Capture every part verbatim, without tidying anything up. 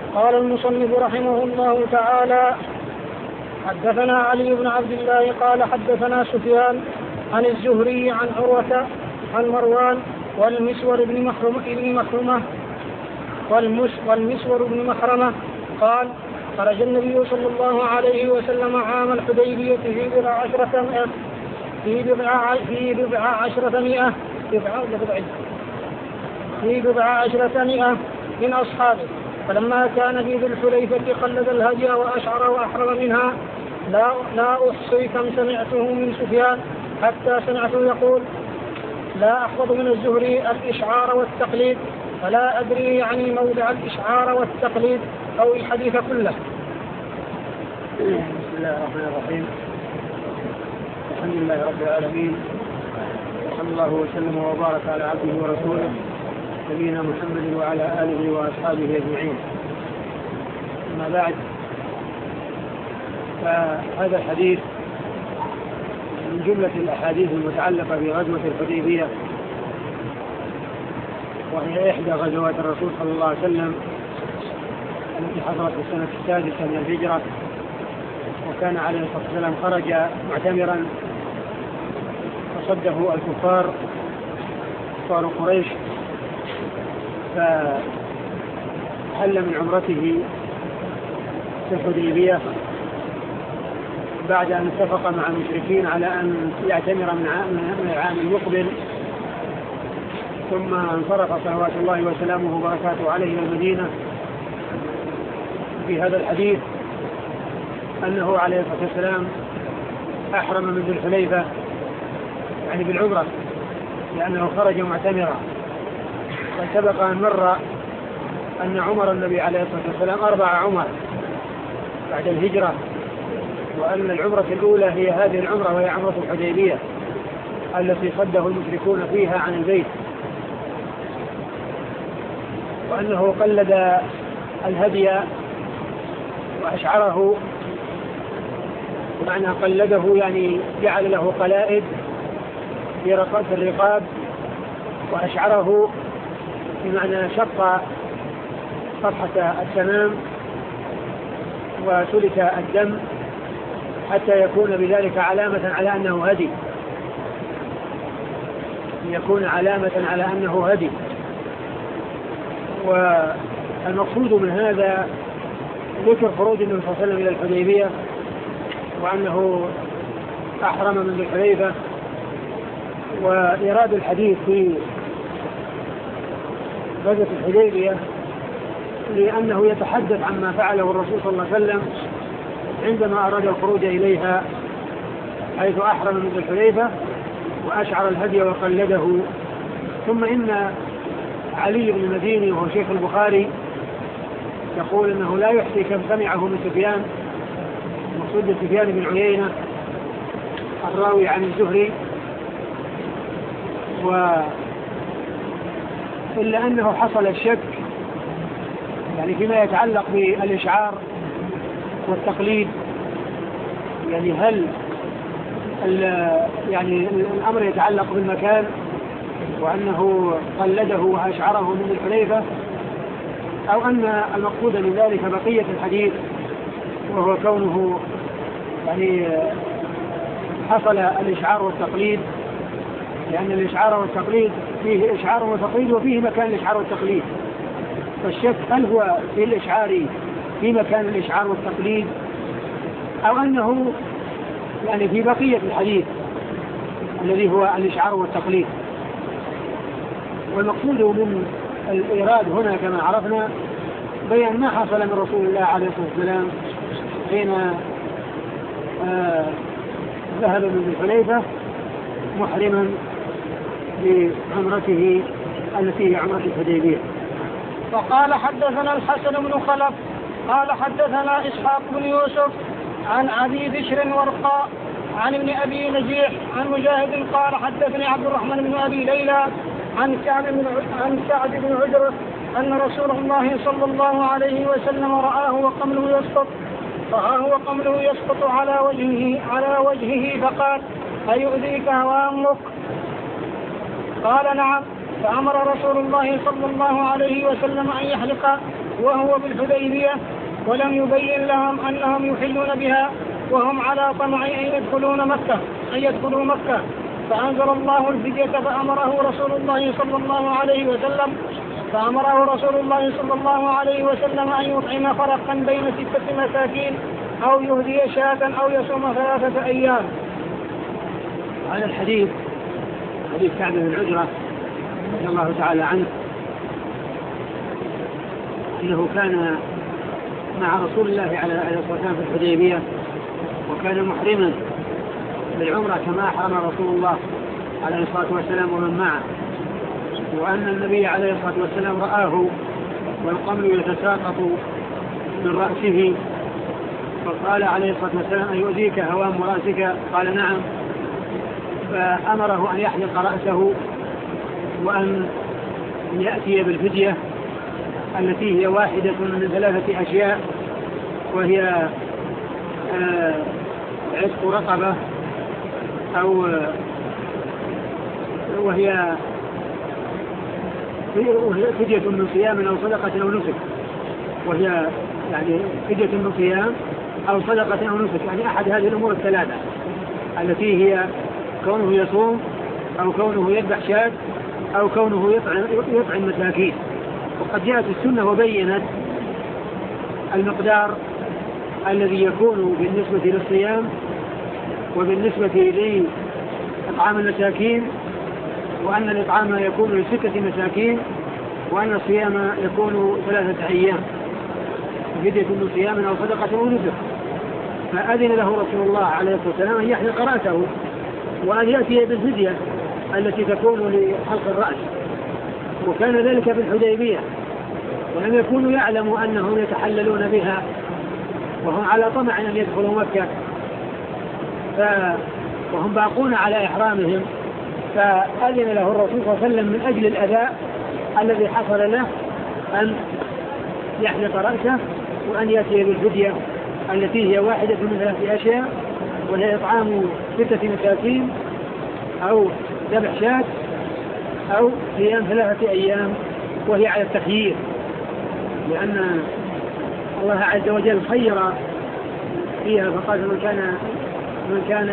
قال المصنف رحمه الله تعالى: حدثنا علي بن عبد الله قال حدثنا سفيان عن الزهري عن عروة عن مروان والمسور بن مخرمة والمسور بن مخرمة قال: خرج النبي صلى الله عليه وسلم عام الحديبية في بضع عشرة مئة في بضع في بضع عشرة مئة في بضع عشرة مئة من أصحابه، فلما كان في ذي الحليفة قلد الهدي وأشعر وأحرم منها. لا, لا أحصي كم سمعته من سفيان حتى سمعته يقول: لا أحفظ من الزهري الإشعار والتقليد، فلا أدري يعني موضع الإشعار والتقليد أو الحديث كله. بسم الله الرحمن الرحيم. الحمد لله رب العالمين، وصلى الله وسلم وبارك على عبده ورسوله نبينا محمد وعلى آله وأصحابه أجمعين. أما بعد، فهذا الحديث من جملة الأحاديث المتعلقة بغزوة الحديبية، وهي إحدى غزوات الرسول صلى الله عليه وسلم التي حضرت في السنة السادسة من الهجرة، وكان عليه الصلاة والسلام خرج معتمرا فصده الكفار كفار قريش، فحل من عمرته في الحديبية بعد أن اتفق مع المشركين على أن يعتمر من العام المقبل، ثم انصرف صلوات الله وسلامه وبركاته عليه إلى المدينة. في هذا الحديث أنه عليه الصلاة والسلام أحرم من ذي الحليفة يعني بالعمرة، لأنه خرج معتمرا. وسبق أن مر أن عمر النبي عليه الصلاة والسلام أربع عمر بعد الهجرة، وأن العمرة الأولى هي هذه العمرة وهي عمرة الحديبية التي صده المشركون فيها عن البيت، وأنه قلد الهدي وأشعره، معنى قلده يعني جعل له قلائد في الرقاب، وأشعره بمعنى شق صفحة التمام وسلك الدم حتى يكون بذلك علامة على أنه هدي، يكون علامة على أنه هدي. والمقصود من هذا ذكر خروج النبي صلى الله عليه وسلم إلى الحديبية، وأنه أحرم من ذي الحليفة، وإيراد الحديث في غزوة الحديبية لأنه يتحدث عما فعله الرسول صلى الله عليه وسلم عندما أراد الخروج إليها، حيث أحرم من ذي الحليفة وأشعر الهدي وقلده. ثم إن علي بن المديني وهو شيخ البخاري يقول أنه لا يحصي كم سمعه من سفيان، مقصود سفيان بن عيينة الراوي عن الزهري، و إلا أنه حصل الشك يعني فيما يتعلق بالإشعار والتقليد، يعني هل يعني الأمر يتعلق بالمكان وأنه قلده وأشعره من الحليفة، أو أن المقصود من ذلك بقية الحديث، وهو كونه يعني حصل الإشعار والتقليد، لأن الإشعار والتقليد فيه إشعار وتقليد وفيه مكان الإشعار والتقليد. فالشك هل هو في الإشعار في مكان الإشعار والتقليد، أو أنه يعني في بقية الحديث الذي هو الإشعار والتقليد. والمقصود من الإيراد هنا كما عرفنا بيان ما حصل من رسول الله عليه الصلاة والسلام حين آه ذهب من الحليفة محرما بعمرته التي هي عمرة الحديبية. وقال حدثنا الحسن بن خلف قال حدثنا إسحاق بن يوسف عن أبي بشر ورقاء عن ابن أبي نجيح عن مجاهد قال حدثني عبد الرحمن بن أبي ليلى عن كعب بن عن كعب بن عجرة أن رسول الله صلى الله عليه وسلم رآه وقمله يسقط رآه وقمله يسقط على وجهه على وجهه فقال: أيؤذيك هوامك؟ قال: نعم. فأمر رسول الله صلى الله عليه وسلم أن يحلق وهو بالحديبية، ولم يبين لهم أنهم يحلون بها وهم على طمع أن يدخلون مكة أن يدخلوا مكة فأنزل الله الفدية فأمره رسول الله صلى الله عليه وسلم فأمره رسول الله صلى الله عليه وسلم أن يطعم فرقا بين ستة مساكين أو يهدي شاة أو يصوم ثلاثة أيام. هذا الحديث حديث كعب بن عجرة رضي الله تعالى عنه إنه كان مع رسول الله عليه الصلاة والسلام في الحديبية، وكان محرما بالعمرة كما أحرم رسول الله عليه الصلاة والسلام ومن معه، وأن النبي عليه الصلاة والسلام رآه والقمل يتساقط من رأسه، فقال عليه الصلاة والسلام أن يؤذيك هوام رأسك؟ قال نعم. فأمره أن يحلق رأسه وأن يأتي بالفدية التي هي واحدة من ثلاثة أشياء، وهي آه عتق رقبة، أو وهي فدية من صيام أو صدقة أو نسك، وهي يعني فدية من صيام أو صدقة أو نسك، يعني أحد هذه الأمور الثلاثة التي هي كونه يصوم أو كونه يذبح شاة أو كونه يطعم, يطعم مساكين. وقد جاءت السنة وبينت المقدار الذي يكون بالنسبة للصيام وبالنسبة لإطعام المساكين، وأن الإطعام يكون لستة مساكين، وأن الصيام يكون ثلاثة أيام، فدية من صيام أو صدقة أو نسك. فأذن له رسول الله عليه الصلاة والسلام أن يحلق رأسه وأن يأتي بالفدية التي تكون لحلق الرأس، وكان ذلك في الحديبية، ولم يكونوا يعلموا أنهم يتحللون بها وهم على طمع أن يدخلوا مكة، ف... وهم باقون على إحرامهم. فأذن له الرسول صلى الله عليه وسلم من أجل الأذى الذي حصل له أن يحلق رأسه وأن يأتي بالفدية التي هي واحدة من ثلاث أشياء، وهي إطعام ستة مساكين أو ذبح شاة أو صيام ثلاثة أيام، وهي على التخيير، لأن الله عز وجل خير فيها، فقال من كان من كان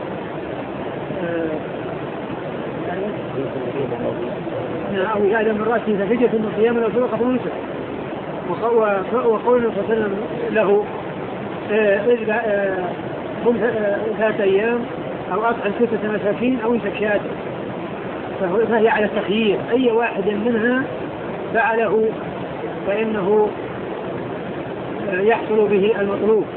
أو هذا من رأسه ففدية من صيام أو صدقة أو نسك. وقول صلى الله عليه وسلم له إذا قم ثلاثة أيام أو أطعم ستة مساكين أو امسك شاة، فهي على التخيير، أي واحد منها فعله فإنه يحصل به المطلوب.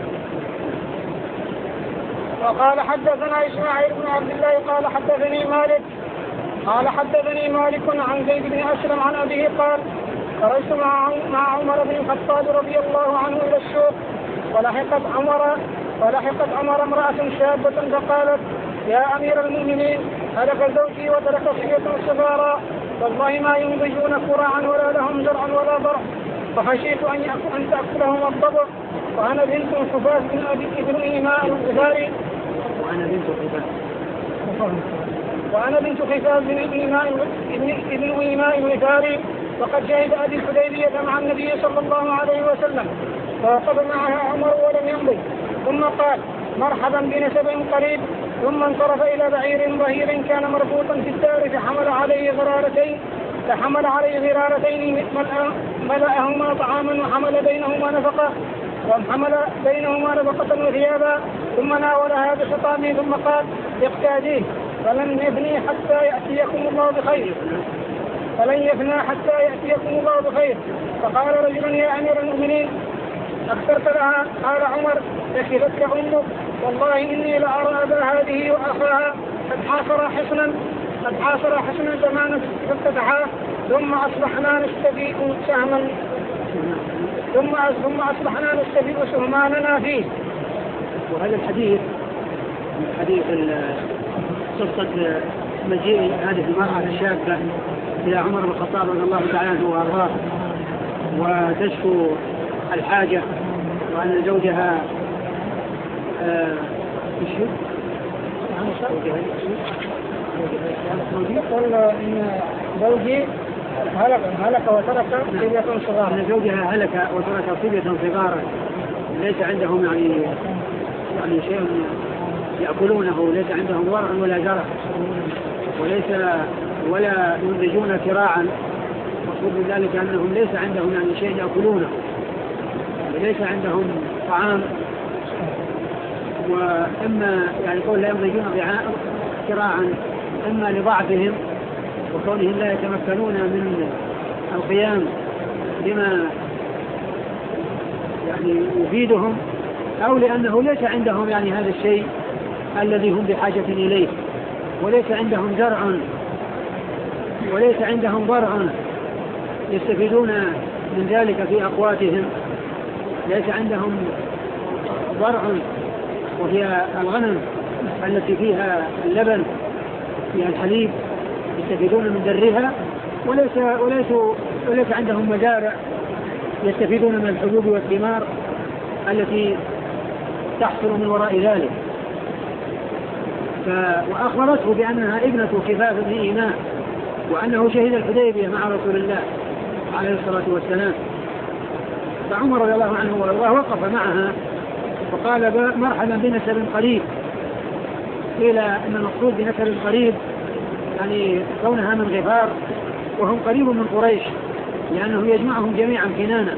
وقال حدثنا إسماعيل بن عبد الله قال حدثني مالك قال حدثني مالك عن زيد بن أسلم عن أبيه قال خرجت مع مع عمر بن الخطاب رضي الله عنه إلى السوق، ولحقت عمر ولحقت عمر امرأة شابة فقالت يا أمير المؤمنين هلك زوجي وترك صحية صغارا، والله ما ينضجون قراعا ولا لهم زرعا ولا ضرع، فخشيت أن أن تأكلهم الضبع، وأنا بنت حفاظ بن أبي ابن إيماء الغفاري وأنا بنت حفاظ وأنا بنت حفاظ بن إيماء ابن إيماء الغفاري، وقد شهد أبي الحديبية مع النبي صلى الله عليه وسلم، فوقف معها عمر ولم يمضي، ثم قال مرحبا بنسب قريب، ثم انصرف إلى بعير ظهير كان مربوطا في الدار فحمل عليه غرارتين فحمل عليه غرارتين ملأهما طعاما وحمل بينهما نفقة وحمل بينهما نفقة وثيابا، ثم ناولها بخطامه ثم قال اقتاديه فلن يفني حتى يأتيكم الله بخير فلن يفنى حتى يأتيكم الله بخير. فقال رجل يا أمير المؤمنين أكثرت لها؟ قال عمر أكلتك أمك، والله إني لأرى أبا هذه وأخاها قد حاصر حصنا قد حاصر حصنا زمانا فافتتحاه، ثم أصبحنا نستبيء سهما ثم ثم أصبحنا نستبيء سهماننا فيه. وهذا الحديث حديث قصة مجيء هذه المرأة الشابة إلى عمر بن الخطاب رضي الله تعالى عنه وأرضاه وتشكو الحاجة، وأن زوجها يشهد قال إن زوجي هلك هلك وترك صبية صغارا. أن زوجها هلك وترك صبية صغارا ليس عندهم يعني يعني شيء يأكلونه، ليس عندهم ورع ولا زرع وليس ولا ينتجون كراعا. مقصود من ذلك أنهم ليس عندهم يعني شيء يأكلونه، ليس عندهم طعام، وإما يعني قول لا ينتجون كراعا إما لضعفهم وكونهم لا يتمكنون من القيام بما يعني يفيدهم، أو لأنه ليس عندهم يعني هذا الشيء الذي هم بحاجة إليه، وليس عندهم زرع وليس عندهم ضرع يستفيدون من ذلك في أقواتهم، ليس عندهم ضرع وهي الغنم التي فيها اللبن فيها الحليب يستفيدون من درها، وليس وليس وليس عندهم مزارع يستفيدون من الحبوب والثمار التي تحصل من وراء ذلك. وأخبرته بأنها ابنة كفاف بن إيمان، وأنه شهد الحديبية مع رسول الله عليه الصلاة والسلام. فعمر رضي الله عنه وارضاه وقف معها وقال مرحبا بنسب قريب. قيل أن المقصود بنسب قريب يعني كونها من غفار وهم قريب من قريش، لأنه يجمعهم جميعا كنانة.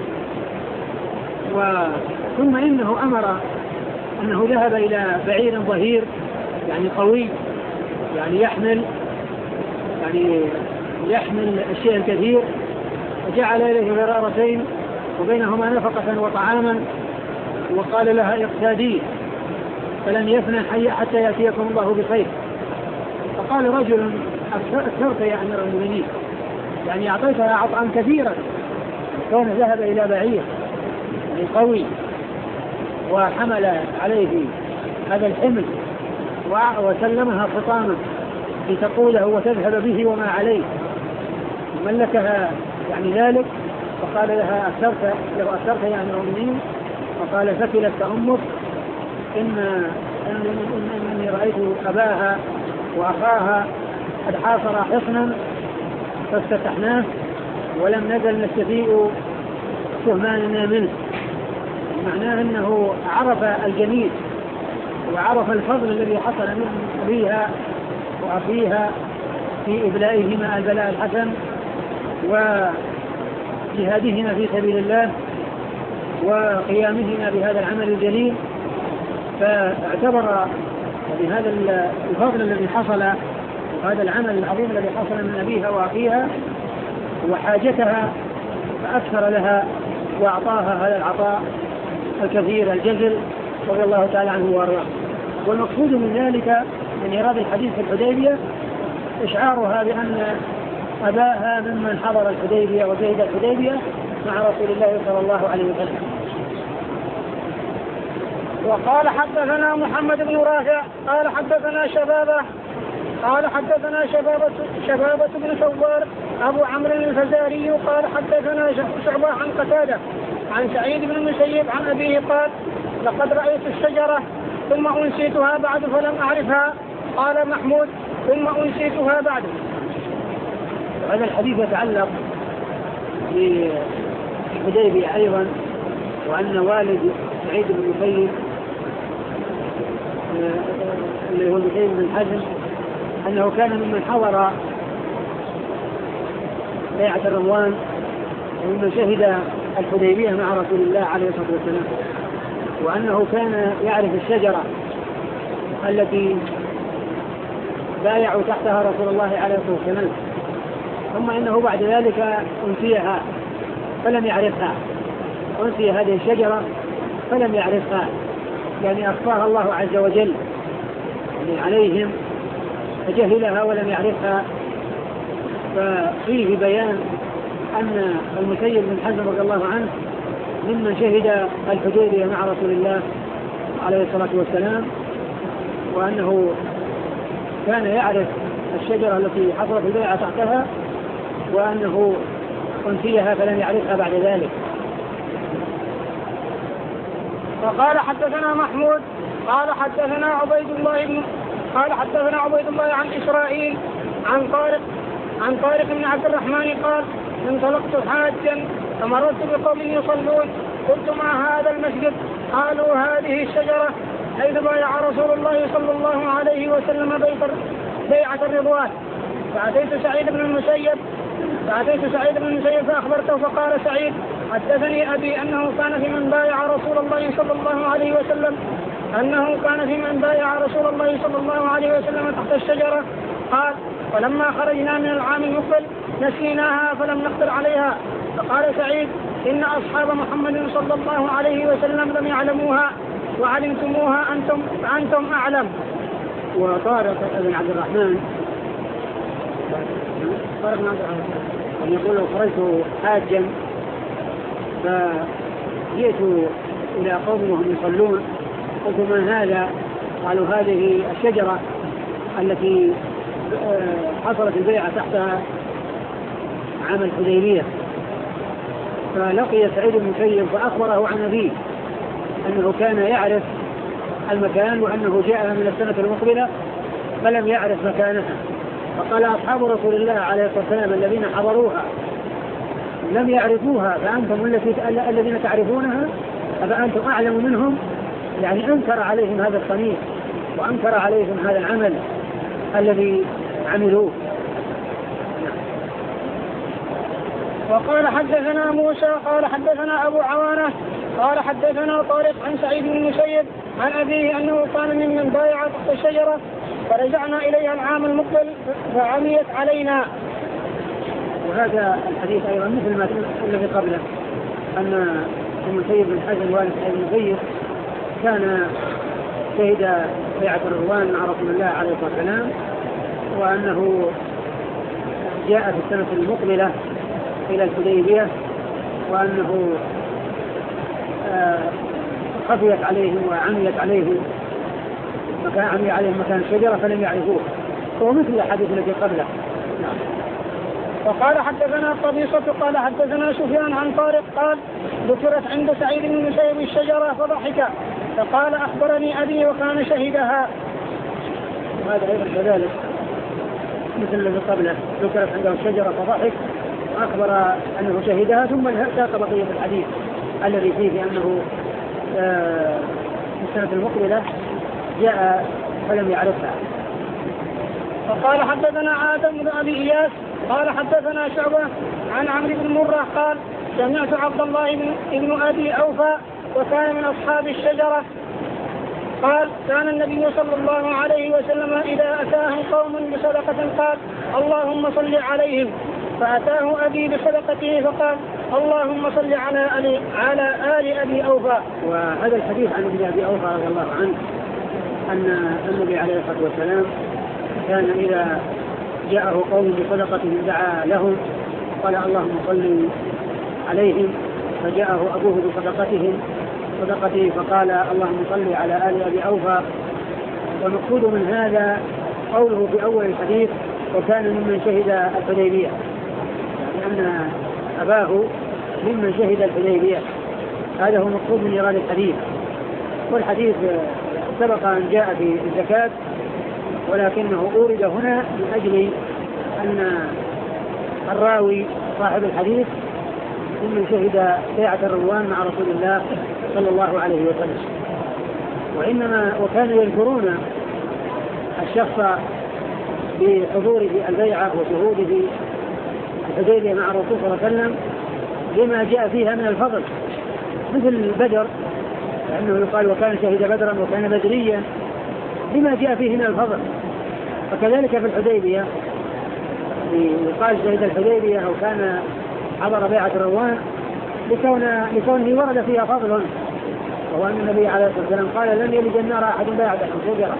ثم إنه أمر أنه ذهب إلى بعير ظهير يعني قوي، يعني يحمل يعني يحمل الشيء الكثير، وجعل إليه غرارتين وبينهما نفقة وطعاما، وقال لها اقتادي فلن يفنى حي حتى يأتيكم الله بخير. فقال رجل أكثرت يا أمير المؤمنين، يعني أعطيتها عطعا كثيرا، كون ذهب إلى بعير يعني قوي وحمل عليه هذا الحمل وسلمها خطاما لتقوله وتذهب به وما عليه، ملكها يعني ذلك. فقال لها أكثرت لو أكثرت يا أمير المؤمنين، فقال ثكلت أمك إن إني رأيت أباها وأخاها قد حاصر حصنا فافتتحناه ولم نزل نستفيء سهماننا منه. معناه أنه عرف الجميل وعرف الفضل الذي حصل من أبيها وأخيها في إبلائهما البلاء الحسن وجهادهما في سبيل الله وقيامهما بهذا العمل الجليل. فاعتبر بهذا الفضل الذي حصل وهذا العمل العظيم الذي حصل من أبيها وأخيها وحاجتها، فأكثر لها وأعطاها هذا العطاء الكثير الجزل رضي الله تعالى عنه وارضاه. والمقصود من ذلك من إيراد الحديث في الحديبية إشعارها بأن أباها ممن حضر الحديبية وشهد الحديبية مع رسول الله صلى الله عليه وسلم. وقال حدثنا محمد بن رافع قال حدثنا شبابة قال حدثنا شبابة شبابة بن ثوار أبو عمرو الفزاري قال حدثنا شعبة عن قتادة عن سعيد بن المسيب عن أبيه قال لقد رأيت الشجرة ثم أنسيتها بعد فلم أعرفها. قال محمود ثم أنسيتها بعد. هذا الحديث يتعلق بالحديبية أيضا، وأن والد سعيد بن المسيب اللي هو المسيب بن حزم أنه كان ممن حضر بيعة الرضوان وممن شهد الحديبية مع رسول الله عليه الصلاة والسلام، وأنه كان يعرف الشجرة التي بايعوا تحتها رسول الله عليه الصلاة والسلام، ثم إنه بعد ذلك أنسيها فلم يعرفها، أنسي هذه الشجرة فلم يعرفها، يعني أخفاها الله عز وجل يعني عليهم فجهلها ولم يعرفها. ففيه بيان أن المسيب بن حزم رضي الله عنه ممن شهد الحديبية مع رسول الله عليه الصلاة والسلام، وأنه كان يعرف الشجرة التي حصلت البيعة تحتها، وأنه أنسيها فلم يعرفها بعد ذلك. وقال حدثنا محمود قال حدثنا عبيد الله بن قال حدثنا عبيد الله عن إسرائيل عن طارق عن طارق بن عبد الرحمن قال انطلقت حاجا فمررت بقوم يصلون قلت مع هذا المسجد؟ قالوا هذه الشجرة حيث بايع رسول الله صلى الله عليه وسلم بيعة الرضوان. فأتيت سعيد بن المسيب فأتيت سعيد بن المسيب فأخبرته فقال سعيد حدثني أبي أنه كان في من بايع رسول الله صلى الله عليه وسلم أنه كان في من بايع رسول الله صلى الله عليه وسلم تحت الشجرة. قال فلما خرجنا من العام المقبل نسيناها فلم نقدر عليها. فقال سعيد إن أصحاب محمد صلى الله عليه وسلم لم يعلموها وعلمتموها أنتم أنتم أعلم. وطارق بن عبد الرحمن طارق بن عبد الرحمن يقول لو خرجت حاجا فجئت إلى قوم وهم يصلون قلت ما هذا؟ قالوا هذه الشجرة التي حصلت البيعة تحتها عام الحديبية. فلقي سعيد بن المسيب فأخبره عن أبيه أنه كان يعرف المكان وأنه جاء من السنة المقبلة فلم يعرف مكانها. فقال أصحاب رسول الله عليه الصلاة والسلام الذين حضروها لم يعرفوها فأنتم الذين تعرفونها أفأنتم أعلم منهم؟ يعني أنكر عليهم هذا الصنيع وأنكر عليهم هذا العمل الذي عملوه. وقال حدثنا موسى قال حدثنا أبو عوانة قال حدثنا طارق عن سعيد بن المسيب عن أبيه أنه كان ممن بايع تحت الشجرة فرجعنا إليها العام المقبل فعميت علينا. وهذا الحديث أيضا مثل ما الذي قبله أن المسيب بن حزم والد سعيد بن المسيب كان شهد بيعة الرضوان مع رسول الله عليه الصلاة والسلام وأنه جاء في السنة المقبلة إلى الحديبية وأنه خفيت عليهم وعميت عليهم مكان عمي عليهم مكان الشجرة فلم يعرفوه. هو مثل الحديث الذي قبله. وقال حدثنا قبيصة قال حدثنا سفيان عن طارق قال ذكرت عند سعيد بن المسيب الشجرة فضحك فقال أخبرني أبي وكان شهدها. وهذا أيضا كذلك مثل الذي قبله ذكرت عنده الشجرة فضحك أخبر أنه شهدها ثم ساق بقية الحديث الذي فيه أنه في السنة المقبلة جاء فلم يعرفها. وقال حدثنا آدم بن أبي إياس قال حدثنا شعبة عن عمرو بن مرة قال سمعت عبد الله بن أبي أوفى وكان من أصحاب الشجرة قال كان النبي صلى الله عليه وسلم إذا أتاهم قوم بصدقة قال اللهم صل عليهم فأتاه أبي بصدقته فقال اللهم صل على آل على آل أبي أوفى. وهذا الحديث عن ابن أبي أوفى رضي الله عنه أن النبي عليه الصلاة والسلام كان إذا جاءه قوم بصدقة دعا لهم قال اللهم صل عليهم فجاءه أبوه بصدقتهم صدقته فقال اللهم صل على آل أبي أوفى. والمقصود من هذا قوله في أول الحديث وكان ممن شهد الحديبية لأن أباه ممن شهد الحديبية. هذا هو مقصود من إيراد الحديث. والحديث سبق أن جاء في الزكاة ولكنه أورد هنا من أجل أن الراوي صاحب الحديث ممن شهد بيعة الرضوان مع رسول الله صلى الله عليه وسلم. وإنما وكانوا يذكرون الشخص بحضوره البيعة وشهوده الحديبية مع الرسول صلى الله عليه وسلم لما جاء فيها من الفضل مثل بدر لأنه يقال وكان شهد بدرا وكان بدريا لما جاء فيه من الفضل. وكذلك في الحديبية يقال شهد الحديبية أو كان حضر بيعة الرضوان لكون لكونه ورد فيها فضل وهو أن النبي عليه الصلاة والسلام قال لن يلج النار أحد بايع تحت شجرة.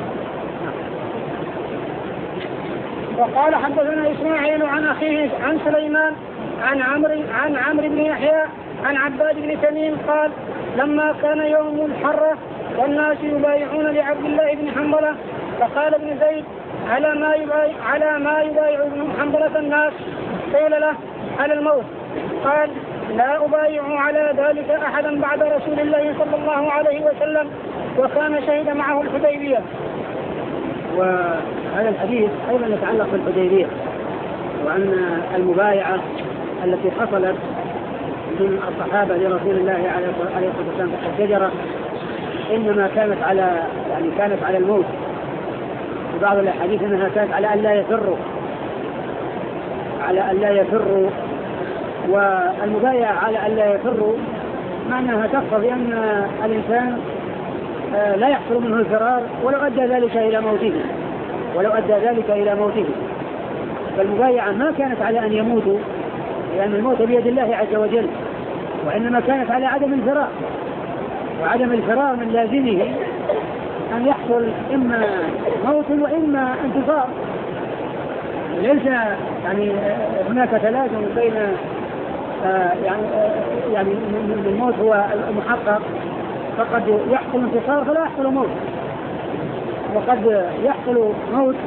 وقال حدثنا إسماعيل عن أخيه عن سليمان عن عمرو عن عمرو بن يحيى عن عباد بن تميم قال لما كان يوم الحرة والناس يبايعون لعبد الله بن حنظلة فقال ابن زيد على ما يبايع على ما يبايع ابن حنظلة الناس قيل له على الموت قال لا أبايع على ذلك أحدا بعد رسول الله صلى الله عليه وسلم وكان شهد معه الحديبية. وهذا الحديث أيضا يتعلق بالحديبية وأن المبايعة التي حصلت من الصحابة لرسول الله عليه الصلاة والسلام تحت الشجرة إنما كانت على يعني كانت على الموت، في بعض الأحاديث أنها كانت على أن لا يفروا على أن لا يفروا والمبايعة على أن لا يفروا معناها تقتضي أن الإنسان لا يحصل منه الفرار ولو أدى ذلك إلى موته ولو أدى ذلك إلى موته. فالمبايعة ما كانت على أن يموتوا لأن الموت بيد الله عز وجل، وإنما كانت على عدم الفرار، وعدم الفرار من لازمه أن يحصل إما موت وإما انتصار. ليس يعني هناك تلازم بين يعني يعني الموت هو المحقق، فقد يحصل انتصار فلا يحصل موت، وقد يحصل موت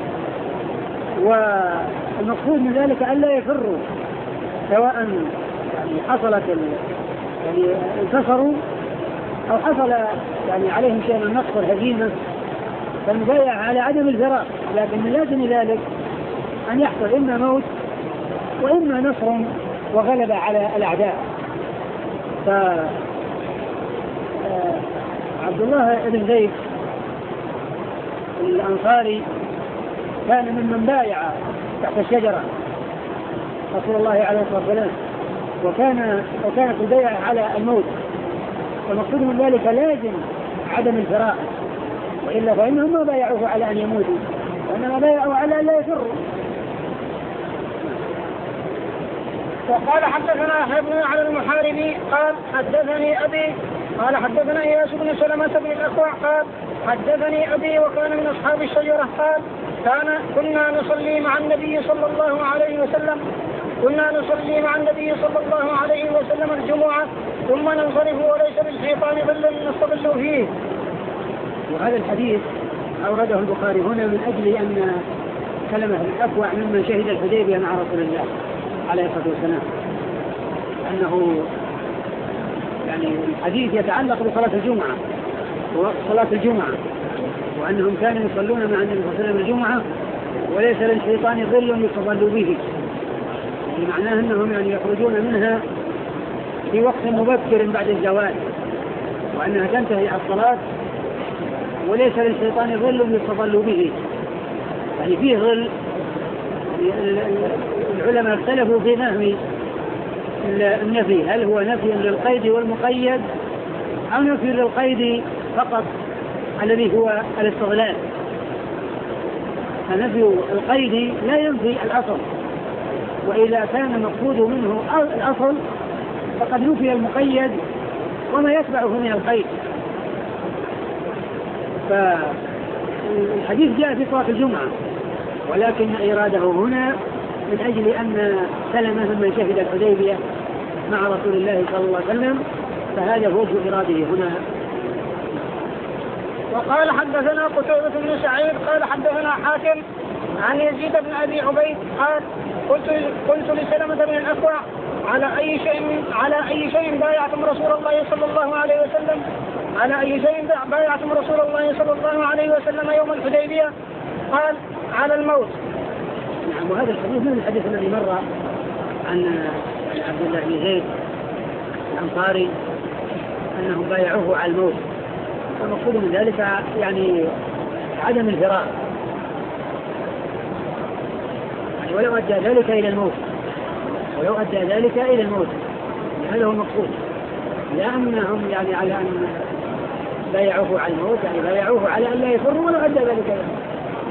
والمقصود من ذلك ألا يفروا، سواء يعني حصلت يعني انتصروا أو حصل يعني عليهم شيء من النصر والهزيمة، فالمبايعة على عدم الفرار، لكن من لازم ذلك أن يحصل إما موت وإما نصر وغلبة على الأعداء. ف عبد الله بن زيد الأنصاري كان ممن بايع تحت الشجرة رسول الله عليه الصلاة والسلام، وكان وكانت البيعة على الموت، والمقصود من ذلك لازم عدم الفراق، وإلا فإنهم ما بايعوه على أن يموتوا وإنما بايعوا على أن لا يفروا. وقال حدثنا يحيى بن علي المحاربي قال حدثني أبي قال حدثنا إياس بن سلمة بن الأكوع قال حدثني أبي وكان من أصحاب الشجرة قال كان كنا نصلي مع النبي صلى الله عليه وسلم كنا نصلي مع النبي صلى الله عليه وسلم الجمعة ثم ننصرف وليس بالشيطان ظل نستظل فيه. وهذا الحديث أورده البخاري هنا من أجل أن كلمة الأكوع ممن شهد الحديبية مع رسول الله عليه الصلاة والسلام، أنه يعني الحديث يتعلق بصلاة الجمعة ووقت صلاة الجمعة، وأنهم كانوا يصلون مع النبي صلى الله عليه وسلم الجمعة وليس للشيطان ظل يستظل به، يعني معناه أنهم يعني يخرجون منها في وقت مبكر بعد الزوال، وأنها تنتهي الصلاة وليس للشيطان ظل يستظل به، يعني فيه ظل. العلماء اختلفوا في فهم النفي، هل هو نفي للقيد والمقيد أو نفي للقيد فقط الذي هو الاستغلال. فنفي القيد لا ينفي الأصل، وإذا كان المقصود منه الأصل فقد نفي المقيد وما يتبعه من القيد. فالحديث جاء في صلاة الجمعة، ولكن إراده هنا من أجل أن سلمة ممن شهد الحديبية مع رسول الله صلى الله عليه وسلم، فهذا هو وجه إراده هنا. وقال حدثنا قتيبة بن سعيد قال حدثنا حاتم عن يزيد بن أبي عبيد قال قلت قلت لسلمة بن الأكوع على أي شيء على أي شيء بايعتم رسول الله صلى الله عليه وسلم على أي شيء بايعتم رسول الله صلى الله عليه وسلم يوم الحديبية؟ قال على الموت. نعم. وهذا الحديث من الحديث الذي مر عن عبد الله بن زيد الأنصاري أنهم بايعوه على الموت، والمقصود من ذلك يعني عدم الفراق، يعني ولو أدى ذلك إلى الموت ولو أدى ذلك إلى الموت هذا هو المقصود، لا أنهم يعني على أن بايعوه على الموت، يعني بايعوه على أن لا يفروا ولو أدى ذلك إلى الموت.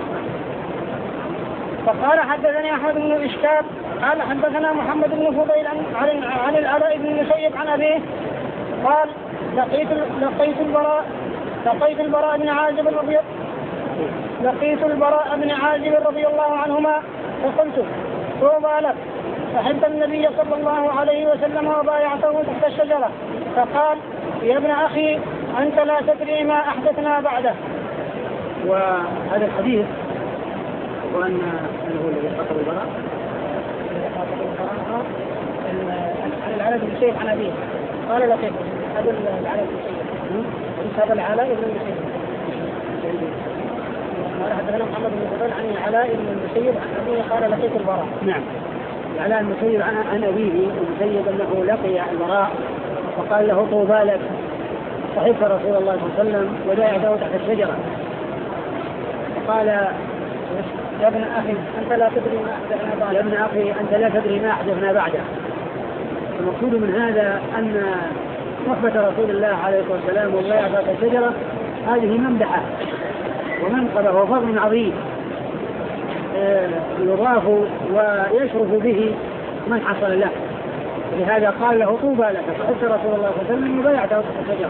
فقال حدثني أحمد بن إشكاب قال حدثنا محمد بن فضيل عن عن العلاء بن المسيب عن أبيه قال لقيت لقيت البراء لقيت البراء بن عازب رضي لقيت البراء بن عازب رضي الله عنهما فقلت طوبى لك فحب النبي صلى الله عليه وسلم وبايعته تحت الشجرة، فقال يا ابن أخي أنت لا تدري ما أحدثنا بعده. وهذا الحديث وأن هو الذي خاطب البراء عن العلاء بن المسيب عن أبيه قال لقيت هذا العلاء بن المسيب هذا العلاء بن المسيب قال حدثنا محمد بن فضيل عن العلاء بن المسيب عن أبيه قال لقيت البراء. نعم. العلاء بن المسيب عن أبيه المسيب أنه لقي البراء وقال له طوبى لك صحبت رسول الله صلى الله عليه وسلم وجاء تحت الشجرة فقال يا ابن أخي أنت لا تدري ما أحدثنا بعد. يا ابن أخي أنت لا تدري ما أحدثنا بعده. المقصود من هذا أن صحبة رسول الله عليه الصلاة والسلام والبيعة تحت الشجرة هذه ممدحة ومنقبة وفضل عظيم يضاف ويشرف به من حصل له. لهذا قال له طوبى لك صحبت رسول الله صلى الله عليه وسلم وبيعته تحت الشجرة.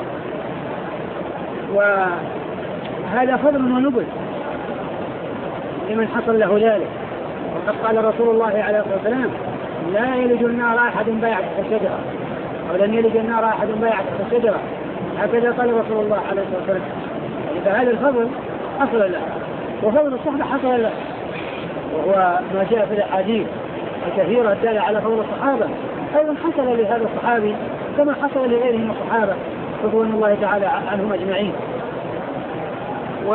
وهذا فضل ونبل لمن حصل له ذلك. وقد قال رسول الله عليه الصلاة والسلام لا يلج النار أحد بايع تحت الشجرة أو لن يلج النار أحد بايع تحت الشجرة. هكذا قال رسول الله عليه الصلاة والسلام. فهذا الفضل حصل له وفضل الصحبة حصل له وهو ما جاء في الأحاديث الكثيرة الدالة على فضل الصحابة أيضا حصل لهذا الصحابي كما حصل لغيره من الصحابة رضوان الله تعالى عنهم أجمعين. و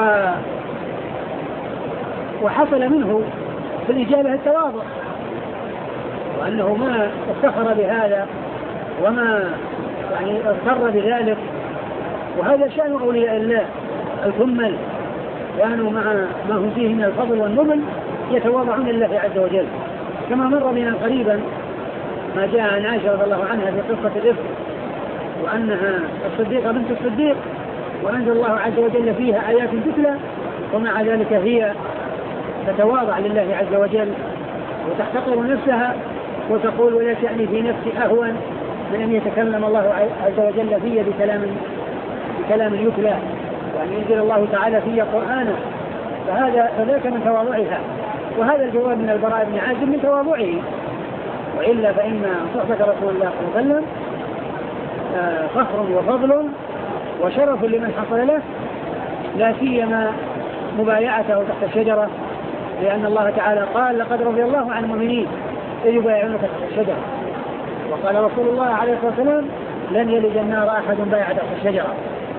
وحصل منه في الإجابة التواضع وأنه ما افتخر بهذا وما يعني اغتر بذلك. وهذا شأن أولياء الله الكمل كانوا مع ما هم فيه من الفضل والنبل يتواضعون لله عز وجل. كما مر بنا قريبا ما جاء عن عائشة رضي الله عنها في قصة الإفك وأنها الصديقة بنت الصديق وأنزل الله عز وجل فيها آيات تتلى ومع ذلك هي تتواضع لله عز وجل وتحتقر نفسها وتقول ولا شأني في نفسي أهون من أن يتكلم الله عز وجل في بكلام بكلام يتلى وأن ينزل الله تعالى في قرآنا. فهذا فذاك من تواضعها. وهذا الجواب من البراء بن عازب من تواضعه. وإلا فإن صحبة رسول الله صلى الله عليه وسلم فخر وفضل وشرف لمن حصل له لا سيما مبايعته تحت الشجرة لأن الله تعالى قال لقد رضي الله عن المؤمنين إذ يبايعونك تحت الشجرة. وقال رسول الله عليه الصلاة والسلام لن يلج النار أحد بايع تحت الشجرة.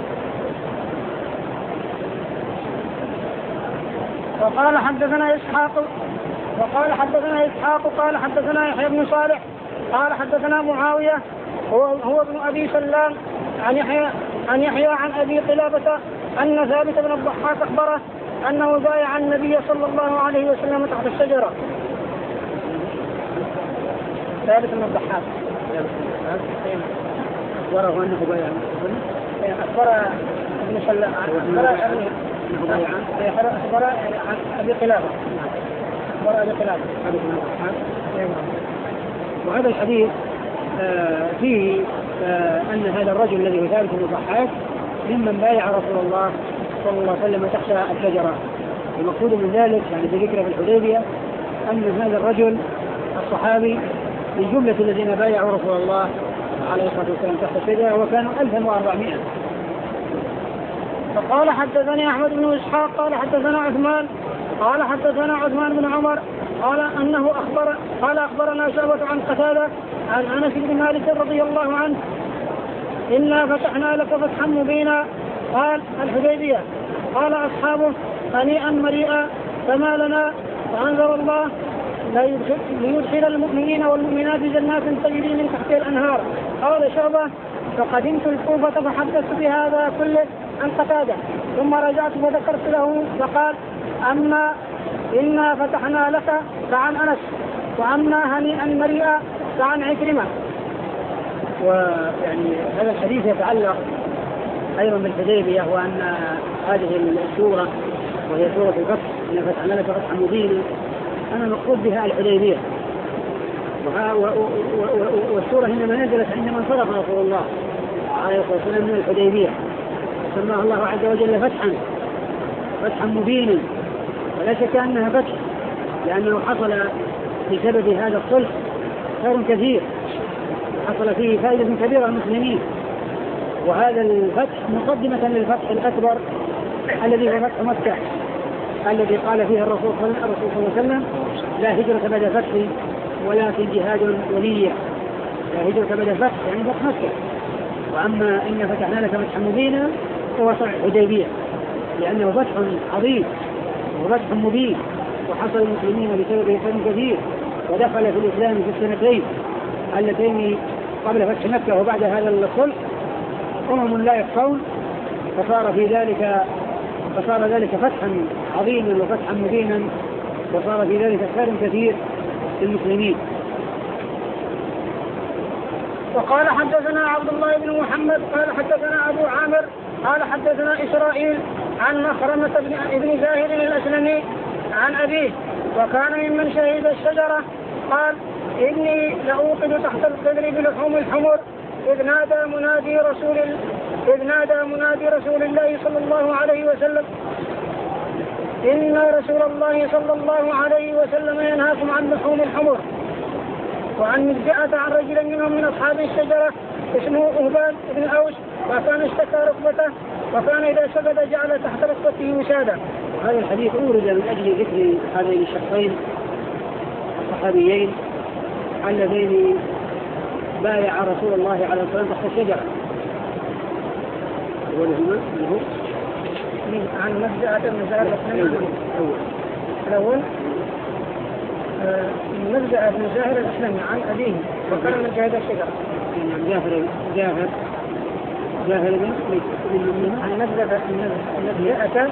وقال حدثنا إسحاق وقال حدثنا إسحاق قال حدثنا يحيى بن صالح قال حدثنا معاوية هو, هو ابن أبي سلام عن يحيى عن يحيى عن أبي قلابة أن ثابت بن الضحاك أخبره أنه بايع النبي صلى الله عليه وسلم تحت الشجرة. ثابت بن الضحاك أخبره أنه بايع أخبر ابن سلام أخبر عن أبي قلابة أخبر أبي قلابة. وهذا الحديث آه فيه آه أن هذا الرجل الذي هو ثابت بن الضحاك ممن بايع رسول الله صلى الله عليه وسلم تحت الشجرة. المقصود من ذلك يعني في ذكر في الحديبية أن هذا الرجل الصحابي من جملة الذين بايعوا رسول الله عليه الصلاة والسلام تحت الشجرة وكانوا ألفا وأربعمائة. فقال حدثني أحمد بن إسحاق قال حدثنا عثمان قال حدثنا عثمان بن عمر قال أنه أخبر قال أخبرنا شعبة عن قتادة عن أنس بن مالك رضي الله عنه إنا فتحنا لك فتحا مبينا قال الحديبية. قال أصحابه هنيئا مريئا فما لنا فأنزل الله ليدخل المؤمنين والمؤمنات جنات تجري من تحتها الأنهار. قال شعبة فقدمت الكوفة فحدثت بهذا كله عن قتادة ثم رجعت فذكرت له فقال أما إنا فتحنا لك فعن أنس وأما هنيئا مريئا فعن عكرمة. ويعني هذا الحديث يتعلق أيضا بالحديبية وأن هذه السورة وهي سورة الفتح إن فتحنا لك فتحا مبينا أنا مقصود بها الحديبية. والسورة إنما نزلت عندما انصرف رسول الله عليه الصلاة والسلام من الحديبية سماه الله عز وجل فتحا فتحا مبينا. ولا شك أنها فتح لأنه حصل بسبب هذا الصلح خير كثير حصل فيه فائدة كبيرة للمسلمين. وهذا الفتح مقدمة للفتح الأكبر الذي هو فتح مكة الذي قال فيه الرسول صلى الله عليه وسلم لا هجرة بعد الفتح ولكن جهاد ولية. لا هجرة بعد الفتح يعني فتح مكة. وأما إن فتحنا لك فتحا مبينا هو صلح الحديبية لأنه فتح عظيم وفتح مبين، وحصل المسلمين بسببه خير كثير، ودخل في الإسلام في السنتين اللتين قبل فتح مكة وبعد هذا الصلح أمم لا يخفون، فصار في ذلك فصار ذلك فتحا عظيما وفتحا مبينا، وصار في ذلك خير كثير للمسلمين. وقال حدثنا عبد الله بن محمد قال حدثنا أبو عامر قال حدثنا إسرائيل عن مخرمة بن زاهر الأسلمي عن أبيه وكان ممن شهد الشجرة قال إني لأوقد تحت القدر بلحوم الحمر إذ نادى منادي رسول إذ نادى منادي رسول الله صلى الله عليه وسلم إن رسول الله صلى الله عليه وسلم ينهاكم عن لحوم الحمر. وعن مجزئة عن رجل منهم من أصحاب الشجرة اسمه أهبان بن أوس وكان اشتكى ركبته وكان إذا سجد جعل تحت ركبته وسادة. هذا الحديث أورد من أجل ذكر هذين الشخصين الصحابيين اللذين بايع رسول الله عليه الصلاة والسلام تحت الشجرة. عن مجزئة بن زاهر الأول مجزئة بن زاهر الأسلمي عن أبيه وكان من شهد الشجرة. جاهر جاهر جاهر من عن مجزئة مجزئة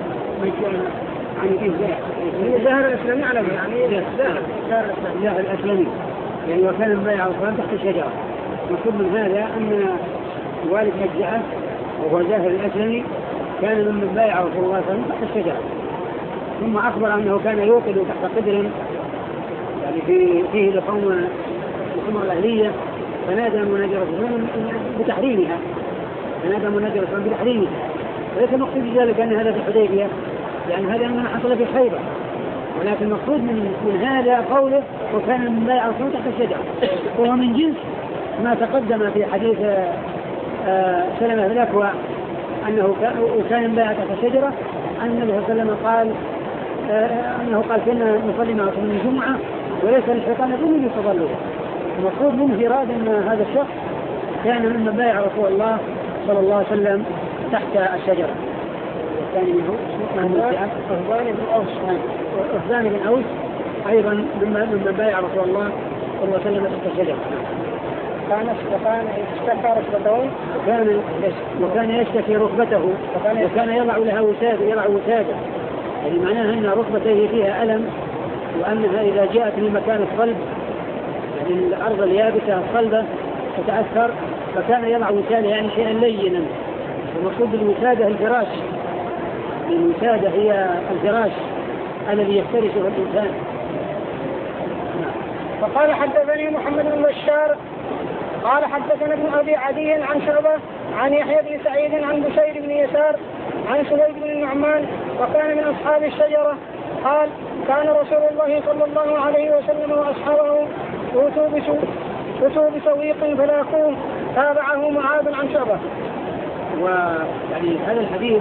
عن أبيه زاهر الأسلمي على يعني زاهر الأسلمي يعني وكان بايع القرآن تحت الشجرة. مقصود من هذا أن والد مجزئة وهو زاهر الأسلمي كان من بايع رسول الله صلى الله عليه وسلم تحت الشجرة، ثم أخبر أنه كان يوقد تحت قدر يعني في فيه لحوم الحمر الأهلية، فنادى منادي رسول الله بتحريمها فنادى منادي رسول الله بتحريمها. وليس المقصود ذلك أن هذا في الحديبية، يعني هذا أنه حصل في خيبر، ولكن المقصود من, من هذا قوله وكان من بايع رسول الله تحت الشجرة، وهو من جنس ما تقدم في حديث آه سلمة بن الأكوع أنه كان من بايع تحت الشجرة، أن النبي صلى الله عليه وسلم قال آه أنه قال كنا نصلي مع رسول الله الجمعة وليس للشيطان يظن يتضلوا. المقصود منه إرادة أن هذا الشخص كان ممن بايع رسول الله صلى الله عليه وسلم تحت الشجرة. والثاني منه أهبان بن أوس أهبان بن أوس أيضا ممن بايع رسول الله صلى الله عليه وسلم تحت الشجرة. كان وكان يشتكى ركبته وكان وكان يشتكي ركبته وكان يضع لها وسادة يضع وسادة، يعني معناها أن ركبته فيها ألم، وأنها إذا جاءت من مكان الصلب يعني الأرض اليابسة الصلبة تتأثر، فكان يضع وسادة يعني شيئا لينا. المقصود بالوسادة الفراش، الوسادة هي الفراش الذي يفترشه الإنسان. فقال حدثني محمد بن بشار قال حدثنا ابن أبي عدي عن شعبة عن يحيى بن سعيد عن بشير بن يسار عن سويد بن النعمان وكان من أصحاب الشجرة قال كان رسول الله صلى الله عليه وسلم وأصحابه أتوا بسويق فلاقوه. تابعه معاذ عن شعبة. ويعني هذا الحديث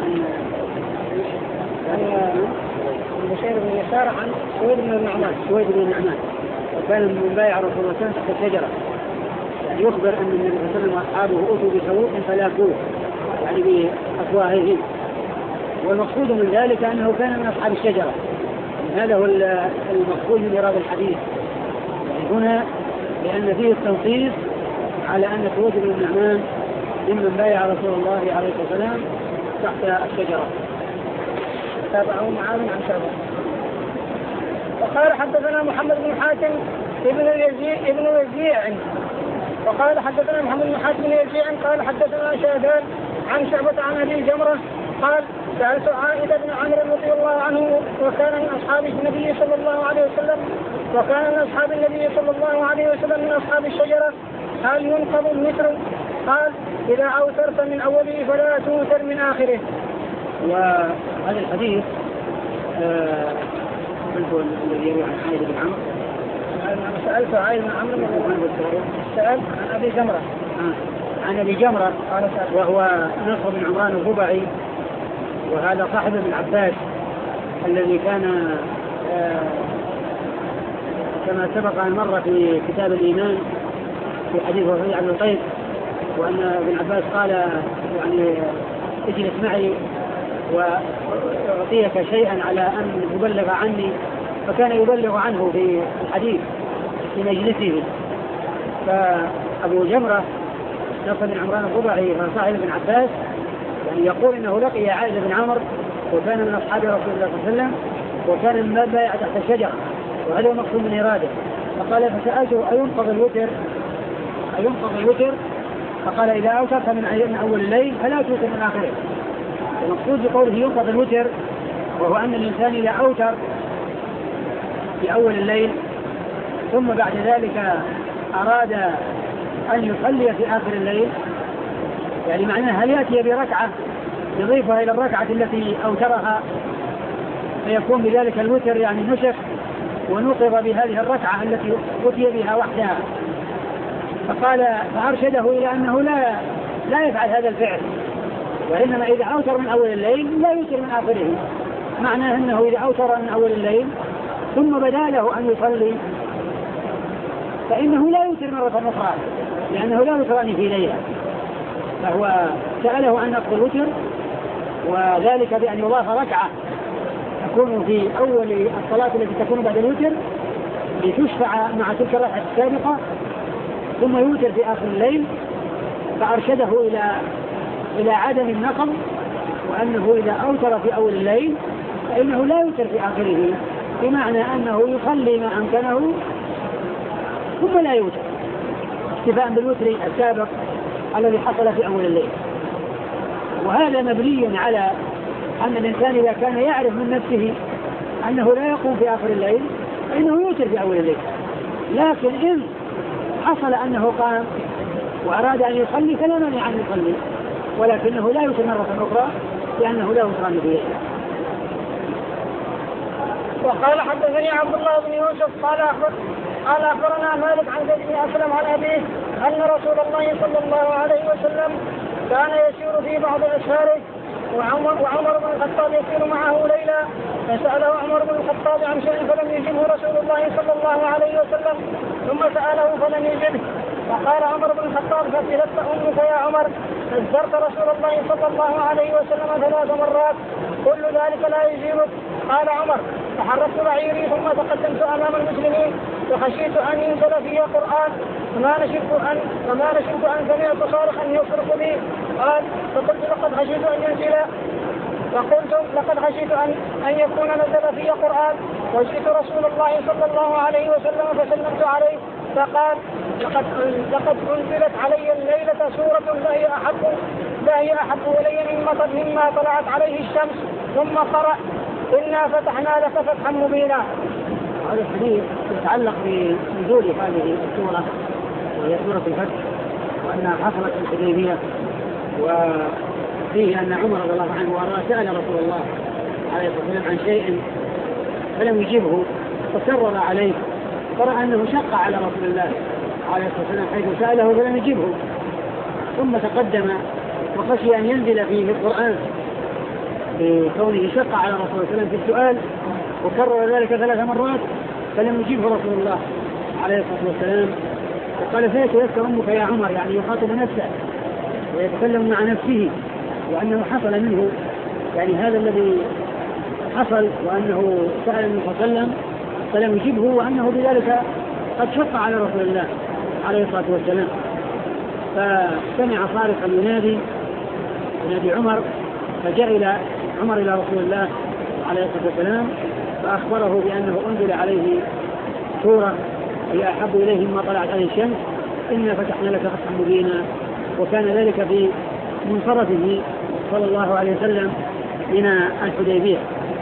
عن بشير بن يسار عن سويد بن النعمان سويد بن النعمان وكان من بايع رسول الله صلى الله عليه وسلم تحت الشجرة، يعني يخبر أن النبي صلى الله عليه وسلم وأصحابه أتوا بسويق فلاقوه يعني بأفواههم. والمقصود من ذلك أنه كان من أصحاب الشجرة، هذا هو المقصود من إرادة الحديث يعني هنا، لأن فيه التنصيص على أن سويد بن النعمان ممن بايع رسول الله عليه الصلاة والسلام تحت الشجرة. تابعه معاذ عن شعبة. وقال حدثنا محمد بن حاتم ابن يزيد ابن وزيع وقال حدثنا محمد بن حاتم بن يزيع قال حدثنا شاهدان عن شعبة عن أبي جمرة قال سألت عائدة بن عمرو رضي الله عنه وكان من أصحاب النبي صلى الله عليه وسلم وكان من أصحاب النبي صلى الله عليه وسلم من أصحاب الشجرة هل ينقض المتر؟ قال إذا أوترت من أوله فلا توتر من آخره. وهذا الحديث من هو الذي يروي عن عائدة بن عمرو؟ سألت عائدة بن عمرو سأل عن أبي جمرة عن أبي جمرة وهو نصر بن عمران الربعي، وهذا صاحب ابن عباس الذي كان كما سبق أن مر في كتاب الإيمان في حديث رفيع بن قيس، وأن ابن عباس قال يعني اجلس معي وأعطيك شيئا على أن يبلغ عني، فكان يبلغ عنه في الحديث في مجلسه. فأبو جمرة نصر بن عمران الضبعي صاحب ابن عباس يعني يقول إنه لقي عائد بن عمرو وكان من أصحاب رسول الله صلى الله عليه وسلم وكان من بايع تحت الشجرة، وهذا هو مقصود من إراده. فقال فسألته أينقض الوتر أينقض الوتر فقال إذا أوترت من أول الليل فلا توتر من آخره. المقصود بقوله ينقض الوتر وهو أن الإنسان إذا أوتر في أول الليل ثم بعد ذلك أراد أن يصلي في آخر الليل، يعني معناه هل يأتي بركعة يضيفها إلى الركعة التي أوترها فيكون بذلك الوتر يعني نسخ ونوقظ بهذه الركعة التي أتي بها وحدها. فقال فأرشده إلى أنه لا لا يفعل هذا الفعل، وإنما إذا أوتر من أول الليل لا يوتر من آخره، معناه أنه إذا أوتر من أول الليل ثم بدا له أن يصلي فإنه لا يوتر مرة أخرى لأنه لا يوتران في ليلة. فهو سأله أن نقض الوتر وذلك بأن يضاف ركعة تكون في أول الصلاة التي تكون بعد الوتر لتشفع مع تلك الركعة السابقة ثم يوتر في آخر الليل. فأرشده إلى إلى عدم النقض وأنه إذا أوتر في أول الليل فإنه لا يوتر في آخره، بمعنى أنه يصلي ما أمكنه ثم لا يوتر اكتفاء بالوتر السابق الذي حصل في أول الليل. وهذا مبني على أن الإنسان إذا كان يعرف من نفسه أنه لا يقوم في آخر الليل فإنه يوتر في أول الليل، لكن إن حصل أنه قام وأراد أن يصلي فلا مانع أن يصلي، ولكنه لا يوتر مرة أخرى لأنه لا يوتران في ليلة. وقال حدثني عبد الله بن يوسف قال أخبر قال أخبرنا مالك عن زيد بن أسلم عن أبيه أن رسول الله صلى الله عليه وسلم كان يسير في بعض أسفاره وعمر, وعمر بن الخطاب يسير معه ليلا، فسأله عمر بن الخطاب عن شيء فلم يجبه رسول الله صلى الله عليه وسلم، ثم سأله فلم يجبه، فقال عمر بن الخطاب فسلت أمك يا عمر فازدرت رسول الله صلى الله عليه وسلم ثلاث مرات كل ذلك لا يجيبك. قال عمر تحركت بعيري ثم تقدمت أمام المسلمين فخشيت أن ينزل في قرآن فما نشرت أن فما نشرت أن سمعت صارخا يصرخ بي. قال فقلت لقد خشيت أن ينزل فقلت لقد خشيت أن أن يكون نزل في قرآن وجئت رسول الله صلى الله عليه وسلم فسلمت عليه فقال لقد لقد أنزلت علي الليلة سورة لا هي أحب لا هي أحب إلي مما مما طلعت عليه الشمس، ثم قرأ إنا فتحنا لك فتحا مبينا. هذا الحديث يتعلق بنزول هذه السورة وهي سورة الفتح وأنها حصلت في الحديبية، وفيه أن عمر رضي الله عنه وأراه سأل رسول الله عليه الصلاة والسلام عن شيء فلم يجبه فكرر عليه، فرأى أنه شق على رسول الله عليه الصلاة والسلام حيث سأله فلم يجبه، ثم تقدم وخشي أن ينزل فيه القرآن بكونه شق على رسول الله صلى الله عليه وسلم في السؤال وكرر ذلك ثلاث مرات فلم يجيبه رسول الله عليه الصلاة والسلام. وقال فيك أمك يا عمر، يعني يخاطب نفسه ويتكلم مع نفسه وأنه حصل منه يعني هذا الذي حصل، وأنه سأل النبي صلى الله عليه وسلم فلم يجيبه، وأنه بذلك قد شق على رسول الله عليه الصلاة والسلام. فسمع صارخا ينادي ينادي عمر، فجاء إلى عمر إلى رسول الله عليه الصلاة والسلام فأخبره بأنه أنزل عليه سورة هي أحب إليه مما طلعت عليه الشمس إنا فتحنا لك فتحا مبينا، وكان ذلك في منصرفه صلى الله عليه وسلم من الحديبية.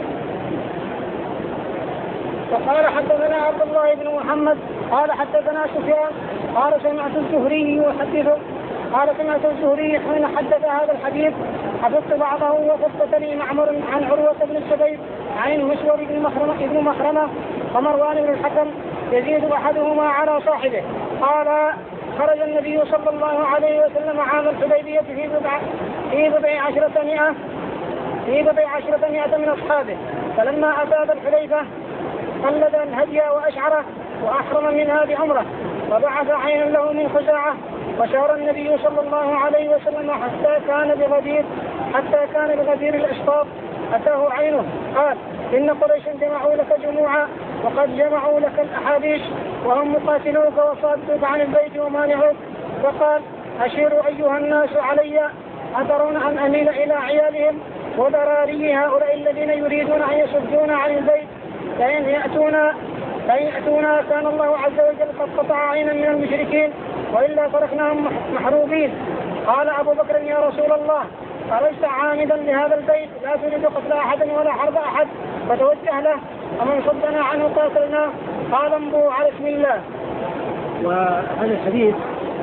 وقال حدثنا عبد الله بن محمد قال حدثنا سفيان قال سمعت الزهري يحدث قال سمعت الزهري حين حدث هذا الحديث حفظت بعضه وفصلتني معمر عن عروة بن الزبير عن المسور بن مخرمة ابن مخرمة ومروان بن الحكم يزيد أحدهما على صاحبه. قال خرج النبي صلى الله عليه وسلم عام الحديبية في بضع في بضع عشرة مئة في بضع عشرة مئة من أصحابه، فلما أتى الحديبة قلد الهدي وأشعره وأحرم منها بعمرة وبعث عينا له من خزاعة، وشار النبي صلى الله عليه وسلم حتى كان بغدير حتى كان بغدير الأشطاط أتاه عينه قال إن قريشا جمعوا لك جموعا وقد جمعوا لك الأحاديث وهم مقاتلوك وصادوك عن البيت ومانعوك. فقال أشيروا أيها الناس علي أترون أن أميل إلى عيالهم وذراري هؤلاء الذين يريدون أن يصدون عن البيت فإن يأتونا فإن يأتونا كان الله عز وجل قد قطع عينا من المشركين وإلا تركناهم محروبين. قال أبو بكر يا رسول الله أليس عامدا لهذا البيت لا تريد قتل أحد ولا حرب أحد فتوجه له ومن صدنا عنه قاتلنا. قال امضوا على اسم الله. وهذا الحديث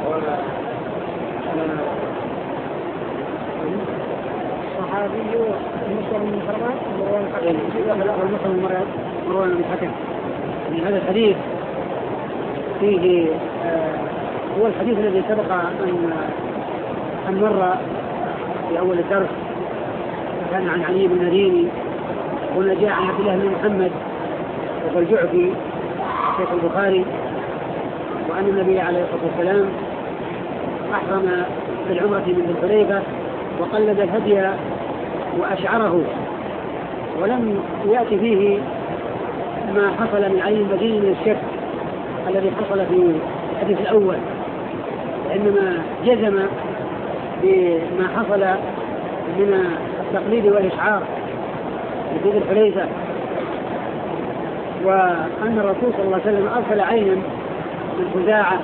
صحابي مسلم بن حرمات مروان بن الحكم. هذا الحديث فيه هو الحديث الذي سبق أن أن مر في أول الدرس كان عن علي بن المديني وهنا جاء عن عبد الله بن محمد وهو الجعفي شيخ البخاري وأن النبي عليه الصلاة والسلام أحرم بالعمرة من ذي الحليفة وقلد الهدي وأشعره ولم يأتي فيه ما حصل من علي المديني من الشك الذي حصل في الحديث الأول إنما جزم بما حصل من التقليد والإشعار في ذي الحليفة وأن الرسول صلى الله عليه وسلم أرسل عينا من خزاعة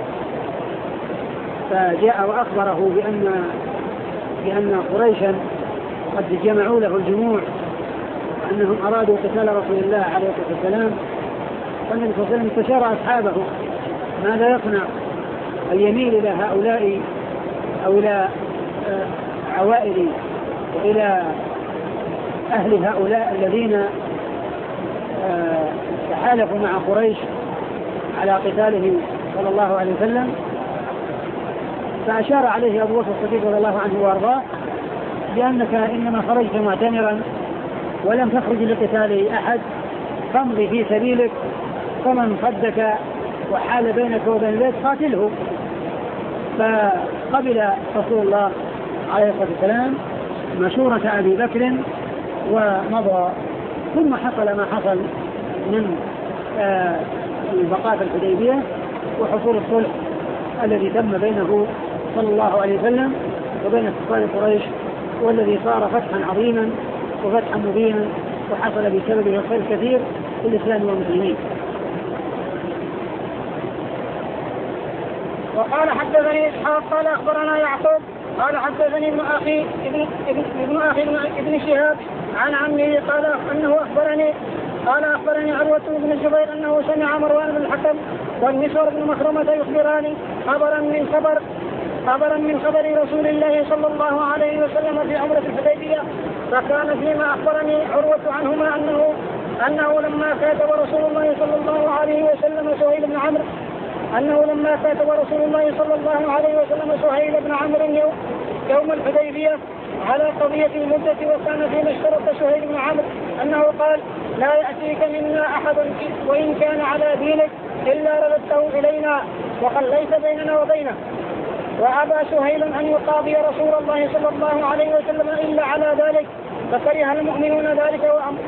فجاء وأخبره بأن بأن قريشا قد جمعوا له الجموع أنهم أرادوا قتال رسول الله عليه الصلاة والسلام. فالنبي صلى الله عليه وسلم استشار أصحابه ماذا يصنع اليميل إلى هؤلاء أو إلى عوائل وإلى أهل هؤلاء الذين تحالفوا مع قريش على قتاله صلى الله عليه وسلم. فأشار عليه أبو بكر الصديق رضي الله عنه وأرضاه بأنك إنما خرجت معتمرا ولم تخرج لقتال أحد فامضي في سبيلك فمن صدك وحال بينك وبين البيت قاتله. فقبل رسول الله عليه الصلاة والسلام مشورة أبي بكر ومضى. ثم حصل ما حصل من البقاء في الحديبية وحصول الصلح الذي تم بينه صلى الله عليه وسلم وبين كفار قريش والذي صار فتحا عظيما وفتحا مبينا وحصل بسببه الخير كثير في الإسلام والمسلمين. وقال حدثني إسحاق قال أخبرنا يعقوب قال حدثني ابن أخي ابن, ابن, ابن أخي ابن, ابن شهاب عن عمه قال أنه أخبرني قال أخبرني عروة بن الزبير أنه سمع مروان بن الحكم والمسور بن مخرمة يخبراني خبرا من خبر خبرا من خبر رسول الله صلى الله عليه وسلم في عمرة الحديبية. فكان فيما أخبرني عروة عنهما أنه أنه لما كاتب رسول الله صلى الله عليه وسلم سهيل بن عمرو أنه لما كاتب رسول الله صلى الله عليه وسلم سهيل بن عمرو يوم, يوم الحديبية على قضية المدة وكان فيما اشترط سهيل بن عمرو أنه قال لا يأتيك منا أحد وإن كان على دينك إلا رددته إلينا وخليت بيننا وبينه. وأبى سهيل أن يقاضي رسول الله صلى الله عليه وسلم إلا على ذلك فكره المؤمنون ذلك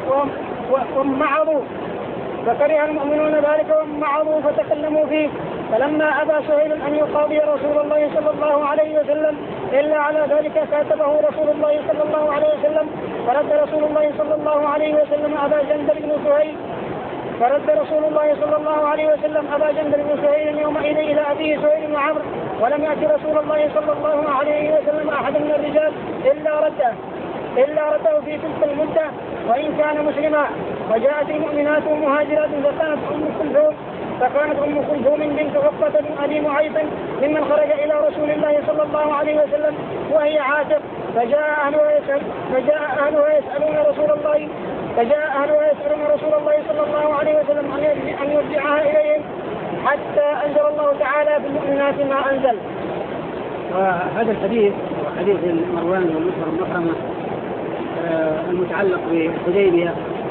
وامعضوا فكره المؤمنون ذلك وامعضوا فتكلموا فيه. فلما أبى سهيل أن يقاضي رسول الله صلى الله عليه وسلم إلا على ذلك كاتبه رسول الله صلى الله عليه وسلم فرد رسول الله صلى الله عليه وسلم أبا جندل بن سهيل فرد رسول الله صلى الله عليه وسلم أبا جندل بن سهيل يومئذ إلى أبيه سهيل بن عمرو ولم يأتي رسول الله صلى الله عليه وسلم أحد من الرجال إلا رده إلا رده في تلك المدة وإن كان مسلما. وجاءت المؤمنات ومهاجرات فكانت أم كلثوم فكانت أم كلثوم بنت عقبة بن أبي معيط ممن خرج إلى رسول الله صلى الله عليه وسلم وهي عاتق فجاء أهلها يسأل فجاء أهلها يسألون رسول الله فجاء أهلها يسألون رسول الله صلى الله عليه وسلم أن يرجعها إليهم حتى أنزل الله تعالى بالمؤمنات ما أنزل. وهذا الحديث حديث مروان والمسور المخرمة المتعلق بالحديبية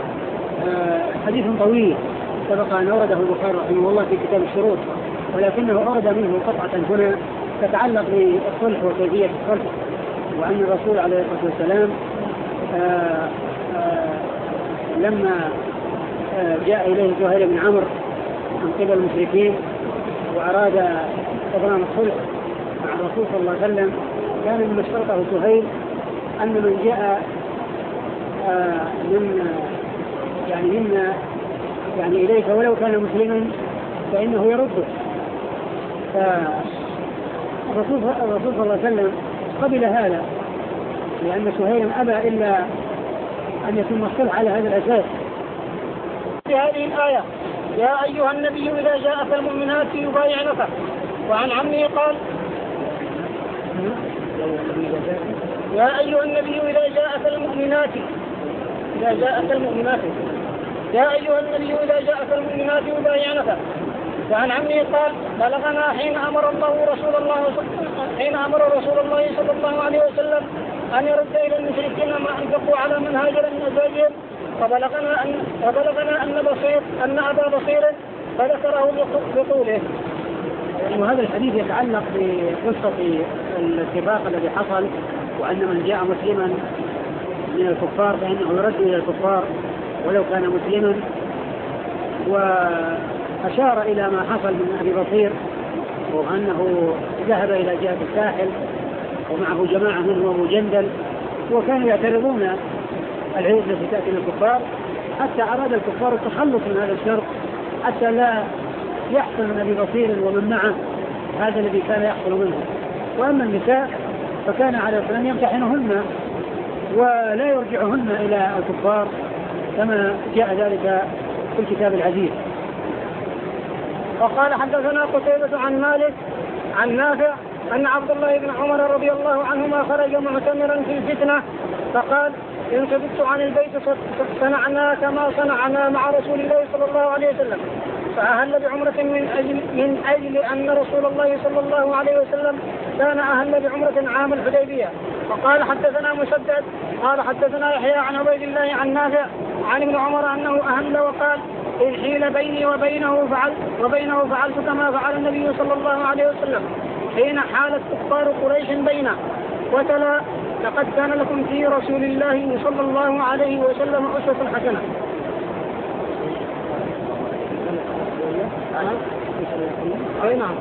حديث طويل سبق أن أورده البخاري رحمه الله في كتاب الشروط ولكنه أورد منه قطعة هنا تتعلق بالصلح وكيفية الصلح وأن الرسول عليه الصلاة والسلام آآ آآ لما آآ جاء إليه زهير بن عمرو من قبل المشركين وأراد إبرام الصلح مع الرسول صلى الله عليه وسلم، كان من اشترطه زهير أن من جاء من يعني منا يعني إليك ولو كان مسلما فإنه يرده. فالرسول صلى الله عليه وسلم قبل هذا، لأن سهيلا أبى إلا أن يتم الصلح على هذا الأساس. في هذه الآية: يا أيها النبي إذا جاءك المؤمنات يبايعنك. وعن عمه قال: يا أيها النبي إذا جاءك المؤمنات إذا جاءك المؤمنات يا أيها النبي إذا جاءك المؤمنات يبايعنك. وعن عمه قال: بلغنا حين أمر الله رسول الله حين أمر رسول الله صلى الله عليه وسلم أن يرد إلى المشركين ما أنفقوا على من هاجر من أزواجهم، فبلغنا أن فبلغنا أن بصير أن أبا بصير فذكره بطوله. وهذا الحديث يتعلق بقصة الاتفاق الذي حصل، وأن من جاء مسلما من الكفار فإنه يرد إلى الكفار ولو كان مسلما. وأشار إلى ما حصل من أبي بصير، وأنه ذهب إلى جهة الساحل ومعه جماعة منه أبو جندل، وكانوا يعترضون العيد التي تأتي من الكفار، حتى أراد الكفار التخلص من هذا الشرط حتى لا يحصل من أبي بصير ومن معه هذا الذي كان يحصل منه. وأما النساء فكان على السلام يمتحنهن ولا يرجعهن إلى الكفار كما جاء ذلك في الكتاب العزيز. وقال: حدثنا قتيبة عن مالك عن نافع أن عبد الله بن عمر رضي الله عنهما خرج معتمرا في الفتنة، فقال: إن كبت عن البيت صنعنا كما صنعنا مع رسول الله صلى الله عليه وسلم، فأهل بعمرة من أجل, من أجل أن رسول الله صلى الله عليه وسلم كان أهل بعمرة عام الحديبية. وقال: حدثنا مسدد قال حدثنا يحيى عن عبيد الله عن نافع عن ابن عمر أنه أهل وقال: إن حيل بيني وبينه فعل وبينه فعلت كما فعل النبي صلى الله عليه وسلم حين حالت كفار قريش بينه. وتلا: لقد كان لكم في رسول الله صلى الله عليه وسلم أسوة حسنة. أي نعم.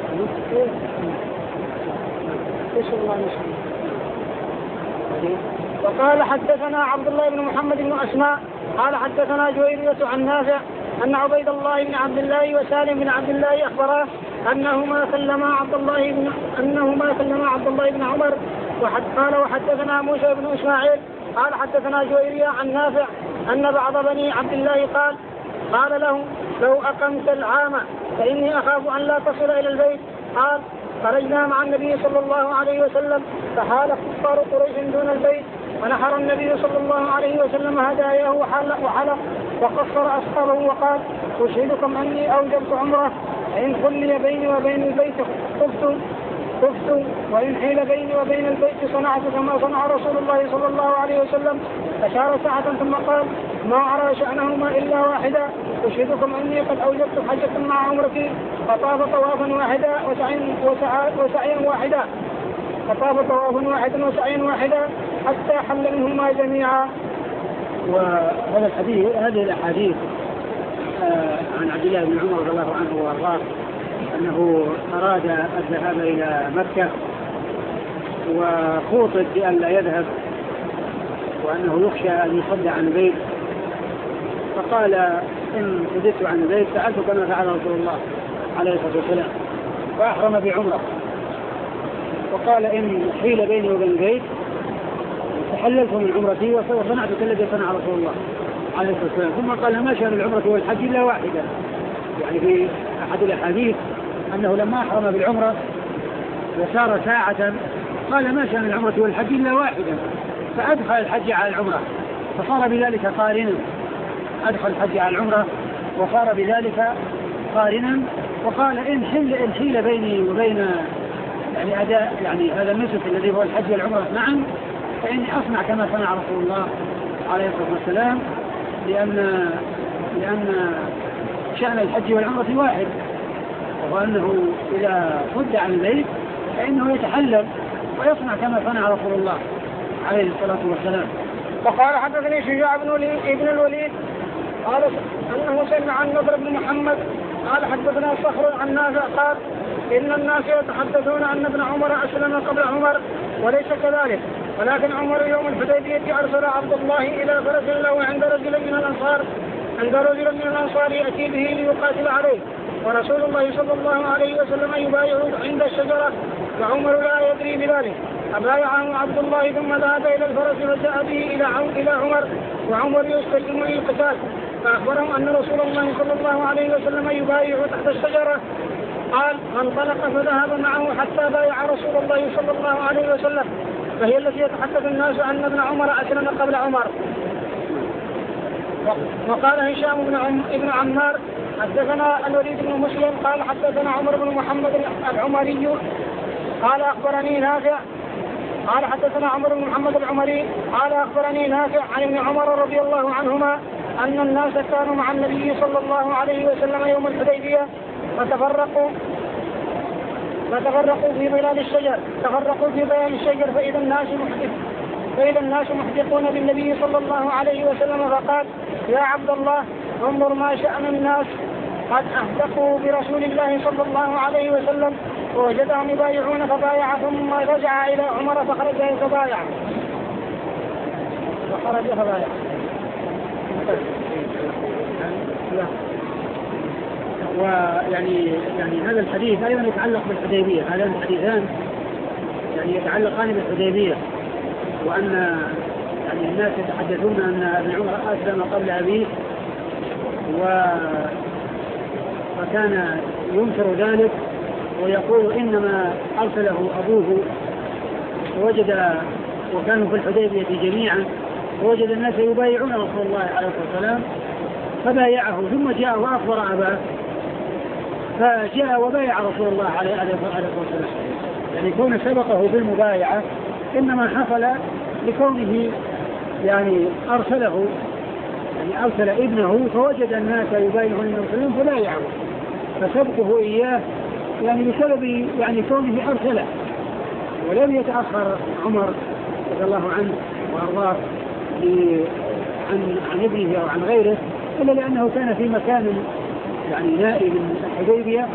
وقال: حدثنا عبد الله بن محمد بن أسماء قال حدثنا جويرية عن نافع أن عبيد الله بن عبد الله وسالم بن عبد الله أخبره أنهما كلما عبد الله بن أنهما كلما عبد الله بن عمر. وحد قال: وحدثنا موسى بن إسماعيل قال حدثنا جويرية عن نافع أن بعض بني عبد الله قال قال له: لو أقمت العام فإني أخاف أن لا تصل إلى البيت. قال: خرجنا مع النبي صلى الله عليه وسلم فحال كفار قريش دون البيت، ونحر النبي صلى الله عليه وسلم هداياه وحلق وحلق وقصر أصحابه وقال: أشهدكم أني أوجبت عمره، فإن خلي بيني وبين البيت خفت خفت وإن حيل بيني وبين البيت صنعت كما صنع رسول الله صلى الله عليه وسلم. أشار ساعة ثم قال: ما أرى شأنهما إلا واحدا، أشهدكم أني قد أوجبت حجة مع عمرتي، فطاف طوافا واحدا وسعيا واحدا فطاف طوافا واحدا وسعيا واحدا حتى حل منهما جميعا. وهذا الحديث هذه الأحاديث آه عن عبد الله بن عمر رضي الله عنه وارضاه أنه أراد الذهاب إلى مكة وخوطب بأن لا يذهب، وأنه يخشى أن يصد عن البيت، فقال: إن صددت عن البيت فعلت كما فعل رسول الله عليه الصلاة والسلام، فأحرم بعمرة. وقال: إن حيل بيني وبين البيت تحللت من عمرتي وصنعت كالذي صنع رسول الله عليه الصلاة والسلام. ثم قال: ما شأن العمرة والحج إلا واحدة. يعني في أحد الأحاديث أنه لما أحرم بالعمرة وسار ساعة قال: ما شأن العمرة والحج إلا واحدة، فأدخل الحج على العمرة فصار بذلك قارنا. أدخل الحج على العمرة وصار بذلك قارنا. وقال: إن حل إن حيل بيني وبين يعني أداء يعني هذا النسك الذي هو الحج والعمرة معا فإني أصنع كما صنع رسول الله عليه الصلاة والسلام، لأن لأن شأن الحج والعمرة واحد، وهو أنه إذا صد عن البيت فإنه يتحلل ويصنع كما صنع رسول الله عليه الصلاة والسلام. وقال حدثني شجاع بن ابن الوليد قال أنه سمع عن نضر بن محمد قال حدثنا صخر عن نافع قال إن الناس يتحدثون أن ابن عمر أسلم قبل عمر وليس كذلك، ولكن عمر يوم الحديبية أرسل عبد الله إلى فرس له عند رجل من الأنصار عند رجل من الأنصار يأتي به ليقاتل عليه، ورسول الله صلى الله عليه وسلم يبايع عند الشجرة، وعمر لا يدري بذلك، فبايعه عبد الله ثم ذهب إلى الفرس وجاء به إلى عمر وعمر يستسلم للقتال، فأخبرهم أن رسول الله صلى الله عليه وسلم يبايع تحت الشجرة. قال فانطلق فذهب معه حتى بايع رسول الله صلى الله عليه وسلم، فهي التي يتحدث الناس أن ابن عمر أسلم قبل عمر. وقال هشام بن عم ابن عمار حدثنا الوليد بن مسلم قال حدثنا عمر بن محمد العمري قال أخبرني نافع قال حدثنا عمر بن محمد العمري قال أخبرني نافع عن ابن عمر رضي الله عنهما أن الناس كانوا مع النبي صلى الله عليه وسلم يوم الحديبية فتفرقوا فتفرقوا في ظلال الشجر تفرقوا في ظلال الشجر فإذا الناس محدث فإذا الناس محدثون بالنبي صلى الله عليه وسلم، فقال يا عبد الله انظر ما شأن الناس قد أحدقوا برسول الله صلى الله عليه وسلم، ووجدهم يبايعون فبايع ثم رجع إلى عمر فخرج فبايع فخرج فبايع ويعني يعني هذا الحديث أيضا يتعلق بالحديبية، هذان الحديثان يعني يتعلقان بالحديبية، وأن يعني الناس يتحدثون أن ابن عمر أسلم قبل أبيه، وكان ينكر ذلك ويقول إنما أرسله أبوه، ووجد وكانوا في الحديبية جميعا ووجد الناس يبايعون رسول الله عليه الصلاة والسلام فبايعه، ثم جاء وأخبر أباه فجاء وبايع رسول الله عليه الصلاة والسلام. يعني كون سبقه بالمبايعة إنما حصل لكونه يعني أرسله يعني أرسل ابنه فوجد الناس يبايعون المرسلين فبايعه، فسبقه إياه يعني بسبب يعني كونه أرسله، ولم يتأخر عمر رضي الله عنه وأرضاه عن عن ابنه أو عن غيره إلا لأنه كان في مكان يعني نائي من الحديبية،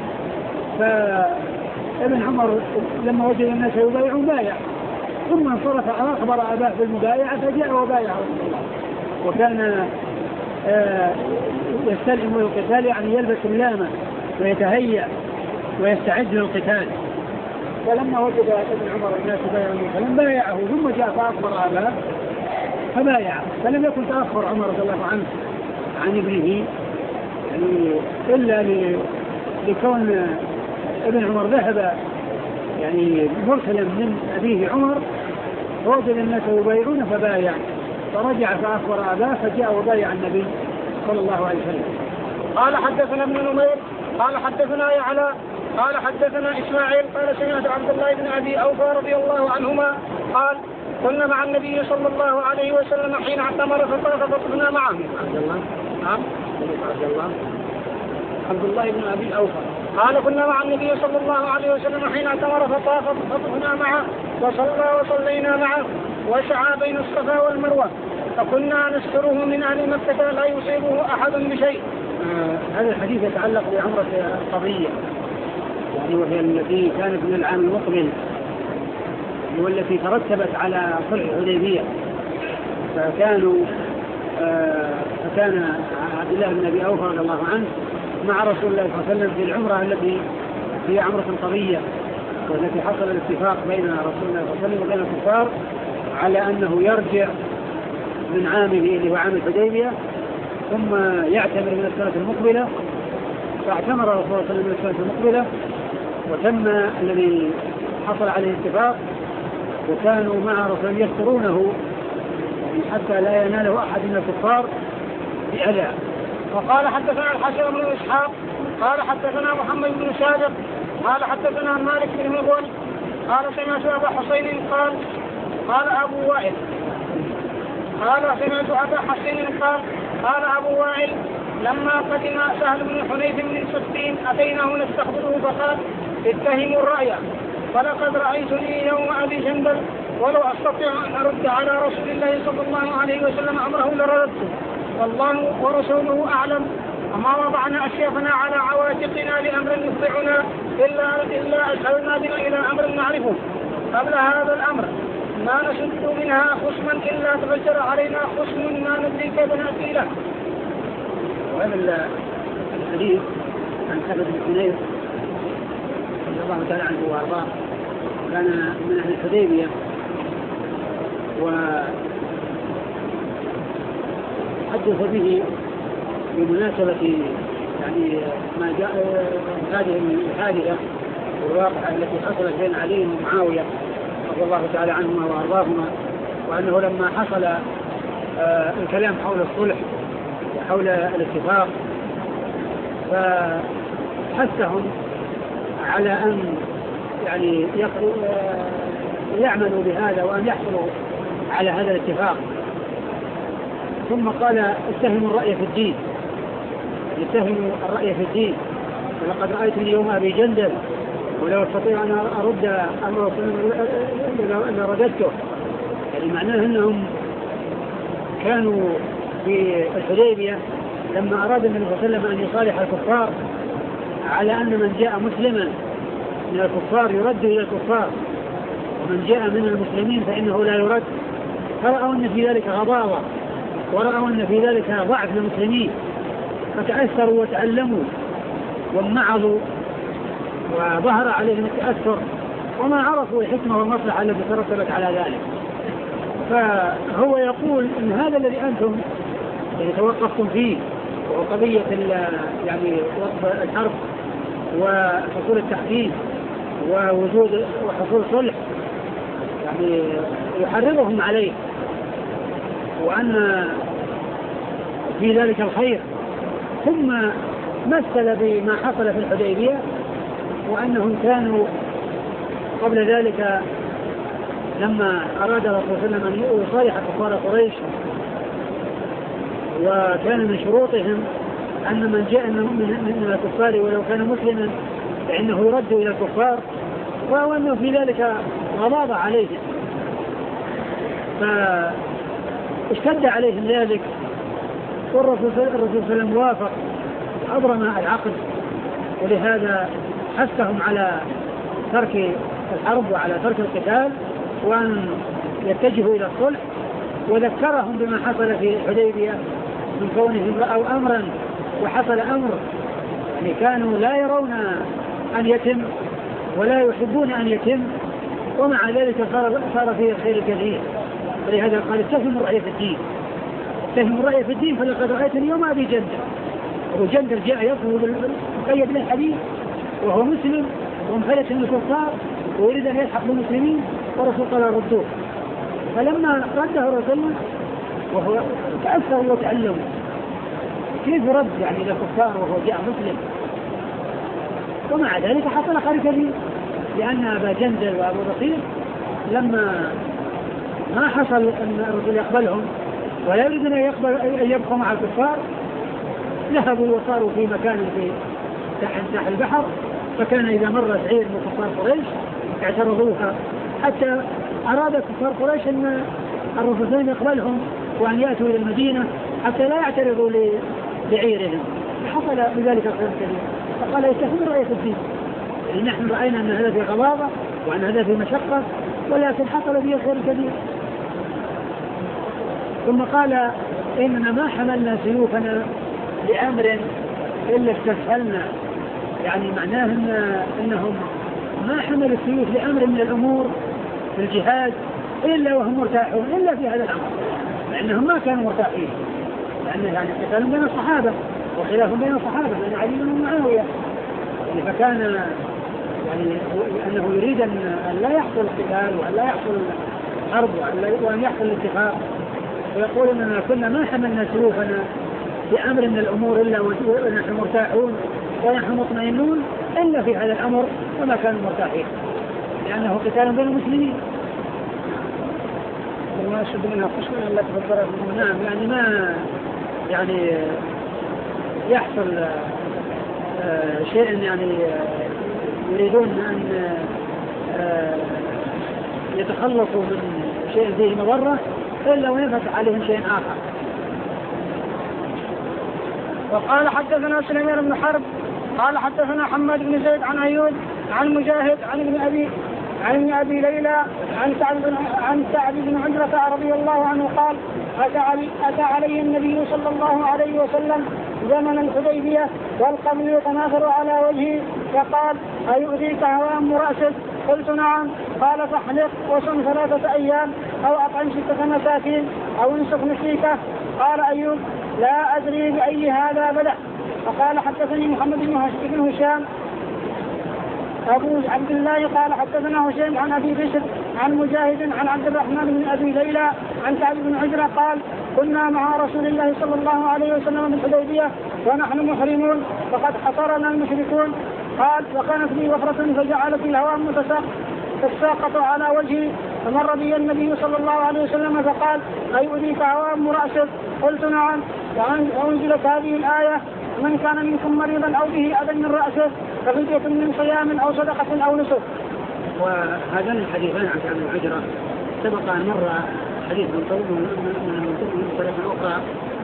فابن عمر لما وجد الناس يبايعون بايع، ثم انصرف أخبر أباه بالمبايعة فجاء وبايع رسول الله، وكان آه يستلزم القتال يعني يلبس اللامة ويتهيأ ويستعد للقتال، فلما وجد ابن عمر الناس بايعون فلم بايعه ثم جاء فأخبر أباه فبايع، فلم يكن تأخر عمر رضي الله عنه عن ابنه يعني إلا لكون ابن عمر ذهب يعني مرسلا من أبيه عمر ووجد الناس يبايعون فبايع، فرجع فأخبر أباه فجاء وبايع النبي صلى الله عليه وسلم. قال حدثنا ابن نمير قال حدثنا يعلى قال حدثنا إسماعيل قال سمعت عبد الله بن أبي أوفى رضي الله عنهما قال كنا مع النبي صلى الله عليه وسلم حين اعتمر فطاف فطفنا معه. عبد الله نعم عبد الله عبد الله بن أبي أوفى قال كنا مع النبي صلى الله عليه وسلم حين اعتمر فطاف فطفنا معه وصلى وصلينا معه وسعى بين الصفا والمروة، فكنا نستره من أهل مكة لا يصيبه أحد بشيء. آه هذا الحديث يتعلق بعمرة القضية يعني وهي التي كانت من العام المقبل والتي ترتبت على صلح الحديبية، فكانوا آه فكان عبد الله بن أبي أوفى رضي الله عنه مع رسول الله صلى الله عليه وسلم في العمرة التي هي عمرة القضية، والتي حصل الاتفاق بين رسول الله صلى الله عليه وسلم وبين الكفار على أنه يرجع من عامه اللي هو عام الحديبية ثم يعتمر من السنة المقبلة، فاعتمر رسول الله صلى الله عليه وسلم من السنة المقبلة وتم الذي حصل عليه الاتفاق، وكانوا مع رسول الله يسترونه حتى لا يناله أحد من الكفار بأذى. وقال حدثنا الحسن بن إسحاق قال حدثنا محمد بن سابق قال حدثنا مالك بن مغول قال سمعت أبا حسين قال قال أبو وائل قال سمعت أبا حسين قال قال أبو وائل لما قدم سهل بن حنيف من سفين أتيناه نستخبره فقال اتهموا الرأي، فلقد رأيتني يوم أبي جندل ولو أستطيع أن أرد على رسول الله صلى الله عليه وسلم أمره لرددته، والله ورسوله أعلم. وما وضعنا أسيافنا على عواتقنا لأمر يخضعنا إلا إلا أسألنا بنا إلى أمر نعرفه قبل هذا الأمر، ما نشد منها خصما إلا تفجر علينا خصم ما ندري كيف نأتي له. وهذا الحديث عن ثابت بن حنيف رضي الله تعالى عنه وارضاه كان من اهل الحديبيه، وحدث به بمناسبه يعني ما جاء هذه الحادثه والواقعه التي حصلت بين علي ومعاويه رضي الله تعالى عنهما وارضاهما، وانه لما حصل آه الكلام حول الصلح وحول الاتفاق فحثهم على أن يعني يعملوا بهذا وأن يحصلوا على هذا الاتفاق. ثم قال اتهموا الرأي في الدين، اتهموا الرأي في الدين، ولقد رأيت اليوم أبي جندل ولو استطيع أن أرد أمر لرددته. يعني معناه أنهم كانوا في الحديبية لما أراد النبي صلى الله عليه وسلم أن يصالح الكفار على أن من جاء مسلما من الكفار يرد إلى الكفار، ومن جاء من المسلمين فإنه لا يرد، فرأوا أن في ذلك غضاضة ورأوا أن في ذلك ضعف للمسلمين، فتأثروا وتألموا وامعظوا وظهر عليهم التأثر وما عرفوا الحكمة والمصلحة التي ترتبت على ذلك. فهو يقول إن هذا الذي أنتم يعني توقفتم فيه وهو قضية يعني وقف الحرب وحصول التحديد ووجود وحصول صلح يعني يحرضهم عليه، وأن في ذلك الخير. ثم مثل بما حصل في الحديبية وأنهم كانوا قبل ذلك لما أراد الرسول صلى الله عليه وسلم أن يصالح كفار قريش، وكان من شروطهم أن من جاء من الكفار ولو كان مسلما فإنه يرد إلى الكفار، وأنه في ذلك غضاض عليهم، فاشتد عليهم ذلك، والرسول صلى الله عليه وسلم وافق أبرم العقد، ولهذا حثهم على ترك الحرب وعلى ترك القتال وأن يتجهوا إلى الصلح، وذكرهم بما حصل في الحديبية من كونهم رأوا أمرا وحصل أمر يعني كانوا لا يرون أن يتم ولا يحبون أن يتم، ومع ذلك صار, صار فيه الخير الكثير. ولهذا قال اتهموا الرأي في الدين، اتهموا الرأي في الدين فلقد رأيتني يوم أبي جندل. وجندل جاء يطلب مقيد للحديث وهو مسلم وانفلت من الكفار ويريد أن يلحق بالمسلمين، ورسول قال ردوه. فلما رده الرسول وهو تأثر وتعلم كيف رد يعني إلى الكفار وهو جاء مسلم، ومع ذلك حصل خير كبير، لأن أبا جندل وأبو بصير لما ما حصل أن الرسول يقبلهم ولا يريدون أن يبقوا مع الكفار ذهبوا وصاروا في مكان في تحت البحر، فكان إذا مر سعير من كفار قريش اعترضوها، حتى أراد كفار قريش أن الرسول يقبلهم وأن يأتوا إلى المدينة حتى لا يعترضوا لعيرهم، حصل بذلك الخير الكبير. فقال يتهم رأي في الدين، يعني نحن رأينا أن هذا في غضاضة وأن هذا في مشقة، ولكن حصل به الخير الكبير. ثم قال إننا ما حملنا سيوفنا لأمر إلا استسهلنا، يعني معناه إن إنهم ما حملوا السيوف لأمر من الأمور في الجهاد إلا وهم مرتاحون إلا في هذا الأمر، لأنهم ما كانوا مرتاحين، لأنه يعني قتال بين الصحابة وخلاف بين الصحابة بين علي ومعاوية، يعني فكان يعني أنه يريد أن لا يحصل القتال وأن لا يحصل حرب وأن يحصل الاتفاق، ويقول أننا كنا ما حملنا سيوفنا بأمر من الأمور إلا ونحن مرتاحون ونحن مطمئنون إلا في هذا الأمر وما كانوا مرتاحين، لأنه قتال بين المسلمين. وما يشد منها خشوع إلا تفكر. نعم، يعني ما يعني يحصل آه شيء يعني يريدون أن آه يتخلصوا من شيء فيه مضرة إلا وينفتح عليهم شيء آخر. وقال حدثنا سليمان بن حرب قال حدثنا حماد بن زيد عن أيوب عن مجاهد عن ابن أبي عن ابن أبي ليلى عن سعد بن عن سعد بن عجرة رضي الله عنه قال أتى علي, أتى علي النبي صلى الله عليه وسلم زمن الحديبية والقبل يتناثر على وجهي فقال أيؤذيك هوام رأسك؟ قلت نعم. قال فاحلق وصم ثلاثة أيام أو أطعم ستة مساكين أو انسك نسيكه. قال أيوب لا أدري بأي هذا بدأ. فقال حدثني محمد بن هشام أبو عبد الله قال حدثنا هشام عن أبي بشر عن مجاهد عن عبد الرحمن بن أبي ليلى عن سعد بن عجرة قال كنا مع رسول الله صلى الله عليه وسلم بالحديبية ونحن محرمون فقد حصرنا المشركون. قال وكانت لي وفرة فجعلت الهوام تتساقط على وجهي فمر بي النبي صلى الله عليه وسلم فقال أيؤذيك هوام رأسك؟ قلت نعم. وأنزلت هذه الآية من كان منكم مريضا أو به أذى من رأسه ففدية من صيام أو صدقة أو نسك. وهذان الحديثان عن سعد بن عجرة سبق أن مر حديث من من طريق أخرى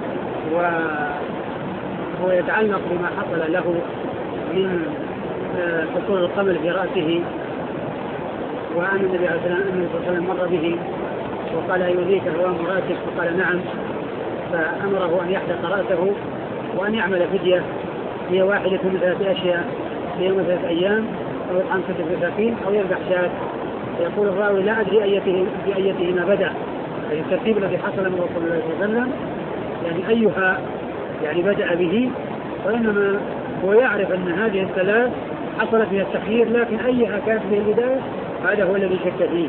وهو يتعلق بما حصل له من حصول القمل في رأسه وأن النبي عليه الصلاة والسلام مر به وقال يؤذيك هوام رأسك؟ فقال نعم. فأمره أن يحلق رأسه وأن يعمل فدية هي واحدة من ثلاث أشياء في يوم ثلاث أيام أو يطعم ستة مساكين أو يذبح شاة. يقول الراوي لا أدري أيته بأيتهما بدأ، يعني الترتيب الذي حصل من رسول الله صلى الله عليه وسلم يعني أيها يعني بدأ به، وإنما هو يعرف أن هذه الثلاث حصل فيها التخيير لكن أيها كانت في البداية هذا هو الذي شك فيه.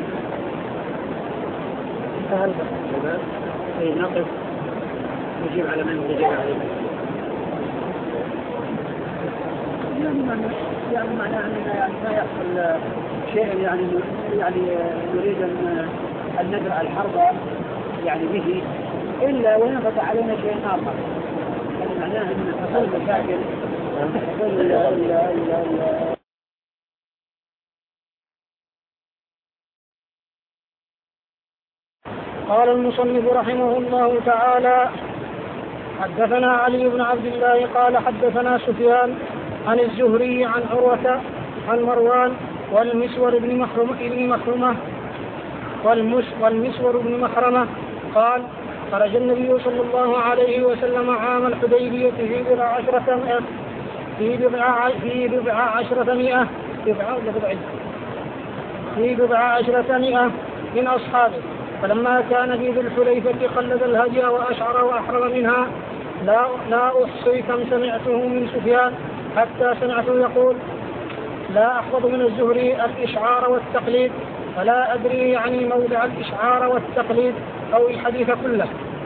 فهل أي نقف نجيب على من يجيب عليه؟ يعني معناه أننا يعني ما يحصل شيء يعني يعني يريد أن أن ندرع الحرب يعني به إلا وينفتح علينا شيء آخر. يعني معناه أن حصل مشاكل قال المصنف رحمه الله تعالى حدثنا علي بن عبد الله قال حدثنا سفيان عن الزهري عن عروة عن مروان والمسور بن مخرمة والمسور بن مخرمة قال خرج النبي صلى الله عليه وسلم عام الحديبية في بضع عشرة مئة في بضع في بضع عشرة مئة في بضع عشرة مئة من أصحابه. فلما كان في ذي الحليفة قلد الهدي وأشعر وأحرم منها لا لا أحصي كم سمعته من سفيان حتى سمعته يقول لا أحفظ من الزهري الإشعار والتقليد فلا أدري يعني موضع الإشعار والتقليد أو الحديث كله.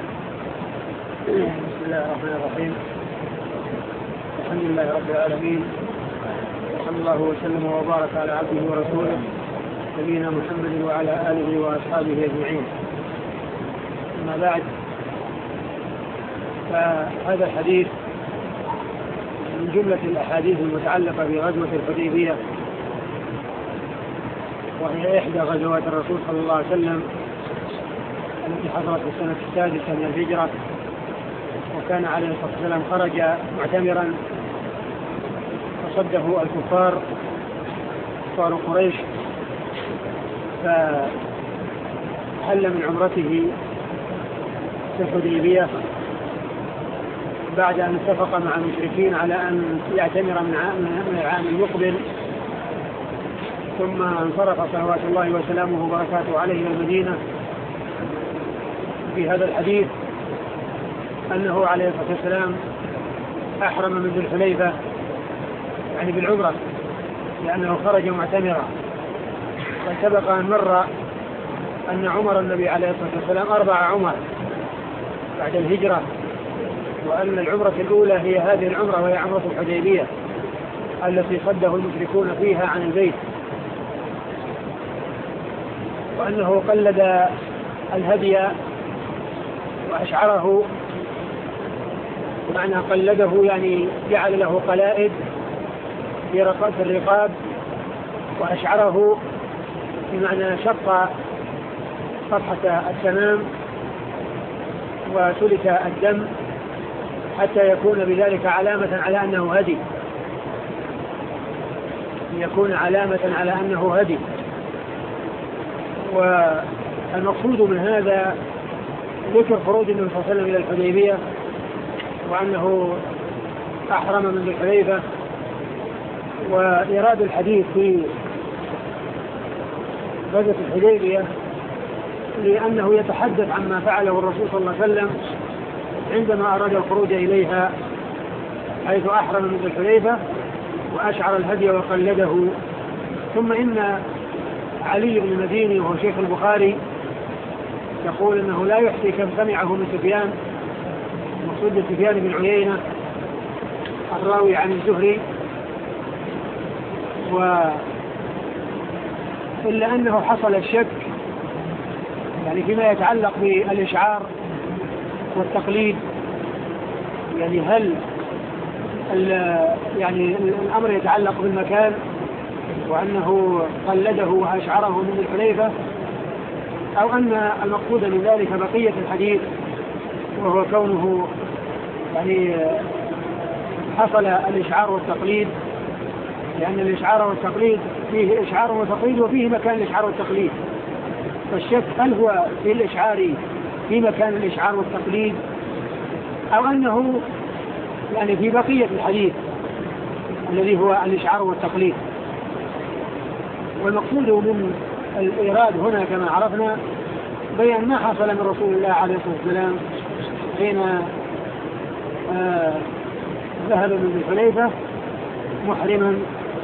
بسم الله الرحمن الرحيم. الحمد لله رب العالمين وصلى الله وسلم وبارك على عبده ورسوله نبينا محمد وعلى آله وأصحابه أجمعين. أما بعد فهذا الحديث من جملة الأحاديث المتعلقة بغزوة الحديبية وهي إحدى غزوات الرسول صلى الله عليه وسلم التي حصلت في السنة السادسة من الهجرة، وكان عليه الصلاة والسلام خرج معتمرا فصده الكفار كفار قريش فحل من عمرته في الحديبية بعد أن اتفق مع المشركين على أن يعتمر من العام المقبل، ثم انصرف صلوات الله وسلامه وبركاته عليه إلى المدينة. في هذا الحديث أنه عليه الصلاة والسلام أحرم من ذي الحليفة يعني بالعمرة لأنه خرج معتمرا. وسبق أن مر أن عمر النبي عليه الصلاة والسلام أربع عمر بعد الهجرة، وأن العمرة الأولى هي هذه العمرة وهي عمرة الحديبية التي صده المشركون فيها عن البيت، وأنه قلد الهدي وأشعره، معنى قلده يعني جعل له قلائد في الرقاب وأشعره بمعنى شق صفحة التمام وسلك الدم حتى يكون بذلك علامة على أنه هدي، يكون علامة على أنه هدي. والمقصود من هذا ذكر خروج النبي صلى الله عليه وسلم إلى الحديبية، وأنه أحرم من ذي الحليفة، وإيراد الحديث في غزوة الحديبية لأنه يتحدث عما فعله الرسول صلى الله عليه وسلم عندما أراد الخروج إليها، حيث أحرم من ذي الحليفة وأشعر الهدي وقلده. ثم إن علي بن المديني وهو شيخ البخاري يقول إنه لا يحصي كم سمعه من سفيان، مقصود سفيان بن عيينة الراوي عن الزهري، و إلا أنه حصل الشك يعني فيما يتعلق بالإشعار والتقليد، يعني هل يعني الأمر يتعلق بالمكان وأنه قلده وأشعره من الحليفة، أو أن المقصود من ذلك بقية الحديث وهو كونه يعني حصل الإشعار والتقليد، لأن الإشعار والتقليد فيه إشعار وتقليد وفيه مكان الإشعار والتقليد. فالشك هل هو في الإشعار في مكان الإشعار والتقليد، أو أنه يعني في بقية الحديث الذي هو الإشعار والتقليد. والمقصود من الإيراد هنا كما عرفنا بيان ما حصل من رسول الله عليه الصلاة والسلام حين آه ذهب من الحليفة محرما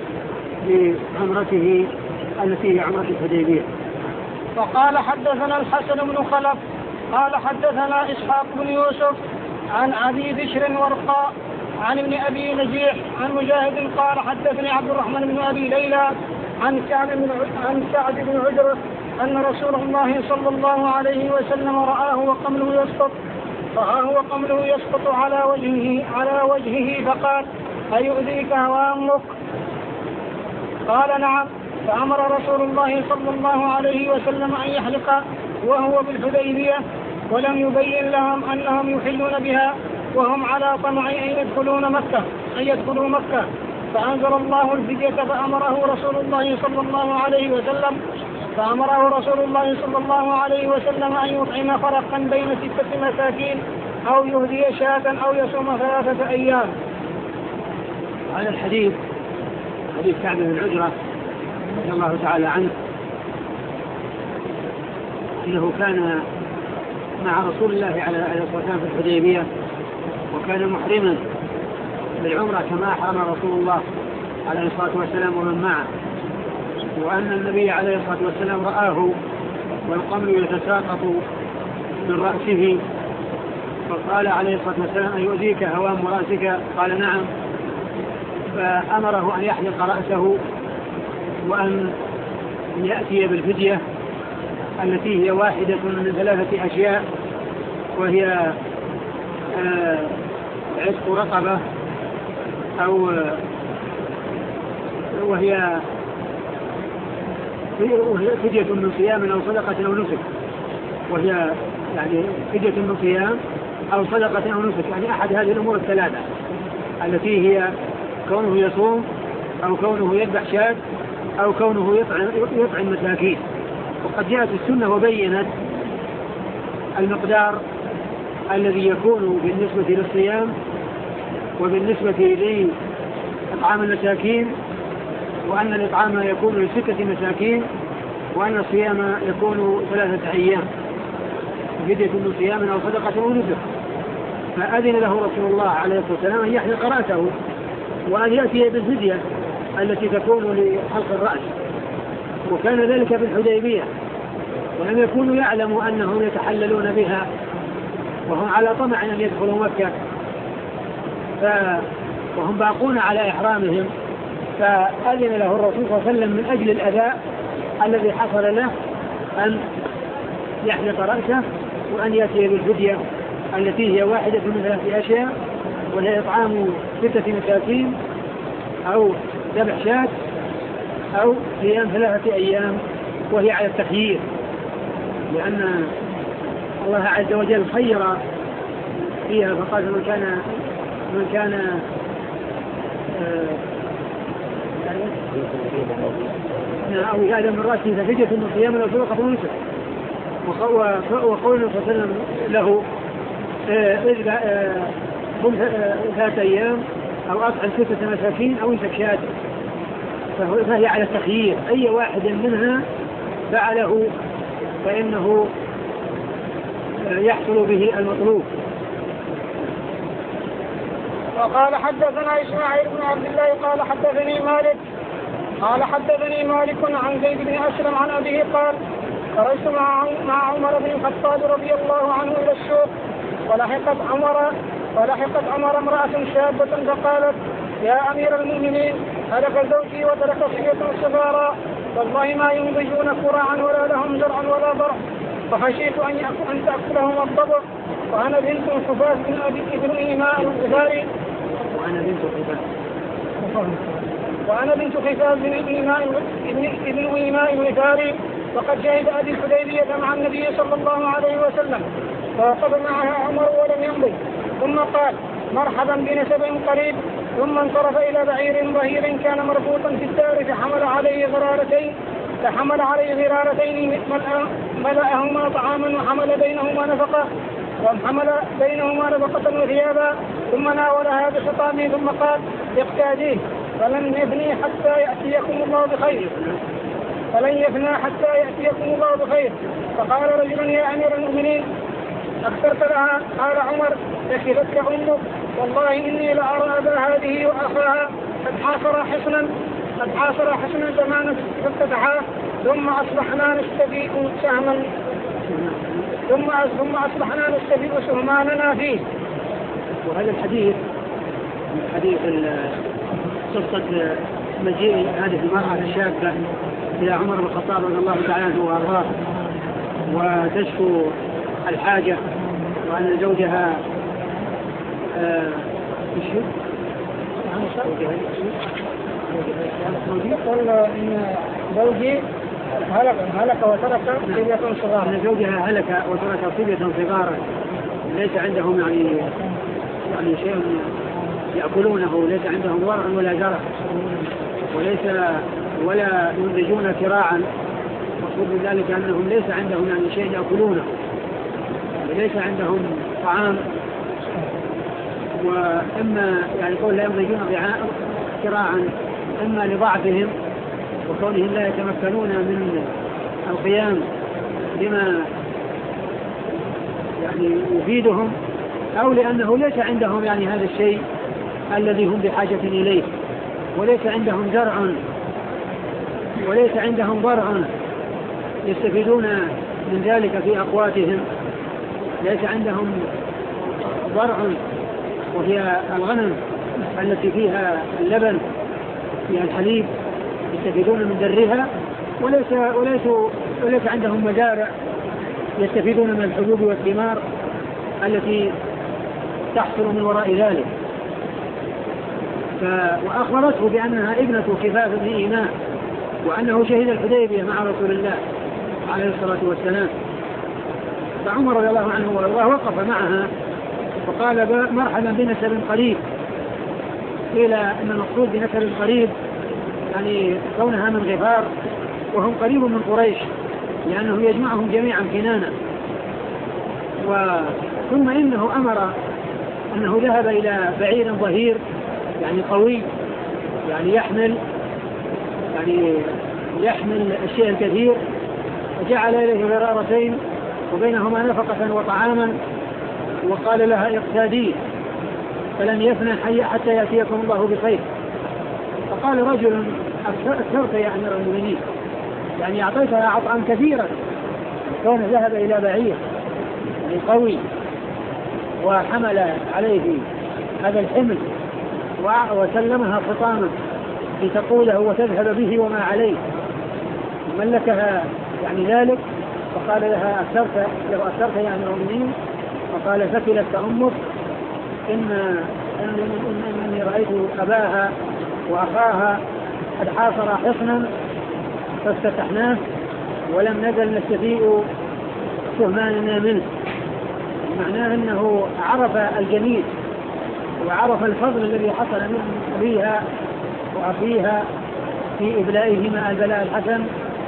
بعمرته التي هي عمرة الحديبية. وقال حدثنا الحسن بن خلف قال حدثنا إسحاق بن يوسف عن أبي بشر ورقاء عن ابن أبي نجيح عن مجاهد قال حدثني عبد الرحمن بن أبي ليلى عن سعد بن عن سعد بن عجرة أن رسول الله صلى الله عليه وسلم رآه وقمله يسقط رآه وقمله يسقط على وجهه على وجهه فقال: أيؤذيك هوامك؟ قال: نعم. فأمر رسول الله صلى الله عليه وسلم أن يحلق وهو بالحديبية، ولم يبين لهم أنهم يحلون بها وهم على طمع أن يدخلون مكة أن يدخلوا مكة فأنزل الله الفدية فأمره رسول الله صلى الله عليه وسلم فأمره رسول الله صلى الله عليه وسلم أن يطعم فرقا بين ستة مساكين أو يهدي شاة أو يصوم ثلاثة أيام. هذا الحديث حديث كعب بن عجرة رضي الله تعالى عنه أنه كان مع رسول الله عليه الصلاة والسلام في الحديبية، وكان محرما بالعمرة كما أحرم رسول الله عليه الصلاة والسلام ومن معه، وأن النبي عليه الصلاة والسلام رآه والقمل يتساقط من رأسه، فقال عليه الصلاة والسلام: أن يؤذيك هوام رأسك؟ قال: نعم. فأمره أن يحلق رأسه وأن يأتي بالفدية التي هي واحدة من ثلاثة أشياء، وهي آه عتق رقبة، أو وهي فدية من صيام أو صدقة أو نسك، وهي يعني فدية من صيام أو صدقة أو نسك، يعني أحد هذه الأمور الثلاثة التي هي كونه يصوم أو كونه يذبح شاة أو كونه يطعم, يطعم مساكين. وقد جاءت السنة وبينت المقدار الذي يكون بالنسبة للصيام وبالنسبة لإطعام المساكين، وأن الإطعام يكون لستة مساكين، وأن الصيام يكون ثلاثة أيام، فدية من صيام أو صدقة أو نسك. فأذن له رسول الله عليه الصلاة والسلام أن يحلق رأسه وأن يأتي بالفدية التي تكون لحلق الرأس، وكان ذلك في الحديبية، ولم يكونوا يعلموا أنهم يتحللون بها وهم على طمع أن يدخلوا مكة، ف... وهم باقون على إحرامهم. فأذن له الرسول صلى الله عليه وسلم من أجل الأذى الذي حصل له أن يحلق رأسه وأن يأتي بالفدية التي هي واحدة من ثلاث أشياء، وهي إطعام ستة مساكين أو ذبح شاة أو صيام ثلاثة أيام، وهي على التخيير. لأن الله عز وجل خير فيها فقال من كان من كان أو هذا من رأسه ففدية من صيام أو صدقة أو نسك. وقول صلى الله عليه وسلم له إذا قم ثلاثة أيام أو أطعم ستة مساكين أو امسك شاة، فهي على التخيير، أي واحد منها فعله فإنه يحصل به المطلوب. وقال حدثنا إسماعيل بن عبد الله قال حدثني مالك قال حدثني مالك عن زيد بن أسلم عن أبيه قال خرجت مع عمر بن الخطاب رضي الله عنه إلى السوق ولحقت عمر ولحقت عمر امرأة شابة فقالت يا أمير المؤمنين هلك زوجي وترك صبية صغارا والله ما ينضجون كراعا ولا لهم زرع ولا ضرع فخشيت أن أن تأكلهم الضبع وأنا بنت حفاظ بن أبي ابن إيماء الغفاري وأنا بنت حفاظ وأنا بنت حفاظ بن إيماء ابن إيماء الغفاري وقد شهد أبي الحديبية مع النبي صلى الله عليه وسلم فوقف معها عمر ولم يمضي ثم قال مرحبا بنسب قريب ثم انصرف إلى بعير ظهير كان مربوطا في الدار فحمل عليه غرارتين فحمل عليه غرارتين ملأهما طعاما وحمل بينهما نفقة وحمل بينهما نفقة وثيابا ثم ناولها بخطامه ثم قال اقتاديه فلن يفني حتى يأتيكم الله بخير فلن يفنى حتى يأتيكم الله بخير. فقال رجل يا أمير المؤمنين أكثرت لها؟ قال عمر يكفتك أمك والله إني لأرى أبا هذه وأخاها قد حاصر حصنا قد حاصر حصنا زمانا فافتتحاه ثم أصبحنا نستبيء سهما ثم ثم أصبحنا نستبيء سهماننا فيه. وهذا الحديث حديث قصة مجيء هذه المرأة الشابة إلى عمر بن الخطاب رضي الله تعالى عنه وأرضاه وتشكو الحاجة وأن زوجها يشهد يقول إن زوجي هلك هلك وترك صبية صغارا أن زوجها هلك وترك صبية صغارا ليس عندهم يعني يعني شيء يأكلونه، ليس عندهم ورع ولا زرع وليس ولا ينتجون كراعا، مقصود من ذلك أنهم ليس عندهم يعني شيء يأكلونه وليس عندهم طعام، وإما يعني قول لا ينتجون كراعا إما لضعفهم وكونهم لا يتمكنون من القيام بما يعني يفيدهم، أو لأنه ليس عندهم يعني هذا الشيء الذي هم بحاجة إليه، وليس عندهم زرع وليس عندهم ضرع يستفيدون من ذلك في أقواتهم، ليس عندهم ضرع وهي الغنم التي فيها اللبن فيها الحليب يستفيدون من درها، وليس وليس وليس عندهم مزارع يستفيدون من الحبوب والثمار التي تحصل من وراء ذلك. وأخبرته بأنها ابنة خفاف بن إيماء وأنه شهد الحديبية مع رسول الله عليه الصلاة والسلام. فعمر رضي الله عنه وارضاه وقف معها وقال مرحبا بنسب قريب. قيل أن المقصود بنسب قريب يعني كونها من غفار وهم قريب من قريش لأنه يجمعهم جميعا كنانة. ثم إنه أمر أنه ذهب إلى بعير ظهير يعني قوي يعني يحمل يعني يحمل الشيء الكثير، وجعل إليه غرارتين وبينهما نفقة وطعاما وقال لها اقتاديه فلن يفنى حتى يأتيكم الله بخير. فقال رجل أكثرت يا أمير المؤمنين يعني أعطيتها عطعا كثيرا، كون ذهب إلى بعير يعني قوي وحمل عليه هذا الحمل وسلمها خطاما لتقوله وتذهب به وما عليه، ملكها يعني ذلك. فقال لها أكثرت لو أكثرت يا أمير المؤمنين، فقال ثكلت أمك إن إنني رأيت أباها وأخاها قد حاصر حصنا فافتتحناه ولم نزل نستفيء نفسه ما لنا منه، معناه أنه عرف الجميل وعرف الفضل الذي حصل من أبيها وأخيها في إبلائهما البلاء الحسن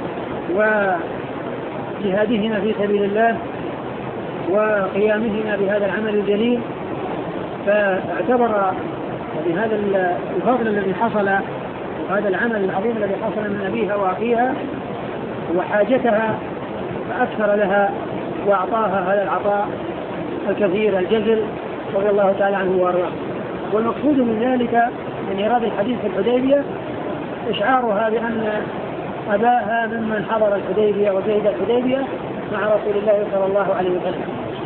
وجهادهما في سبيل الله وقيامهما بهذا العمل الجليل، فاعتبر بهذا الفضل الذي حصل وهذا العمل العظيم الذي حصل من أبيها وأخيها وحاجتها فأكثر لها وأعطاها هذا العطاء الكثير الجزل رضي الله تعالى عنه وارضاه. والمقصود من ذلك من إيراد الحديث في الحديبية إشعارها بأن أباها ممن حضر الحديبية وشهد الحديبية مع رسول الله صلى الله عليه وسلم.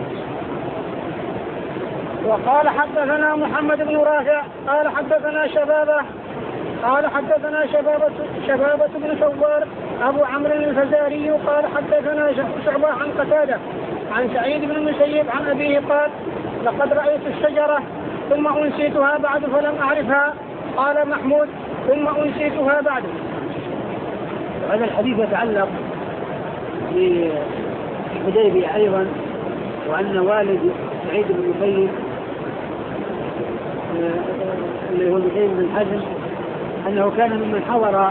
وقال حدثنا محمد بن رافع قال حدثنا شبابة قال حدثنا شبابة شبابة بن ثوار أبو عمرو الفزاري قال حدثنا شعبة عن قتادة عن سعيد بن المسيب عن أبيه قال لقد رأيت الشجرة ثم أنسيتها بعد فلم أعرفها. قال محمود ثم أنسيتها بعد. هذا الحديث يتعلق بالحديبية أيضا، وأن والد سعيد بن المسيب اللي هو المسيب بن حزم أنه كان ممن حضر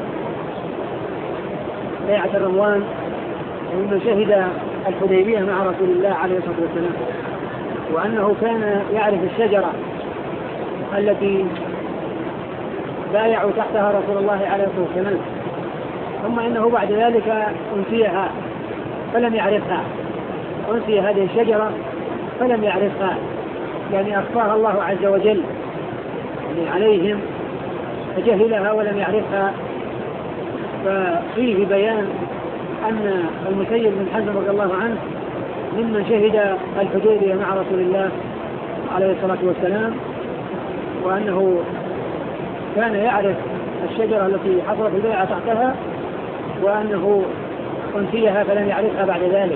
بيعة الرضوان وممن شهد الحديبية مع رسول الله عليه الصلاة والسلام، وأنه كان يعرف الشجرة التي بايعوا تحتها رسول الله عليه الصلاة والسلام، ثم إنه بعد ذلك أنسيها فلم يعرفها، أنسي هذه الشجرة فلم يعرفها، يعني أخفاها الله عز وجل يعني عليهم فجهلها ولم يعرفها. ففيه بيان أن المسيب بن حزم رضي الله عنه ممن شهد الحديبية مع رسول الله عليه الصلاة والسلام، وأنه كان يعرف الشجرة التي حصلت البيعة تحتها، وأنه أنسيها فلم يعرفها بعد ذلك.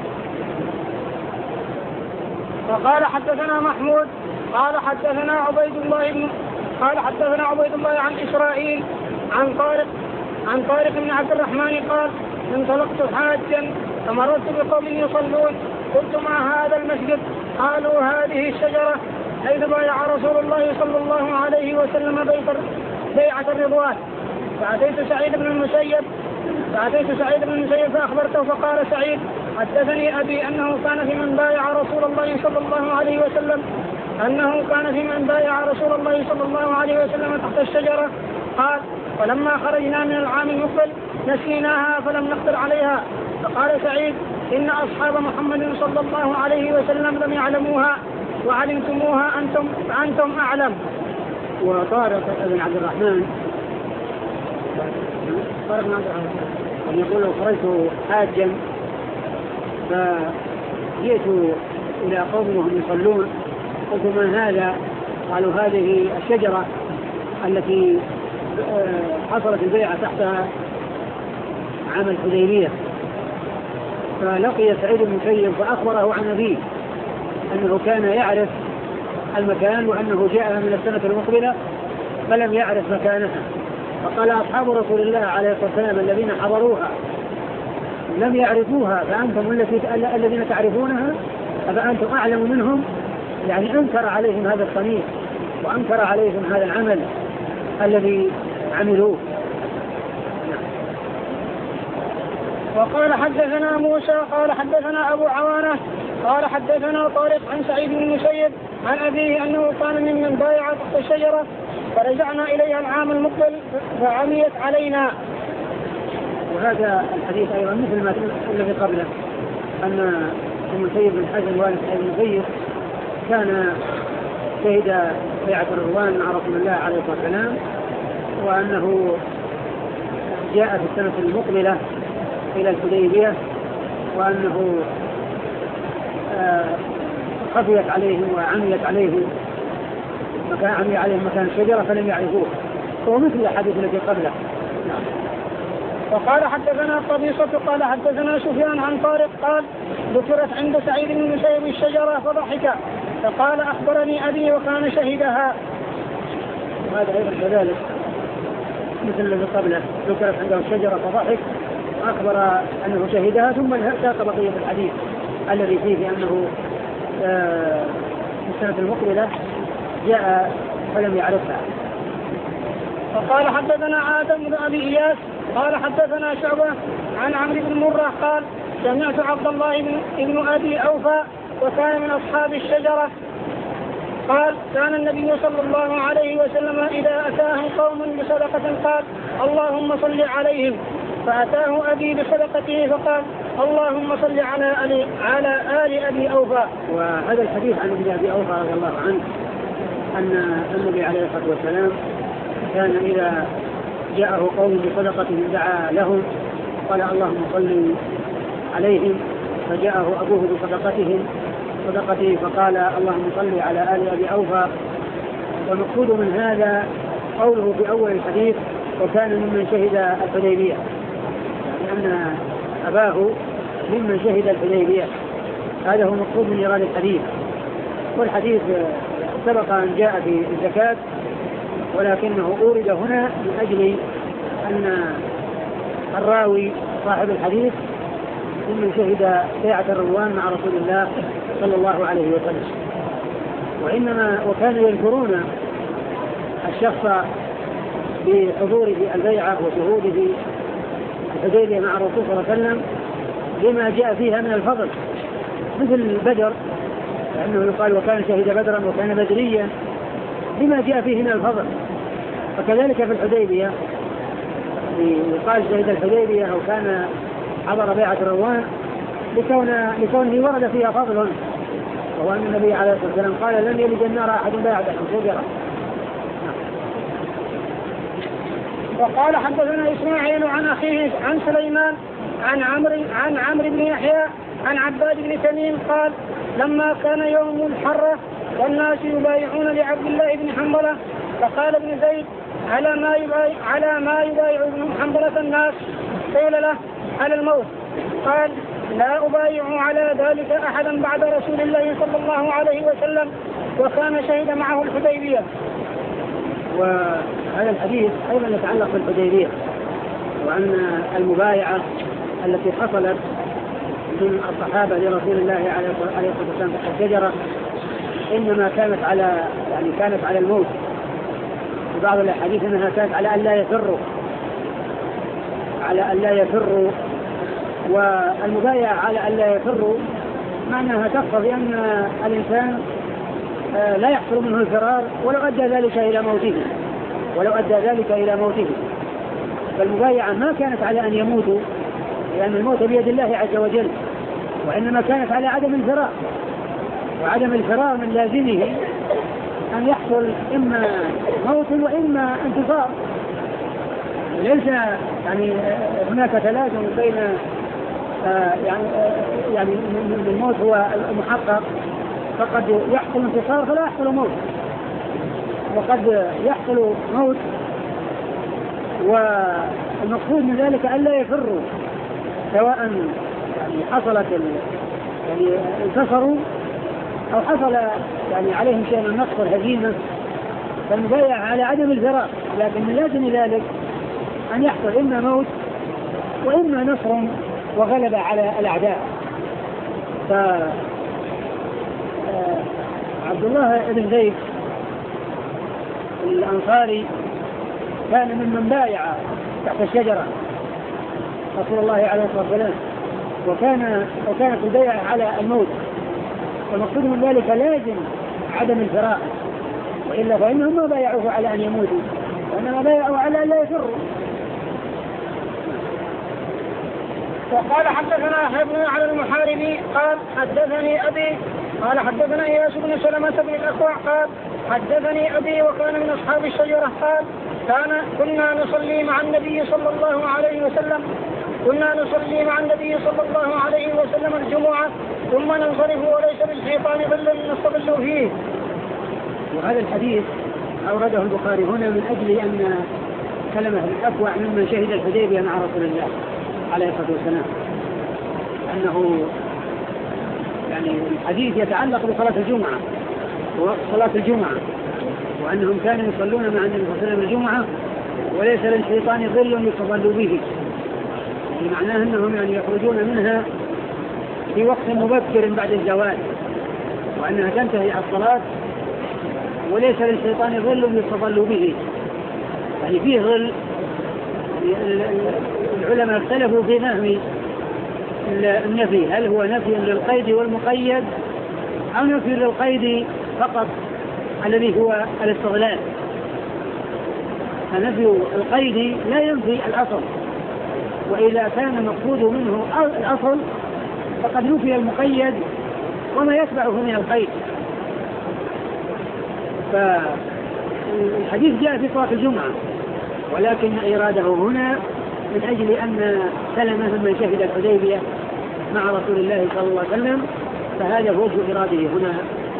وقال حدثنا محمود قال حدثنا عبيد الله بن قال حدثنا عبيد الله عن إسرائيل عن طارق عن طارق بن عبد الرحمن قال انطلقت حاجا فمررت بقوم يصلون قلت ما هذا المسجد؟ قالوا هذه الشجرة حيث بايع رسول الله صلى الله عليه وسلم بيعة الرضوان. فأتيت سعيد بن المسيب فأتيت سعيد بن المسيب فأخبرته فقال سعيد حدثني أبي أنه كان في من بايع رسول الله صلى الله عليه وسلم أنه كان في من بايع رسول الله صلى الله عليه وسلم تحت الشجرة. قال ولما خرجنا من العام المقبل نسيناها فلم نقدر عليها. فقال سعيد إن أصحاب محمد صلى الله عليه وسلم لم يعلموها وعلمتموها أنتم فأنتم أعلم. وطارق بن عبد الرحمن طارق بن عبد الرحمن يقول خرجت حاجا فجئت إلى قوم وهم يصلون قلت ما هذا؟ قالوا هذه الشجرة التي حصلت البيعة تحتها عام الحديبية. فلقي سعيد بن المسيب فأخبره عن أبيه أنه كان يعرف المكان وأنه جاء من السنة المقبلة فلم يعرف مكانها. فقال أصحاب رسول الله عليه الصلاة والسلام الذين حضروها لم يعرفوها فأنتم الذين تعرفونها فأنتم أعلم منهم، يعني أنكر عليهم هذا الصنيع وأنكر عليهم هذا العمل الذي عملوه. وقال حدثنا موسى قال حدثنا أبو عوانة قال حدثنا طارق عن سعيد بن المسيب عن أبيه أنه كان ممن بايع تحت الشجرة فرجعنا إليها العام المقبل فعميت علينا. وهذا الحديث أيضا مثل ما الذي قبله أن المسيب بن حزم والد سعيد بن المسيب كان شهد بيعة الرضوان مع رسول الله عليه الصلاة والسلام، وأنه جاء في السنة المقبلة إلى الحديبية، وأنه خفيت عليهم وعميت عليهم مكان عمي عليهم مكان الشجرة فلم يعرفوه، هو مثل الحديث الذي قبله. وقال حدثنا قبيصة قال حدثنا سفيان عن طارق قال ذكرت عند سعيد بن المسيب الشجرة فضحك فقال أخبرني أبي وكان شهدها. وهذا أيضا كذلك مثل الذي قبله ذكرت عنده الشجرة فضحك أخبر أنه شهدها ثم ساق بقية الحديث الذي فيه أنه في السنة المقبلة جاء فلم يعرفها. وقال حدثنا آدم بن أبي إياس قال حدثنا شعبة عن عمرو بن مرة قال سمعت عبد الله بن أبي أوفى وكان من أصحاب الشجرة قال كان النبي صلى الله عليه وسلم إذا أتاه قوم بصدقة قال اللهم صل عليهم، فأتاه أبي بصدقته فقال اللهم صل على آل على آل أبي أوفى. وهذا الحديث عن ابن أبي أوفى رضي الله عنه أن النبي عليه الصلاة والسلام كان إذا جاءه قوم بصدقة دعا لهم قال اللهم صل عليهم، فجاءه أبوه بصدقتهم صدقته فقال اللهم صل على آل أبي أوفى. والمقصود من هذا قوله في أول الحديث وكان ممن شهد الحديبية، لأن أباه ممن شهد الحديبية، هذا هو مقصود من إيراد الحديث. والحديث سبق أن جاء في الزكاة ولكنه أورد هنا من أجل أن الراوي صاحب الحديث ممن شهد بيعة الرضوان مع رسول الله صلى الله عليه وسلم. وإنما وكانوا يذكرون الشخص بحضوره البيعة وشهوده الحديبية مع الرسول صلى الله عليه وسلم لما جاء فيها من الفضل، مثل بدر لأنه يقال وكان شهد بدرا وكان بدريا لما جاء فيه من الفضل. وكذلك في الحديبية يقال شهد الحديبية أو كان حضر بيعة الرضوان لكون لكونه ورد فيها فضل، وهو أن النبي عليه الصلاة والسلام قال لن يلج النار أحد بيعة شجرة. وقال حدثنا إسماعيل عن أخيه عن سليمان عن عمرو عن عمرو بن يحيى عن عباد بن تميم قال لما كان يوم الحرة والناس يبايعون لعبد الله بن حنظلة فقال ابن زيد على ما يبايع على ما يبايع ابن حنظلة الناس؟ قيل له على الموت. قال لا أبايع على ذلك أحدا بعد رسول الله صلى الله عليه وسلم وكان شهد معه الحديبية. وهذا الحديث أيضا يتعلق بالحديبية، وأن المبايعة التي حصلت من الصحابة لرسول الله عليه الصلاة والسلام تحت الشجرة إنما كانت على يعني كانت على الموت، في بعض الأحاديث أنها كانت على أن لا يفروا على أن لا يفروا والمبايعة على أن لا يفروا معناها تقتضي أن الإنسان لا يحصل منه الفرار ولو أدى ذلك إلى موته ولو أدى ذلك إلى موته. فالمبايعة ما كانت على أن يموتوا لأن الموت بيد الله عز وجل، وإنما كانت على عدم الفرار، وعدم الفرار من لازمه أن يحصل إما موت وإما انتصار. ليس يعني هناك تلازم بين آه يعني آه يعني الموت هو المحقق، فقد يحصل انتصار فلا يحصل موت، وقد يحصل موت والمقصود من ذلك ألا يفروا سواء يعني حصلت يعني انتصروا أو حصل يعني عليهم شيء من النقص والهزيمة. فالمبايع على عدم الفرار، لكن من لازم ذلك أن يحصل إما موت وإما نصر وغلبة على الأعداء. فعبد الله بن زيد الأنصاري كان ممن بايع تحت الشجرة رسول الله عليه الصلاة والسلام، وكان وكانت البيعة على الموت، والمقصود من ذلك لازم عدم الفراغ، وإلا فإنهم ما بايعوه على أن يموتوا وإنما بايعوا على أن لا يفروا. وقال حدثنا يحيى بن علي المحاربي قال حدثني أبي قال حدثنا إياس بن سلمة بن الأكوع قال حدثني أبي وكان من أصحاب الشجرة قال كان كنا نصلي مع النبي صلى الله عليه وسلم كنا نصلي مع النبي صلى الله عليه وسلم الجمعة ثم ننصرف وليس بالشيطان ظل نستظل فيه. وهذا الحديث أورده البخاري هنا من أجل أن سلمة الأكوع ممن شهد الحديبية مع رسول الله عليه الصلاة والسلام، أنه يعني الحديث يتعلق بصلاة الجمعة وصلاة الجمعة، وأنهم كانوا يصلون مع النبي صلى الله عليه وسلم الجمعة وليس للشيطان ظل يستظل به. يعني معناه أنهم يعني يخرجون منها في وقت مبكر بعد الزوال، وأنها تنتهي الصلاة وليس للشيطان ظل يستظل به، يعني فيه ظل. العلماء اختلفوا في فهم النفي، هل هو نفي للقيد والمقيد أو نفي للقيد فقط الذي هو الاستغلال. فنفي القيد لا ينفي الأصل، وإذا كان مقصود منه الأصل فقد نفي المقيد وما يتبعه من القيد. فالحديث جاء في صلاة الجمعة، ولكن إراده هنا من أجل أن سلمة من شهد الحديبية مع رسول الله صلى الله عليه وسلم، فهذا هو وجه إراده هنا.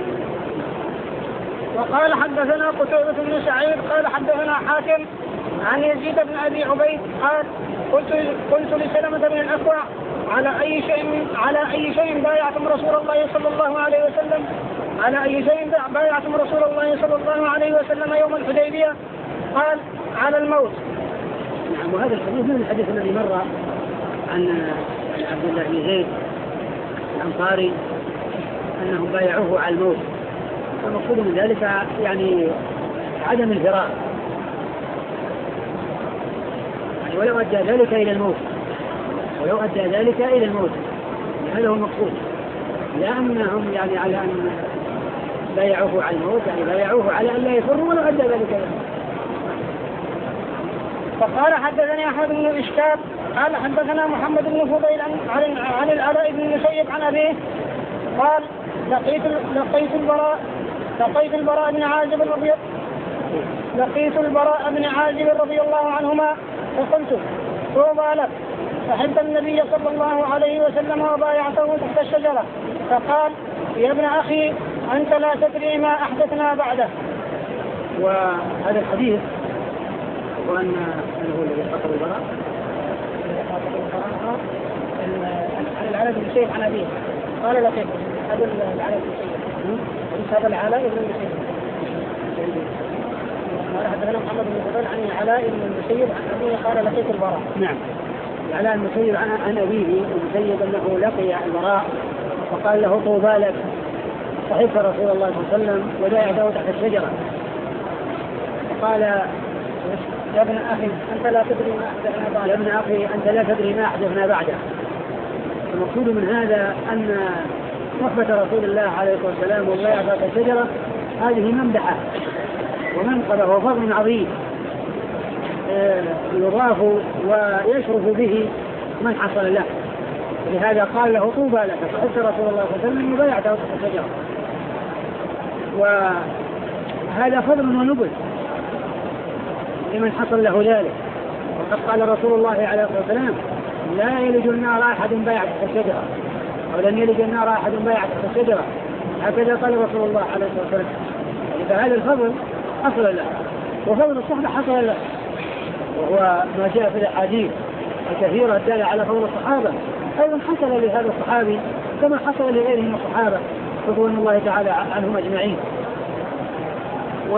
وقال حدثنا قتيبة بن سعيد قال حدثنا حاتم عن يزيد بن أبي عبيد قال قلت قلت لسلمة بن الأكوع على أي شيء على أي شيء بايعتم رسول الله صلى الله عليه وسلم على أي شيء بايعتم رسول الله صلى الله عليه وسلم يوم الحديبية؟ قال على الموت. نعم. وهذا الحديث من الحديث الذي مر عن عبد الله بن زيد الأنصاري أنهم بايعوه على الموت، والمقصود من ذلك يعني عدم الفراق، يعني ولو أدى ذلك إلى الموت ولو أدى ذلك إلى الموت هذا هو المقصود، لا أنهم يعني على أن بايعوه على الموت، يعني بايعوه على أن لا يفروا ولو أدى ذلك إلى الموت. فقال حدثني أحمد بن إشكاب قال حدثنا محمد بن فضيل عن عن العلاء بن المسيب عن أبيه قال لقيت لقيت البراء لقيت البراء بن عازب رضي لقيت البراء بن عازب رضي الله عنهما فقلت طوبى لك فحب النبي صلى الله عليه وسلم وبايعته تحت الشجرة، فقال يا ابن أخي أنت لا تدري ما أحدثنا بعده. وهذا الحديث وأن هو الذي خاطب البراء عن العلاء بن المسيب عن أبيه قال لقيت هذا العلاء بن المسيب هذا العلاء بن المسيب قال حدثنا محمد بن فضيل عن العلاء بن المسيب عن أبيه قال لقيت البراء. نعم. العلاء بن المسيب عن عن أبيه المسيب أنه لقي البراء وقال له طوبى لك صحبت رسول الله صلى الله عليه وسلم وبايعته تحت الشجرة، فقال يا ابن أخي أنت لا تدري ما أحدثنا بعده. يا ابن أخي أنت لا تدري ما أحدثنا بعده. المقصود من هذا أن صحبة رسول الله عليه الصلاة والسلام والبيعة تحت الشجرة هذه ممدحة ومنقبة وفضل عظيم يضاف ويشرف به من حصل له، لهذا قال له طوبى لك صحبت رسول الله صلى الله عليه وسلم وبايعته تحت الشجرة، وهذا فضل ونبل لمن حصل له ذلك. وقد قال رسول الله عليه الصلاة والسلام لا يلج النار أحد بايع تحت الشجرة، ولن يلج النار أحد بايع تحت الشجرة، هكذا قال رسول الله عليه الصلاة والسلام. فهذا الفضل حصل له، وفضل الصحبة حصل له، وهو ما جاء في الأحاديث الكثيرة الدالة على فضل الصحابة أيضا حصل لهذا الصحابي كما حصل لغيره من الصحابة رضوان الله تعالى عنهم أجمعين. و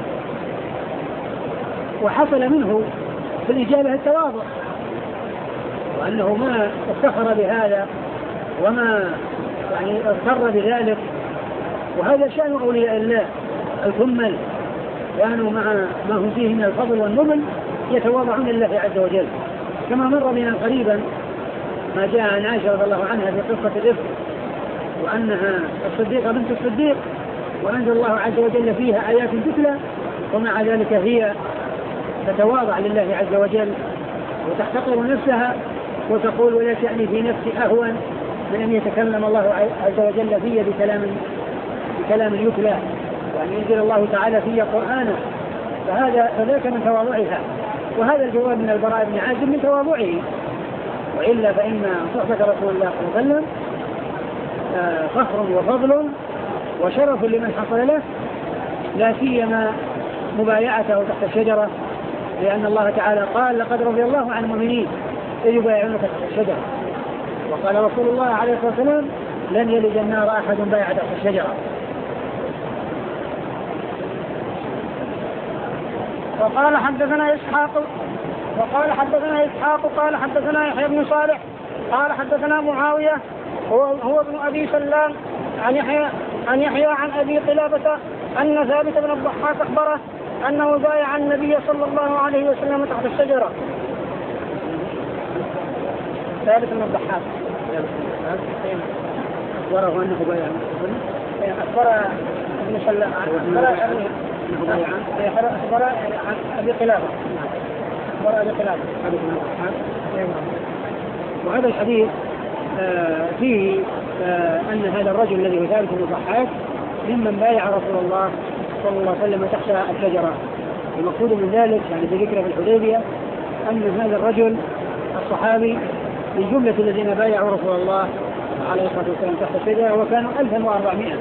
وحصل منه في الإجابة التواضع، وأنه ما افتخر بهذا وما يعني اغتر بذلك، وهذا شأن أولياء الله الكمل كانوا مع ما هم فيه من الفضل والنبل يتواضعون لله عز وجل، كما مر بنا قريبا ما جاء عن عائشة رضي الله عنها في قصة الإفك وأنها الصديقة بنت الصديق وأنزل الله عز وجل فيها آيات تتلى، ومع ذلك هي تتواضع لله عز وجل وتحتقر نفسها وتقول ولا شأني في نفسي أهون من أن يتكلم الله عز وجل في بكلام بكلام يتلى وأن ينزل الله تعالى في قرآنه، فهذا فذاك من تواضعها، وهذا الجواب من البراء بن عازب من تواضعه، وإلا فإن صحبة رسول الله صلى الله عليه وسلم فخر وفضل وشرف لمن حصل له، لا سيما مبايعته تحت الشجرة، لأن الله تعالى قال لقد رضي الله عن المؤمنين إذ يبايعونك تحت الشجرة، وقال رسول الله عليه الصلاة والسلام لن يلج النار أحد بايع تحت الشجرة. وقال حدثنا إسحاق وقال حدثنا إسحاق قال حدثنا يحيى بن صالح قال حدثنا معاوية هو, هو ابن أبي سلام عن يحيى عن يحيى عن أبي قلابة أن ثابت بن الضحاك أخبره أنه بايع النبي صلى الله عليه وسلم تحت الشجرة. ثابت بن الضحاك أخبره أنه بايع أخبر ابن سلام أخبر عن أبي قلابة أخبر أبي قلابة. وهذا الحديث آه فيه آه أن هذا الرجل الذي هو ثابت بن الضحاك ممن بايع رسول الله صلى الله عليه وسلم تحت الشجرة. المقصود من ذلك يعني في ذكر في الحديبية أن هذا الرجل الصحابي من جملة الذين بايعوا رسول الله عليه الصلاة والسلام تحت الشجرة وكانوا ألفا وأربعمائة.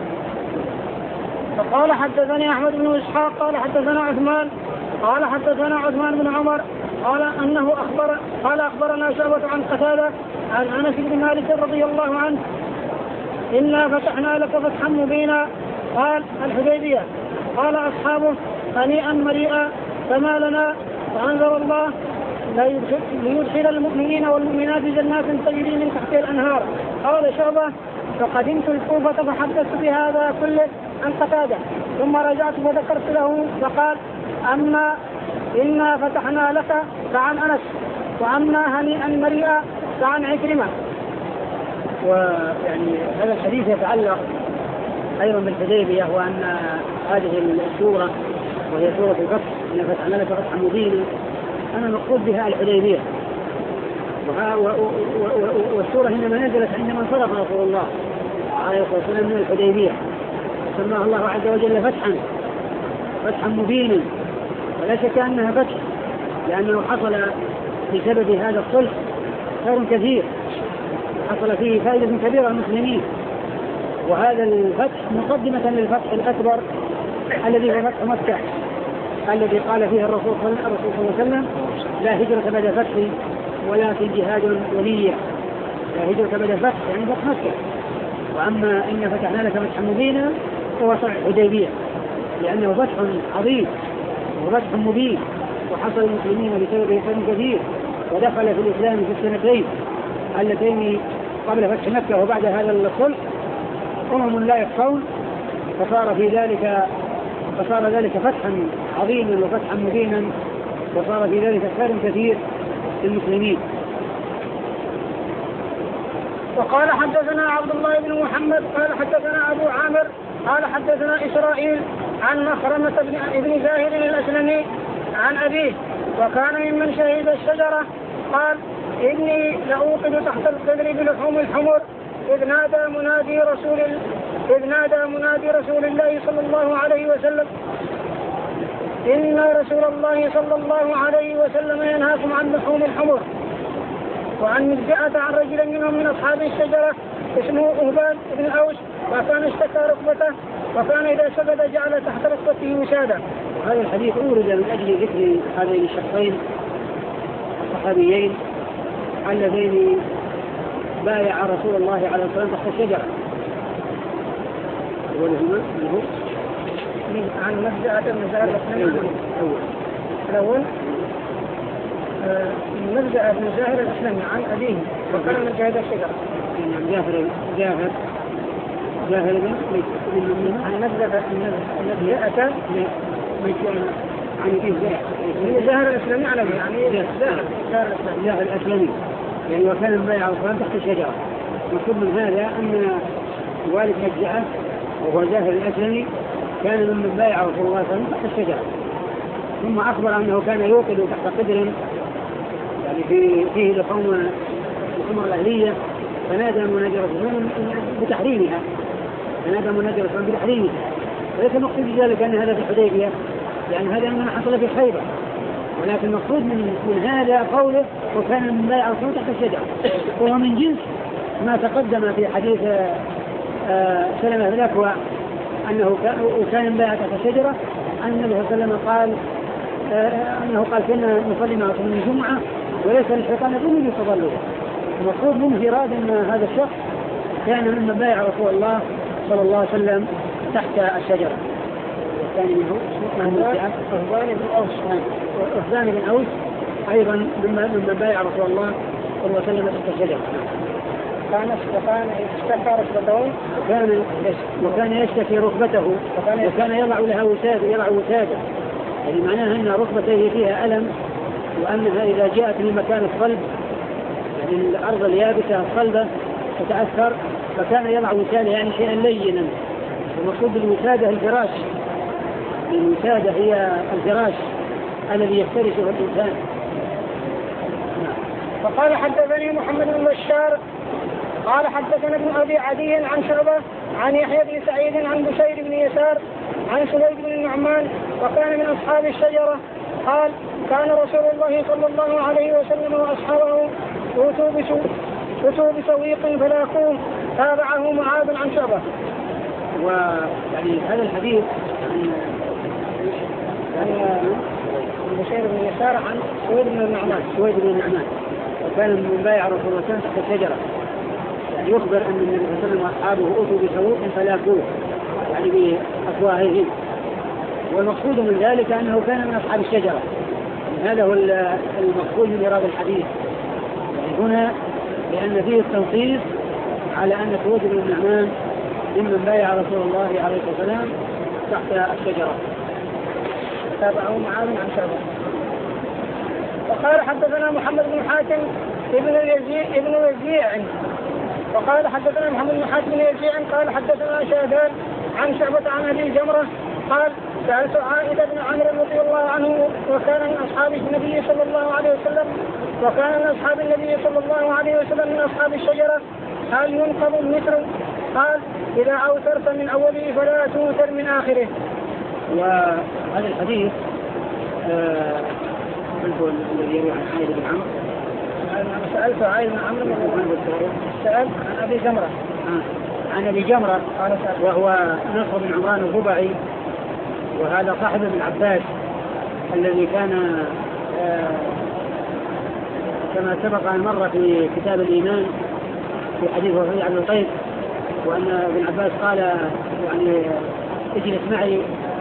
فقال حدثني أحمد بن إسحاق قال حدثنا عثمان قال حدثنا عثمان بن عمر قال أنه أخبر قال أخبرنا شعبة عن قتادة عن أنس بن مالك رضي الله عنه إنا فتحنا لك فتحا مبينا قال الحديبية. قال أصحابه هنيئا مريئا فما لنا فأنزل الله ليدخل المؤمنين والمؤمنات جنات تجري من تحتها الأنهار. قال شعبة فقدمت الكوفة فحدثت بهذا كله عن قتادة ثم رجعت وذكرت له فقال أما إنا فتحنا لك فعن أنس وأما هنيئا مريئا فعن عكرمة. ويعني هذا الحديث يتعلق أيضا بالحديبية وأن هذه السورة وهي سورة الفتح إن فتحنا لك فتحا مبينا أنا مقصود بها الحديبية. والسورة إنما نزلت عندما انصرف رسول الله عليه الصلاة والسلام من الحديبية سماه الله عز وجل فتحا فتحا مبينا. ولا شك أنها فتح لأنه حصل بسبب هذا الصلح خير كثير حصل فيه فائدة كبيرة للمسلمين. وهذا الفتح مقدمة للفتح الأكبر الذي هو فتح مكة الذي قال فيه الرسول صلى الله عليه وسلم لا هجرة بعد فتح ولكن جهاد ولية. لا هجرة بعد فتح يعني فتح مكة. وأما إن فتحنا لك فتحا مبينا هو صلح الحديبية لأنه فتح عظيم وفتح مبين وحصل المسلمين بسببه خير كثير ودخل في الإسلام في السنتين اللتين قبل فتح مكة وبعد هذا الصلح أمم لا يخفون فصار في ذلك فصار ذلك فتحا عظيما وفتحا مبينا وصار في ذلك خير كثير للمسلمين. وقال حدثنا عبد الله بن محمد قال حدثنا أبو عامر قال حدثنا إسرائيل عن مخرمة بن زاهر الأسلمي عن أبيه وكان ممن شهد الشجرة قال إني لأوقد تحت القدر بلحوم الحمر إذ نادى منادي رسول إذ نادى منادي رسول الله صلى الله عليه وسلم إن رسول الله صلى الله عليه وسلم ينهاكم عن لحوم الحمر. وعن مجزأة عن رجل منهم من أصحاب الشجرة اسمه أهبان بن أوس وكان اشتكى ركبته وكان إذا سجد جعل تحت ركبته وسادة. هذا الحديث أورد من أجل ذكر هذين الشخصين الصحابيين اللذين بايع رسول الله عليه الصلاة والسلام تحت الشجرة. عن مجزأة بن زاهر الأول مجزأة بن زاهر الأسلمي عن أبيه وكان من شهد الشجرة. جاهر جاهر جاهر من عن مجزأة مجزأة عن أبيه هي زاهر الأسلمي على يعني زاهر زاهر الأسلمي يعني وكان بايع القرآن تحت الشجرة. مكتوب من هذا أن والد مجزأة وهو زاهر الأسلمي كان من بايع رسول الله صلى الله عليه وسلم تحت الشجرة. ثم أخبر أنه كان يوقد تحت قدر يعني في فيه لحوم الحمر الأهلية فنادى منادي رسول الله بتحريمها فنادى منادي رسول الله بتحريمها. وليس مقصود ذلك أن هذا في الحديبية لأن هذا ما حصل في خيبر ولكن المقصود من, من هذا قوله وكان من بايع رسول الله تحت الشجرة وهو من جنس ما تقدم في حديث آه سلمة بن الأكوع أنه كان من بايع تحت الشجرة أن النبي صلى الله عليه وسلم قال آه أنه قال كنا نصلي معكم من الجمعة وليس للشيطان يظن يتضلوا. المقصود منه إراد أن هذا الشخص كان من بايع رسول الله صلى الله عليه وسلم تحت الشجرة. الثاني منه أهبان بن أوس أهبان بن أوس أيضا ممن بايع رسول الله صلى الله عليه وسلم تحت الشجرة. كان وكان اشتكى ركبته وكان وكان يشتكي ركبته وكان يضع لها وسادة يضع وسادة يعني معناها أن ركبته فيها ألم وأنها إذا جاءت من مكان الصلب يعني الأرض اليابسة الصلبة تتأثر فكان يضع وسادة يعني شيئا لينا. المقصود بالوسادة الفراش. الوسادة هي الفراش الذي يفترشه الإنسان. فقال حدثني محمد بن بشار قال حدثنا ابن أبي عدي عن شعبة عن يحيى بن سعيد عن بشير بن يسار عن سويد بن النعمان وكان من أصحاب الشجرة قال كان رسول الله صلى الله عليه وسلم وأصحابه أتوا بسويق فلاكوه. تابعه معاذ عن شعبة. ويعني هذا الحديث عن بشير بن يسار عن سويد بن النعمان سويد بن النعمان وكان من بايع رسول الله تحت الشجرة يعني يخبر أن النبي صلى الله عليه وسلم وأصحابه أتوا بسويق فلاكوه يعني بأفواههم. والمقصود من ذلك أنه كان من أصحاب الشجرة. هذا هو المقصود من إيراد الحديث يعني هنا لأن فيه التنصيص على أن سويد بن النعمان ممن بايع رسول الله عليه الصلاة والسلام تحت الشجرة. تابعه معاذ عن شعبة. وقال حدثنا محمد بن حاتم ابن يزيع ابن يزيع وقال حدثنا محمد بن حاتم بن يزيع قال حدثنا شاذان عن شعبة عن أبي جمرة قال سألت عائدة بن عمرو رضي الله عنه وكان من أصحاب النبي صلى الله عليه وسلم وكان من أصحاب النبي صلى الله عليه وسلم من أصحاب الشجرة هل ينقض المتر؟ قال إذا أوترت من أوله فلا توتر من آخره. وهذا الحديث آه الذي يروي عن عائدة بن عمرو سألت عائدة بن عمرو سأل عن أبي جمرة آه. عن أبي جمرة وهو نصر بن عمران الربعي وهذا صاحب ابن عباس الذي كان آه كما سبق أن مر في كتاب الإيمان في حديث وفي عبد القيس وأن ابن عباس قال يعني اجلس معي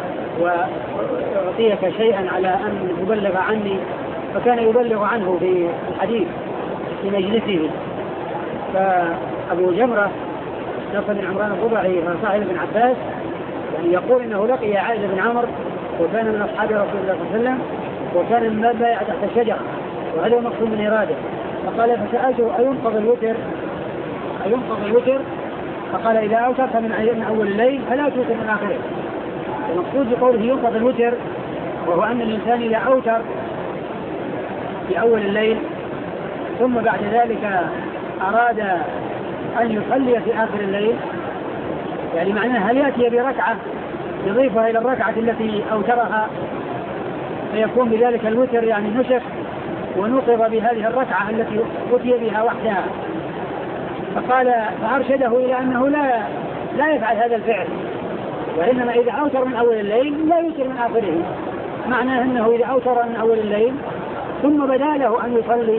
وأعطيك شيئا على أن تبلغ عني فكان يبلغ عنه في الحديث في مجلسه. فأبو جمرة نصر بن عمران الربعي صاحب ابن عباس يعني يقول إنه لقي عائدة بن عمرو وكان من أصحاب رسول الله صلى الله عليه وسلم وكان من بايع تحت الشجرة وهذا مقصود من إراده. فقال فسألته أينقض الوتر أينقض الوتر فقال إذا أوترت من أول الليل فلا توتر من آخره. المقصود بقوله ينقض الوتر وهو أن الإنسان إذا أوتر في أول الليل ثم بعد ذلك أراد أن يصلي في آخر الليل يعني معناه هل يأتي بركعة يضيفها إلى الركعة التي أوترها فيكون بذلك الوتر يعني نسخ ونوقظ بهذه الركعة التي أتي بها وحدها. فقال فأرشده إلى أنه لا لا يفعل هذا الفعل وإنما إذا أوتر من أول الليل لا يوتر من آخره. معناه أنه إذا أوتر من أول الليل ثم بدا له أن يصلي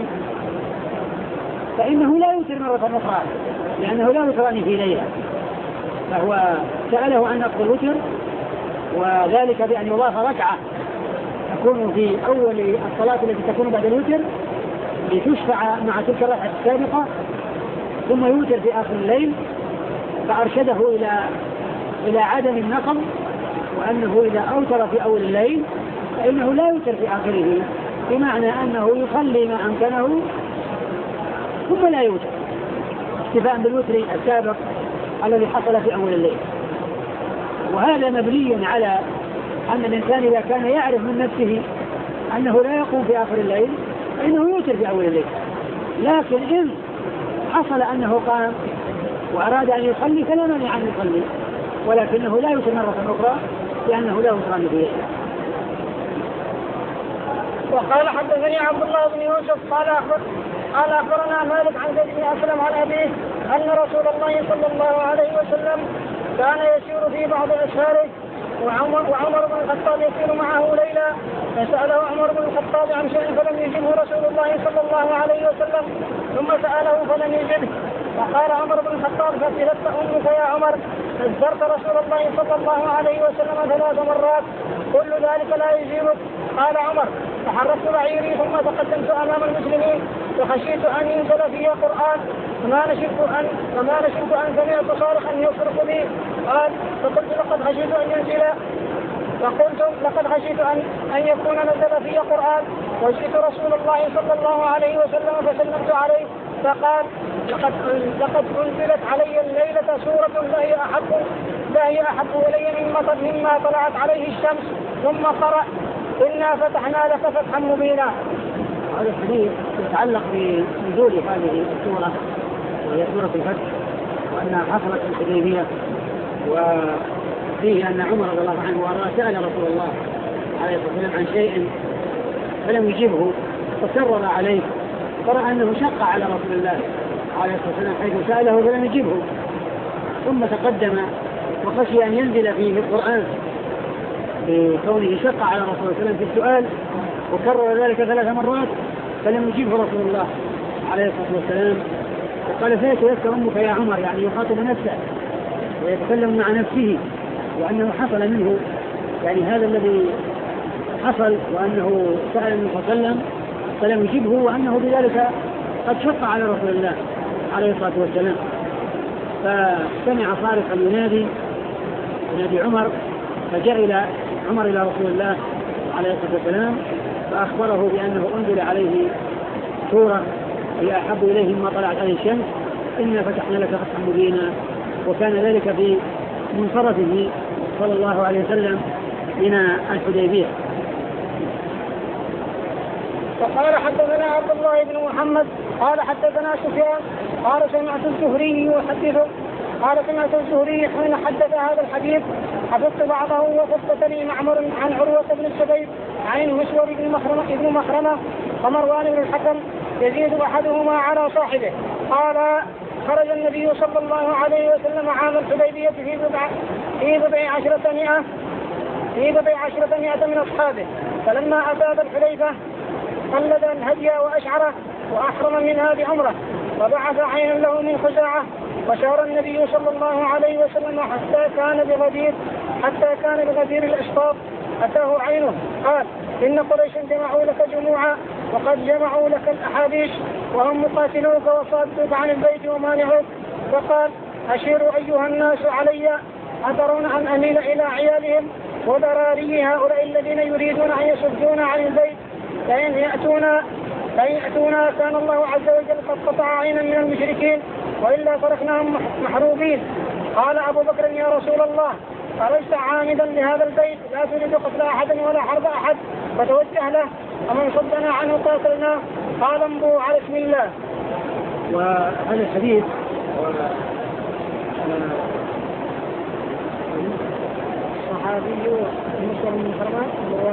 فإنه لا يوتر مرة أخرى لأنه لا يوتران في ليلة. فهو سأله عن نقض الوتر وذلك بأن يضاف ركعة تكون في أول الصلاة التي تكون بعد الوتر لتشفع مع تلك الركعة السابقة ثم يوتر في آخر الليل. فأرشده إلى إلى عدم النقض وأنه إذا أوتر في أول الليل فإنه لا يوتر في آخره بمعنى أنه يصلي ما أمكنه ثم لا يوتر اكتفاء بالوتر السابق الذي حصل في أول الليل. وهذا مبني على أن الإنسان إذا كان يعرف من نفسه أنه لا يقوم في آخر الليل فإنه يوتر في أول الليل. لكن إن حصل أنه قام وأراد أن يصلي فلا مانع أن يصلي ولكنه لا يوتر مرة أخرى لأنه لا يوتران في ليلة. وقال حدثني عبد الله بن يوسف قال أخبر قال أخبرنا مالك عن زيد بن أسلم عن أبيه أن رسول الله صلى الله عليه وسلم كان يسير في بعض أسفاره وعمر, وعمر بن الخطاب يسير معه ليلا فسأله عمر بن الخطاب عن شيء فلم يجبه رسول الله صلى الله عليه وسلم ثم سأله فلم يجبه فقال عمر بن الخطاب فسلت أمك يا عمر أجبرت رسول الله صلى الله عليه وسلم ثلاث مرات كل ذلك لا يجيبك. قال عمر فحركت بعيري ثم تقدمت أمام المسلمين فخشيت أن ينزل فيه قرآن فما نشرت أن فما نشرت أن سمعت صارخا يصرخ بي. قال فقلت لقد خشيت أن ينزل فقلت لقد خشيت أن أن يكون نزل فيه قرآن وجئت رسول الله صلى الله عليه وسلم فسلمت عليه فقال لقد لقد أنزلت علي الليلة سورة لا هي أحب لا هي أحب إلي مما مما طلعت عليه الشمس ثم قرأ إنا فتحنا لك فتحا مبينا. هذا الحديث يتعلق بنزول هذه السورة وهي سورة الفتح وأنها حصلت في الحديبية وفيه أن عمر رضي الله عنه وأراه سأل رسول الله عليه الصلاة والسلام عن شيء فلم يجبه فكرر عليه فرأى أنه شق على رسول الله عليه الصلاة والسلام حيث سأله فلم يجبه ثم تقدم وخشي أن ينزل فيه القرآن بكونه شق على رسول الله صلى الله عليه وسلم في السؤال وكرر ذلك ثلاث مرات فلم يجيبه رسول الله عليه الصلاة والسلام وقال فيك لك أمك يا عمر يعني يخاطب نفسه ويتكلم مع نفسه وأنه حصل منه يعني هذا الذي حصل وأنه سأل النبي صلى الله عليه وسلم فلم يجيبه وأنه بذلك قد شق على رسول الله عليه الصلاة والسلام. فسمع صارخا ينادي ينادي عمر فجاء إلى عمر إلى رسول الله عليه الصلاة والسلام فأخبره بأنه أنزل عليه سورة هي أحب إليه مما طلعت عليه الشمس إنا فتحنا لك فتحا مبينا وكان ذلك في منصرفه صلى الله عليه وسلم من الحديبية. فقال حدثنا عبد الله بن محمد قال حدثنا سفيان قال سمعت الزهري يحدث قال سمعت الزهري حين حدث هذا الحديث حفظت بعضه وفصلتني معمر عن عروة بن الزبير عن المسور بن مخرمة ابن مخرمة ومروان بن الحكم يزيد أحدهما على صاحبه قال خرج النبي صلى الله عليه وسلم عام الحديبية في بضع في بضع عشرة مئة في بضع عشرة مئة من أصحابه فلما أتى الحليفة قلد الهدي وأشعره وأحرم منها بعمرة وبعث عينا له من خزاعة وشار النبي صلى الله عليه وسلم حتى كان بغدير حتى كان بغدير الأشطاط أتاه عينه قال إن قريشا جمعوا لك جموعا وقد جمعوا لك الأحابيش وهم مقاتلوك وصادوك عن البيت ومانعوك فقال أشيروا أيها الناس علي أترون أن أميل إلى عيالهم وذراري هؤلاء الذين يريدون أن يصدون عن البيت فإن يأتونا فإن يأتونا كان الله عز وجل قد قطع عينا من المشركين وإلا تركناهم محروبين. قال أبو بكر يا رسول الله خرجت عامدا لهذا البيت لا تريد قتل أحد ولا حرب أحد فتوجه له ومن صدنا عنه قاتلنا قال امضوا على اسم الله. وهذا الحديث صحابي مسلم بن مخرمة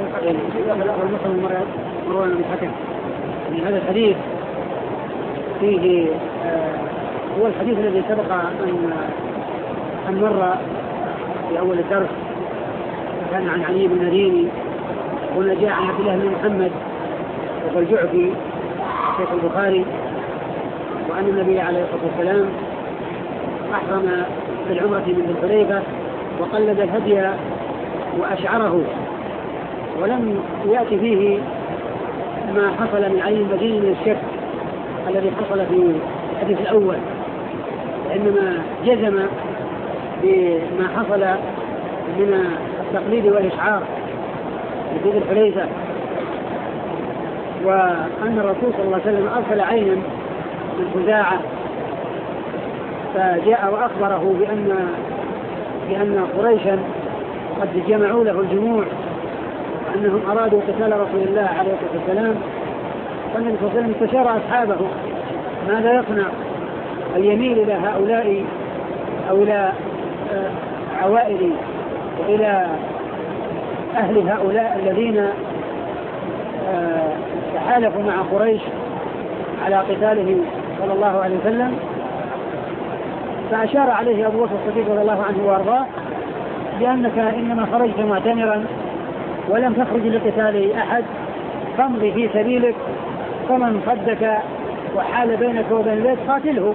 مروان بن الحكم. هذا الحديث فيه آه هو الحديث الذي سبق أن أن مر في أول الدرس كان عن علي بن مديني هنا جاء عن عبد الله بن محمد والجعفي شيخ البخاري وأن النبي عليه الصلاة والسلام أحرم بالعمرة من ذي الحليفة وقلد الهدي وأشعره ولم يأتي فيه ما حصل من علي المديني من الشك الذي حصل في الحديث الأول إنما جزم بما حصل من التقليد والإشعار في ذي الحليفة وأن الرسول صلى الله عليه وسلم أرسل عينا من خزاعة فجاء وأخبره بأن بأن قريشا قد جمعوا له الجموع أنهم أرادوا قتال رسول الله عليه الصلاة والسلام فالنبي صلى الله عليه وسلم استشار أصحابه ماذا يصنع هل يميل إلى هؤلاء أو إلى عوائل وإلى أهل هؤلاء الذين تحالفوا مع قريش على قتاله صلى الله عليه وسلم فأشار عليه أبو بكر الصديق رضي الله عنه وأرضاه بأنك إنما خرجت معتمرا ولم تخرج لقتال أحد فامضي في سبيلك فمن صدك وحال بينك وبين البيت قاتله.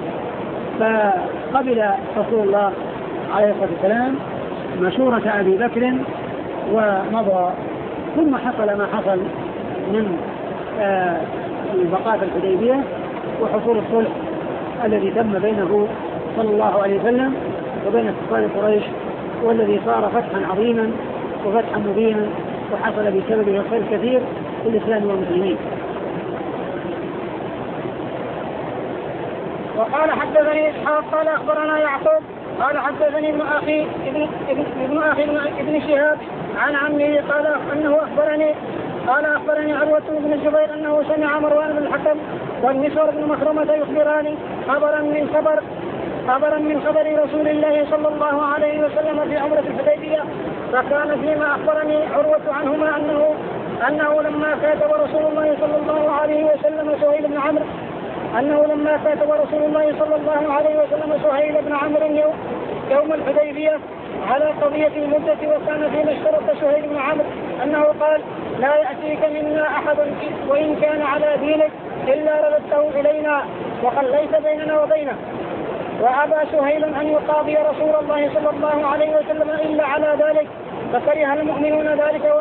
فقبل رسول الله عليه الصلاة والسلام مشورة أبي بكر ومضى ثم حصل ما حصل من بقاء الحديبية وحصول الصلح الذي تم بينه صلى الله عليه وسلم وبين كفار قريش، والذي صار فتحا عظيما وفتحا مبينا وحصل بسببه الخير كثير في الإسلام والمسلمين. وقال حدثني إسحاق قال أخبرنا يعقوب قال حدثني ابن أخي ابن ابن, ابن أخي ابن, ابن شهاب عن عمه قال أنه أخبرني قال أخبرني عروة بن الزبير أنه سمع مروان بن الحكم والمسور بن مخرمة يخبران خبرا من خبر خبرا من خبر رسول الله صلى الله عليه وسلم في عمرة الحديبية، فكان فيما أخبرني عروة عنهما أنه أنه لما كاتب رسول الله صلى الله عليه وسلم سهيل بن عمرو أنه لما كاتب رسول الله صلى الله عليه وسلم سهيل بن عمرو يوم الحديبية على قضية المدة، وكان فيما اشترط سهيل بن عمرو أنه قال لا يأتيك منا أحد وإن كان على دينك إلا رددته إلينا وقال ليس بيننا وبينه، وأبى سهيل أن يقاضي رسول الله صلى الله عليه وسلم إلا على ذلك، فكره المؤمنون ذلك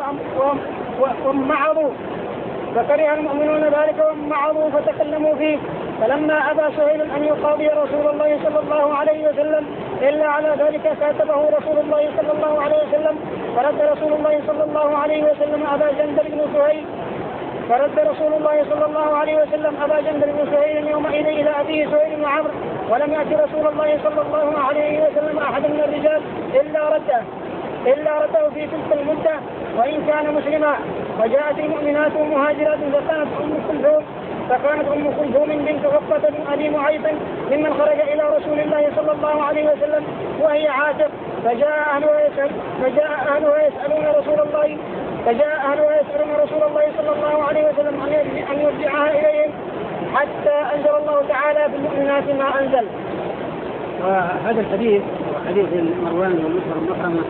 وامعضوا فكره المؤمنون ذلك وامعضوا فتكلموا فيه، فلما أبى سهيل أن يقاضي رسول الله صلى الله عليه وسلم إلا على ذلك كاتبه رسول الله صلى الله عليه وسلم، فرد رسول الله صلى الله عليه وسلم أبا جندل بن سهيل فرد رسول الله صلى الله عليه وسلم أبا جندل بن سهيل يومئذ إلى أبيه سهيل بن عمرو، ولم يأتي رسول الله صلى الله عليه وسلم أحد من الرجال إلا رده إلا رده في تلك المدة وإن كان مسلما. وجاءت المؤمنات المهاجرات فكانت أم كلثوم فكانت أم كلثوم بنت عقبة بن أبي معيط ممن خرج إلى رسول الله صلى الله عليه وسلم وهي عاتق، فجاء أهلها يسأل فجاء أهلها يسألون رسول الله فجاء أهلها يسألون رسول الله صلى الله عليه وسلم أن يرجعها إليهم حتى أنزل الله تعالى بالمؤمنات ما أنزل. وهذا الحديث حديث مروان والمسور المخرمة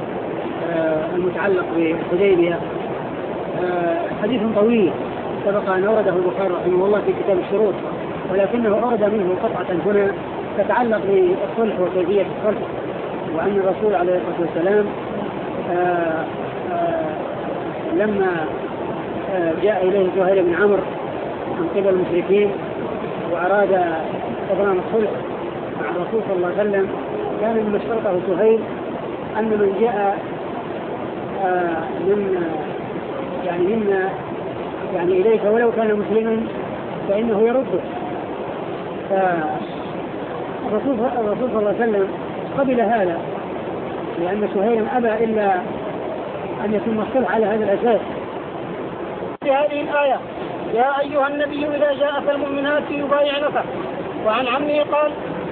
المتعلق بالحديبية حديث طويل سبق أن أورده البخاري رحمه الله في كتاب الشروط، ولكنه أورد منه قطعة هنا تتعلق بالصلح وكيفية الصلح، وأن الرسول عليه الصلاة والسلام آآ آآ لما جاء إليه سهيل بن عمرو من قبل المشركين وأراد إبرام الصلح مع الرسول صلى الله عليه وسلم، كان من اشترطه سهيل أن من جاء من يعني منا يعني إليك ولو كان مسلما فإنه يرده. فالرسول صلى الله عليه وسلم قبل هذا، لأن سهيلا أبى إلا أن يكون الصلح على هذا الأساس. في هذه الآية يا أيها النبي إذا جاءك المؤمنات يبايعنك، وعن عمه قال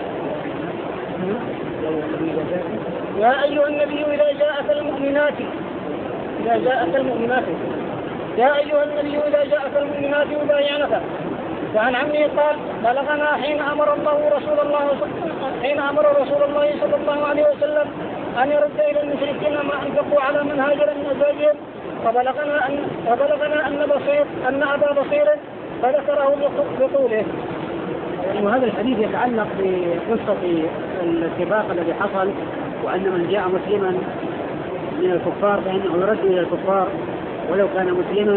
يا أيها النبي إذا جاءك المؤمنات إذا جاءك المؤمنات يا أيها النبي إذا جاءك المؤمنات يبايعنك. وعن عمه قال بلغنا حين أمر الله رسول الله حين أمر رسول الله صلى الله عليه وسلم أن يرد إلى المشركين ما أنفقوا على من هاجر من أزواجهم، وبلغنا أن وبلغنا أن بصير أن أبا بصير فذكره بطوله. وهذا الحديث يتعلق بقصة الاتفاق الذي حصل، وأن من جاء مسلما من الكفار فإنه يرد إلى الكفار ولو كان مسلما،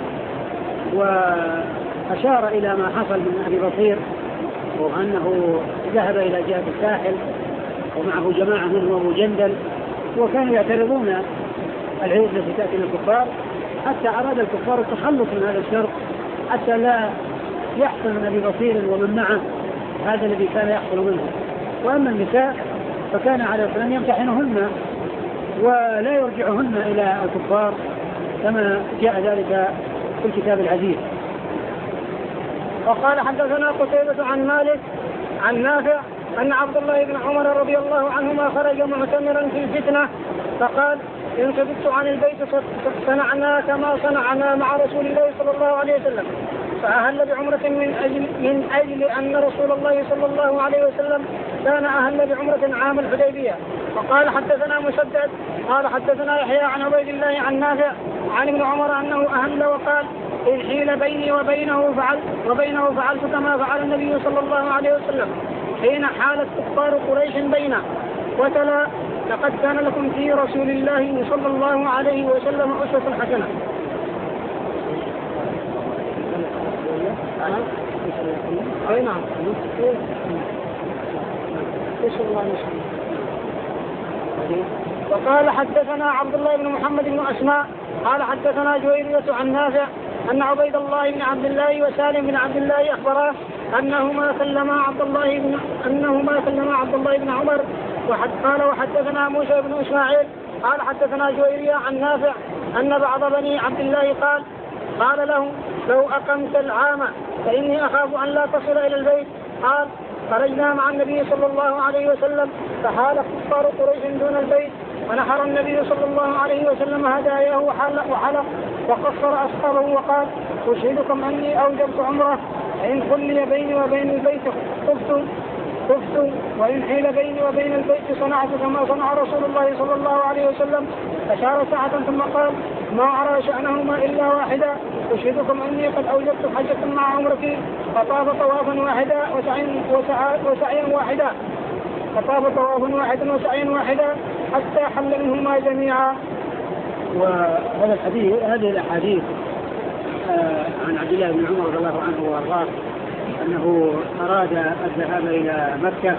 وأشار إلى ما حصل من أبي بصير وأنه ذهب إلى جهة الساحل ومعه جماعة منهم أبو جندل، وكانوا يعترضون العهود التي تأتي من الكفار، حتى أراد الكفار التخلص من هذا الشرط حتى لا يحصل من أبي بصير ومن معه هذا الذي كان يحصل منه. وأما النساء فكان عليه السلام يمتحنهن ولا يرجعهن إلى الكفار كما جاء ذلك في الكتاب العزيز. وقال حدثنا قتيبة عن مالك عن نافع أن عبد الله بن عمر رضي الله عنهما خرج معتمرا في الفتنة، فقال إن كذبت عن البيت صنعنا كما صنعنا مع رسول الله صلى الله عليه وسلم، فأهل بعمرة من أجل, من أجل أن رسول الله صلى الله عليه وسلم كان أهل بعمرة عام الحديبية. وقال حدثنا مسدد قال حدثنا يحيى عن عبيد الله عن نافع عن ابن عمر أنه أهل وقال إن حيل بيني وبينه فعل وبينه فعلت كما فعل النبي صلى الله عليه وسلم حين حالت كفار قريش بينه، وتلا لقد كان لكم في رسول الله صلى الله عليه وسلم أسوة حسنة. أي نعم. إيش الله نشهد. وقال حدثنا عبد الله بن محمد بن أسماء قال حدثنا جويرية عن نافع أن عبيد الله بن عبد الله وسالم بن عبد الله أخبراه أنهما كلما عبد الله بن أنهما كلما عبد الله بن عمر. وحد قال وحدثنا موسى بن إسماعيل قال حدثنا جويرية عن نافع أن بعض بني عبد الله قال قال له لو أقمت العام فإني أخاف أن لا تصل إلى البيت. قال خرجنا مع النبي صلى الله عليه وسلم فحال كفار قريش دون البيت ونحر النبي صلى الله عليه وسلم هداياه وحلق وحلق وقصر أصحابه وقال أشهدكم أني أوجبت عمره فإن خلي بيني وبين البيت خفت خفت وإن حيل بيني وبين البيت صنعت كما صنع رسول الله صلى الله عليه وسلم. فشار ساعة ثم قال ما أرى شأنهما إلا واحدا أشهدكم أني قد أوجبت حجة مع عمرتي فطاف طوافا واحدا وسعيا واحدا فطاف طوافا واحدا وسعيا واحدا حتى حل منهما جميعا. وهذا الحديث هذه الأحاديث آه عن عبد الله بن عمر رضي الله عنه وارضاه أنه أراد الذهاب إلى مكة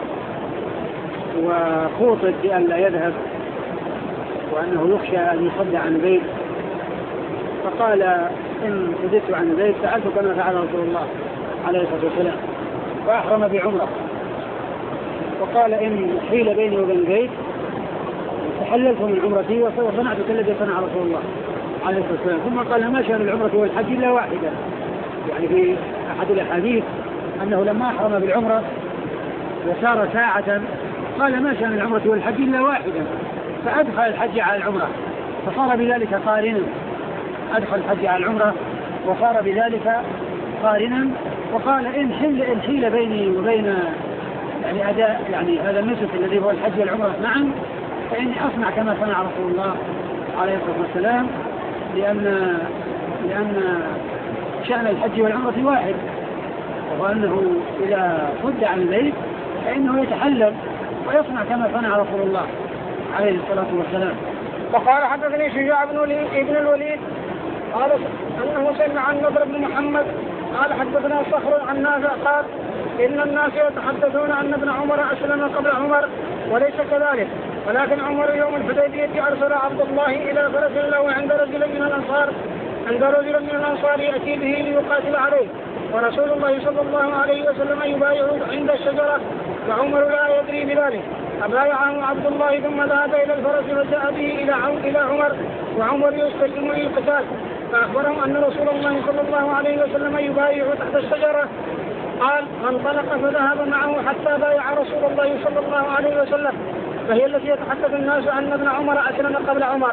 وخوطب بأن لا يذهب وأنه يخشى أن يصد عن البيت فقال إن صددت عن البيت فعلت كما فعل رسول الله عليه الصلاة والسلام وأحرم بعمرة. وقال إن حيل بيني وبين البيت تحللت من عمرتي وصنعت كالذي صنع رسول الله عليه الصلاة والسلام. ثم قال ما شأن العمرة والحج إلا واحدة. يعني في أحد الأحاديث أنه لما أحرم بالعمرة وسار ساعة قال ما شأن العمرة والحج إلا واحدة فأدخل الحج على العمرة فصار بذلك قارنا. أدخل الحج على العمرة وصار بذلك قارنا. وقال إن حل إن حيل بيني وبين يعني أداء يعني هذا النسك الذي هو الحج والعمرة معا فإني أصنع كما صنع رسول الله عليه الصلاة والسلام لأن لأن شأن الحج والعمرة واحد وهو أنه إذا صد عن البيت فإنه يتحلل ويصنع كما صنع رسول الله عليه الصلاة والسلام. وقال حدثني شجاع بن ابن الوليد قال أنه سمع عن نضر بن محمد قال حدثنا صخر عن نافع قال إن الناس يتحدثون أن ابن عمر أسلم قبل عمر وليس كذلك ولكن عمر يوم الحديبية أرسل عبد الله إلى فرس له عند رجل من الأنصار عند رجل من الأنصار يأتي به ليقاتل عليه ورسول الله صلى الله عليه وسلم يبايعه عند الشجرة وعمر لا يدري بذلك فبايعه عبد الله ثم ذهب إلى الفرس وجاء به إلى عمر وعمر يستلزم للقتال فأخبرهم أن رسول الله صلى الله عليه وسلم يبايعه تحت الشجرة. قال فانطلق فذهب معه حتى بايع رسول الله صلى الله عليه وسلم فهي التي يتحدث الناس أن ابن عمر أسلم قبل عمر.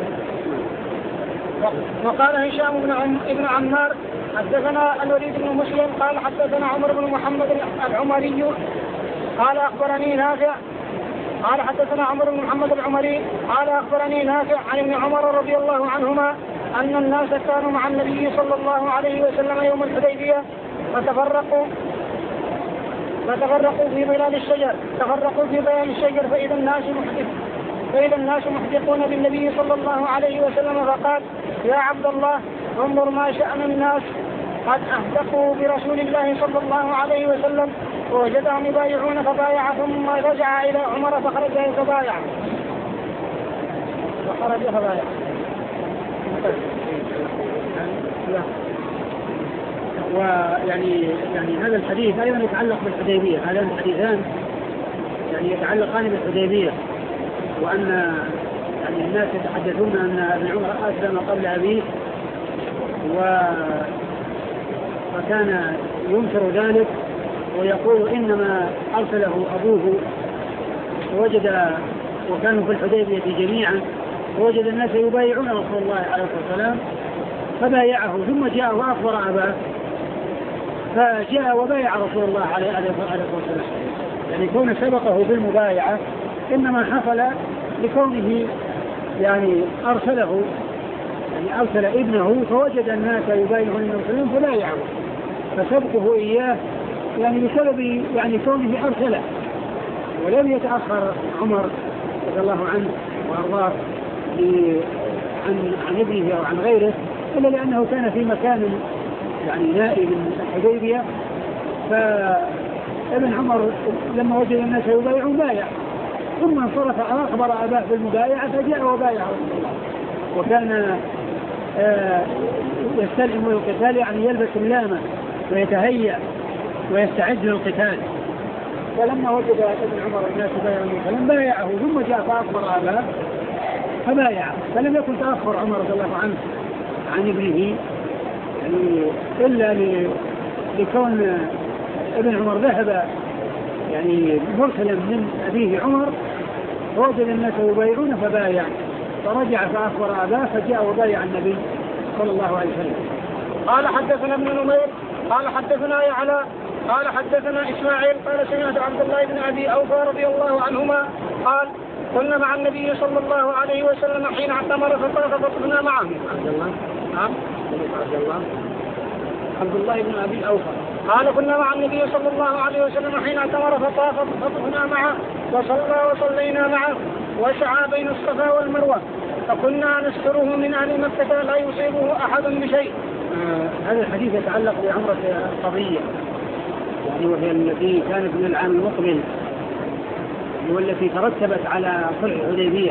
وقال هشام بن عم ابن عمار حدثنا الوليد بن مسلم قال حدثنا عمر بن محمد العمري قال أخبرني نافع قال حدثنا عمر بن محمد العمري قال أخبرني نافع عن ابن عمر رضي الله عنهما أن الناس كانوا مع النبي صلى الله عليه وسلم يوم الحديبية فتفرقوا فتفرقوا في ظلال الشجر تفرقوا في ظلال الشجر فإذا الناس محدث فإذا الناس محدثون بالنبي صلى الله عليه وسلم فقال يا عبد الله انظر ما شأن الناس قد أحدثوا برسول الله صلى الله عليه وسلم ووجدهم يبايعون فبايع ثم رجع إلى عمر فخرج فبايع فخرج فبايع. ويعني يعني هذا الحديث أيضا يتعلق بالحديبية. هذان الحديثان يعني يتعلقان بالحديبية وأن يعني الناس يتحدثون أن ابن عمر أسلم قبل أبيه و وكان ينكر ذلك ويقول إنما أرسله أبوه ووجد وكانوا في الحديبية جميعا ووجد الناس يبايعون رسول الله عليه الصلاة والسلام فبايعه ثم جاء وأخبر أباه فجاء وبايع رسول الله عليه الصلاة والسلام. يعني كون سبقه بالمبايعة إنما حصل لكونه يعني أرسله يعني أرسل ابنه فوجد الناس يبايعون النبي صلى الله عليه وسلم فبايعه فسبقه إياه يعني بسبب يعني كونه أرسله. ولم يتأخر عمر رضي الله عنه وأرضاه عن عن ابنه أو عن غيره إلا لأنه كان في مكان يعني نائي من الحديبية. فابن عمر لما وجد الناس يبايعون بايع، ثم انصرف أخبر أباه بالمبايعة فجاء وبايع رسول الله، وكان آه يستلم القتال، يعني يلبس اللامة ويتهيأ ويستعد للقتال. فلما وجد ابن عمر الناس بايعون فلم بايعه، ثم جاء فأخبر أباه فبايعه، فلم يكن تأخر عمر رضي الله عنه عن ابنه يعني إلا لكون ابن عمر ذهب يعني مرسلا من أبيه عمر، ووجد الناس يبايعون فبايع، فرجع فأخبر أباه فجاء وبايع النبي صلى الله عليه وسلم. قال حدثنا ابن نمير قال حدثنا يعلى قال حدثنا إسماعيل قال سمعت عبد الله بن أبي أوفى رضي الله عنهما قال كنا مع النبي صلى الله عليه وسلم حين اعتمر فطاف فطفنا معه. عبد الله نعم عبد الله عبد الله بن أبي أوفى قال كنا مع النبي صلى الله عليه وسلم حين اعتمر فطاف فطفنا معه وصلى وصلينا معه وسعى بين الصفا والمروة فكنا نستره من أهل مكة لا يصيبه أحد بشيء. آه هذا الحديث يتعلق بعمرة القضية، يعني وهي التي كانت من العام المقبل والتي ترتبت على صلح الحديبية.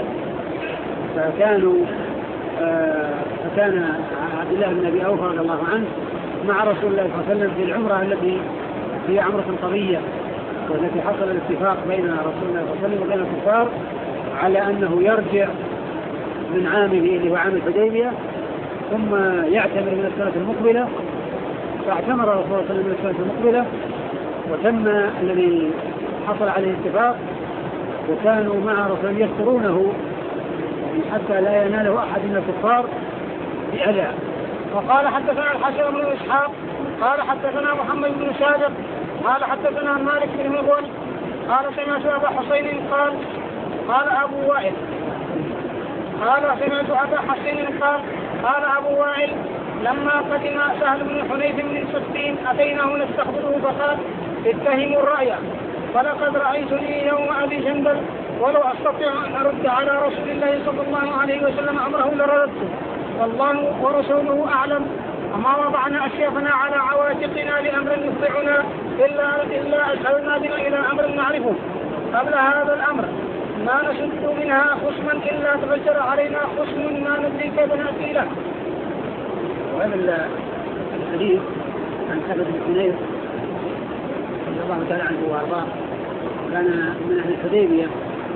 فكانوا آه فكان عبد الله بن أبي أوفى رضي الله عنه مع رسول الله صلى الله عليه وسلم في العمرة التي هي عمرة القضية، والتي حصل الاتفاق بين رسول الله صلى الله عليه وسلم وبين الكفار على أنه يرجع من عامه اللي هو عام الحديبية ثم يعتمر من السنة المقبلة. فاعتمر رسول الله صلى الله عليه وسلم من السنة المقبلة وتم الذي حصل عليه الاتفاق، وكانوا مع رسول الله يسترونه حتى لا يناله أحد من الكفار بأذى. وقال حدثنا الحسن بن إسحاق قال حدثنا محمد بن صادق قال حدثنا مالك بن مغول قال سمعت أبا حسين قال قال أبو وائل قال سمعت أبا حسين قال قال أبو وائل لما قدم سهل بن حنيف من السبتين أتيناه نستخبره فقال اتهموا الرأي فلقد رأيتني يوم أبي جندل ولو أستطيع أن أرد على رسول الله صلى الله عليه وسلم أمره لرددته والله ورسوله أعلم. وما وضعنا أشيافنا على عواتقنا لأمر يطيعنا إلا إلا أشعرنا بنا إلى أمر نعرفه قبل هذا الأمر ما نشد منها خصما إلا تفجر علينا خصم ما ندري كيف نأتي له. وهذا الحديث عن سهل بن حنيف رضي الله تعالى عنه وارضاه كان من أهل الحديبية،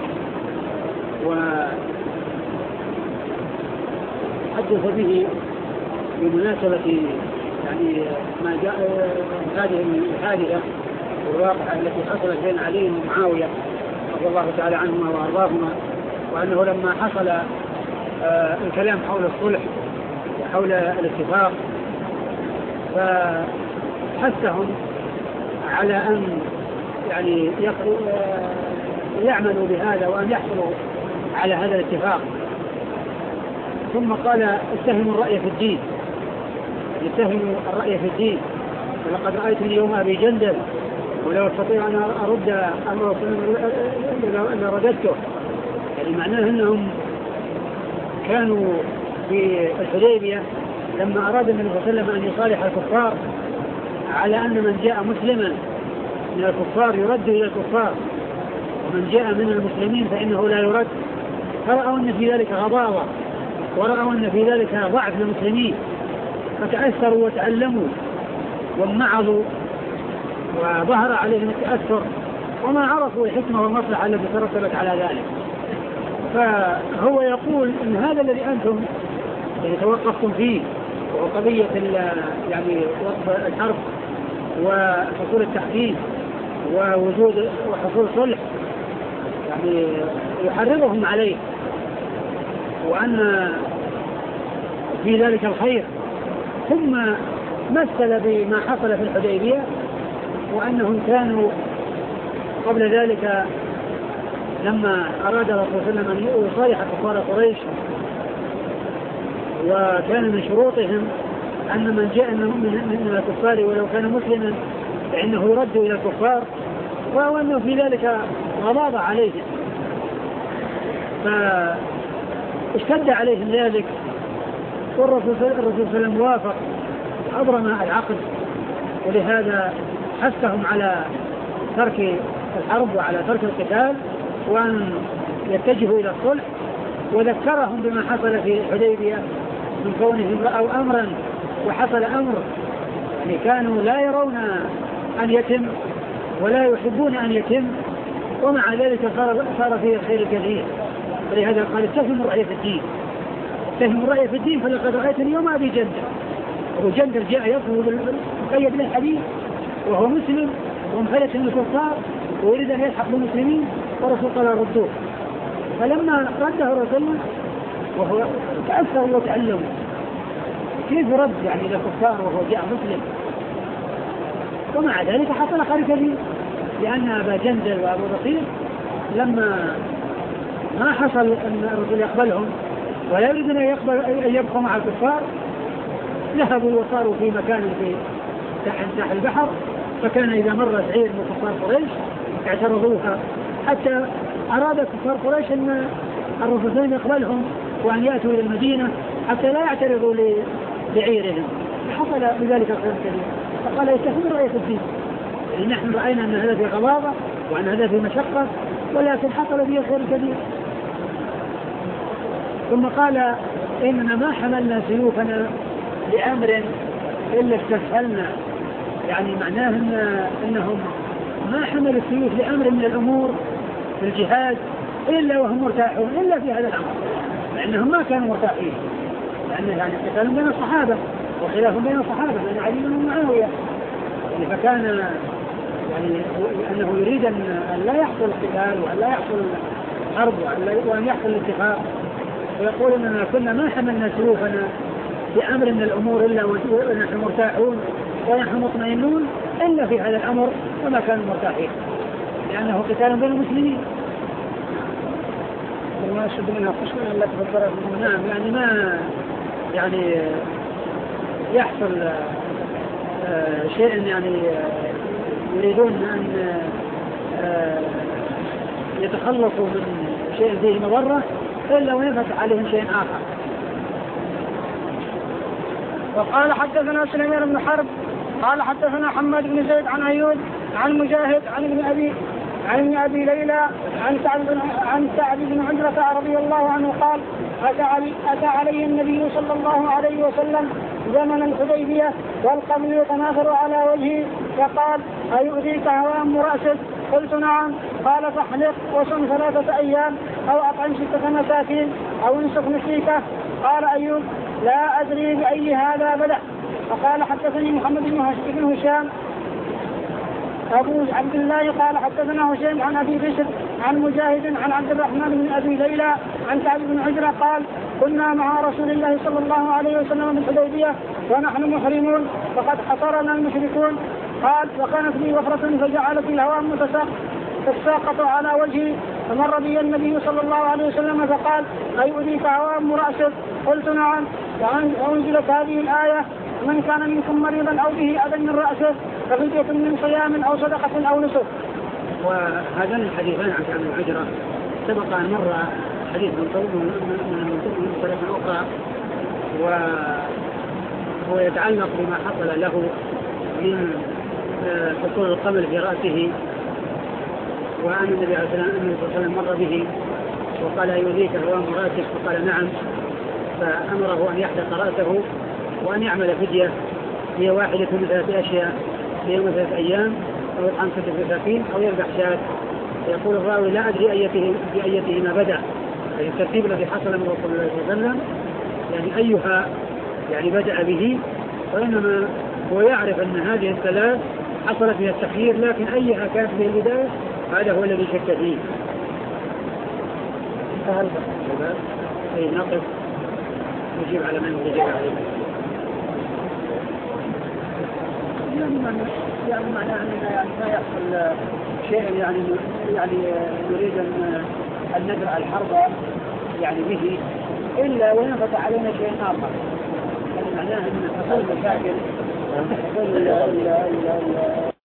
وحدث به بمناسبة يعني ما جاء هذه الحادثة والواقعة التي حصلت بين علي ومعاوية رضي الله تعالى عنهما وارضاهما، وأنه لما حصل آه الكلام حول الصلح وحول الاتفاق فحثهم على أن يعني يعملوا بهذا وأن يحصلوا على هذا الاتفاق. ثم قال اتهموا الرأي في الدين، اتهموا الرأي في الدين ولقد رأيتني يوم أبي جندل ولو استطيع أن أرد أمر لرددته. يعني معناه أنهم كانوا في الحديبية لما أراد النبي صلى الله عليه وسلم أن يصالح الكفار على أن من جاء مسلما من الكفار يرد إلى الكفار ومن جاء من المسلمين فإنه لا يرد، فرأوا أن في ذلك غضاضة ورأوا أن في ذلك ضعف للمسلمين فتأثروا وتعلموا وامعظوا وظهر عليهم التأثر وما عرفوا الحكمة والمصلحة التي ترتبت على ذلك. فهو يقول إن هذا الذي أنتم توقفتم فيه وهو قضية يعني وقف الحرب وحصول التحديد ووجود وحصول صلح يعني يحرضهم عليه وأن في ذلك الخير. ثم مثل بما حصل في الحديبية وأنهم كانوا قبل ذلك لما أراد الرسول صلى الله عليه وسلم أن يصالح كفار قريش وكان من شروطهم أن من جاء من الكفار ولو كان مسلما فإنه يرد إلى الكفار، وأنه في ذلك غضاضة عليهم فاشتد عليهم ذلك، والرسول صلى الله عليه وسلم وافق أبرم العقد، ولهذا حثهم على ترك الحرب وعلى ترك القتال وأن يتجهوا إلى الصلح، وذكرهم بما حصل في الحديبية من كونهم رأوا أمرا وحصل أمر يعني كانوا لا يرون أن يتم ولا يحبون أن يتم، ومع ذلك صار, صار فيه الخير الكثير. ولهذا قال اتهموا الرأي في الدين، اتهموا الرأي في الدين فلقد رأيت اليوم أبي جندل. أبو جندل جاء يطلب مقيد للحديث وهو مسلم وانفلت من الكفار ويريد أن يلحق بالمسلمين، ورسول قال ردوه. فلما رده الرسول وهو تأثر وتعلم كيف رد يعني إلى الكفار وهو جاء مسلم، ومع ذلك حصل خير كبير، لأن أبا جندل وأبو بصير لما ما حصل أن الرسول يقبلهم ولا يريدون أن يبقوا مع الكفار ذهبوا وصاروا في مكان في تحت تحت البحر، فكان إذا مر سعير من كفار قريش اعترضوها، حتى أراد كفار قريش أن الرسول يقبلهم وأن يأتوا إلى المدينة حتى لا يعترضوا لعيرهم، حصل بذلك الخير الكبير. فقال يتهم رأي في الدين، يعني نحن رأينا أن هذا في غضاضة وأن هذا في مشقة، ولكن حصل به الخير الكبير. ثم قال إننا ما حملنا سيوفنا لأمر إلا استسهلنا، يعني معناه إن إنهم ما حملوا السيوف لأمر من الأمور في الجهاد إلا وهم مرتاحون إلا في هذا الأمر، لأنهم ما كانوا مرتاحين، لأنه يعني قتال بين الصحابة وخلاف بين الصحابة بين علي بن معاوية، يعني فكان يعني أنه يريد أن لا يحصل القتال وأن لا يحصل الحرب وأن يحصل الاتفاق، ويقول أننا كنا ما حملنا سيوفنا بأمر من الأمور إلا ونحن مرتاحون ونحن مطمئنون إلا في هذا الأمر وما كانوا مرتاحين، لأنه قتال بين المسلمين. وما أشهد منها خشوع إلا تفضل. نعم، يعني ما يعني يحصل آه شيء يعني آه يريدون أن آه يتخلصوا من شيء فيه مضرة إلا وينفتح عليهم شيء آخر. وقال حدثنا سليمان بن حرب قال حدثنا حماد بن زيد عن أيوب عن مجاهد عن ابن أبي عن ابن أبي ليلى عن سعد بن عن سعد بن عجرة رضي الله عنه قال أتى علي النبي صلى الله عليه وسلم زمن الحديبية والقبل يتناثر على وجهي فقال أيؤذيك هوام رأسك؟ قلت نعم. قال فاحلق وصم ثلاثة أيام أو أطعم ستة مساكين أو انسك نسيكه. قال أيوب لا أدري بأي هذا بدأ. فقال حدثني محمد بن هشام أبو عبد الله قال حدثنا هشام عن أبي بشر عن مجاهد عن عبد الرحمن بن أبي ليلى عن سعد بن عجرة قال كنا مع رسول الله صلى الله عليه وسلم بالحديبية ونحن محرمون فقد حصرنا المشركون. قال وكانت لي وفرة فجعلت الهوام تتساقط على وجهي فمر بي النبي صلى الله عليه وسلم فقال أيؤذيك هوام رأسك؟ قلت نعم. وأنزلت هذه الآية من كان منكم مريضا أو به أذى من رأسه ففدية من صيام أو صدقة أو نسك. وهذان الحديثان عن سعد بن عجرة سبق أن مر حديث من من طريقة أخرى وهو يتعلق بما حصل له من حصول القمل في رأسه، وأن النبي عليه الصلاة والسلام مر به وقال أيؤذيك هوام رأسك؟ فقال نعم، فأمره أن يحلق رأسه وأن يعمل فدية هي واحدة من ثلاث أشياء في يوم ثلاث أيام أو يطعم ستة مساكين أو يذبح شاة. يقول الراوي لا أدري أيته بأيتهما بدأ، يعني الترتيب الذي حصل من رسول الله صلى الله عليه وسلم يعني أيها يعني بدأ به، وإنما هو يعرف أن هذه الثلاث حصلت من التخيير، لكن أيها كانت من البداية هذا هو الذي شك فيه. فهل أي نقف نجيب على من يجيب عليه؟ يعني معناه أننا يعني ما يحصل شيء يعني يعني نريد أن أن ندرع الحرب يعني به إلا وينفتح علينا شيء آخر، يعني معناه أن حصول مشاكل حصول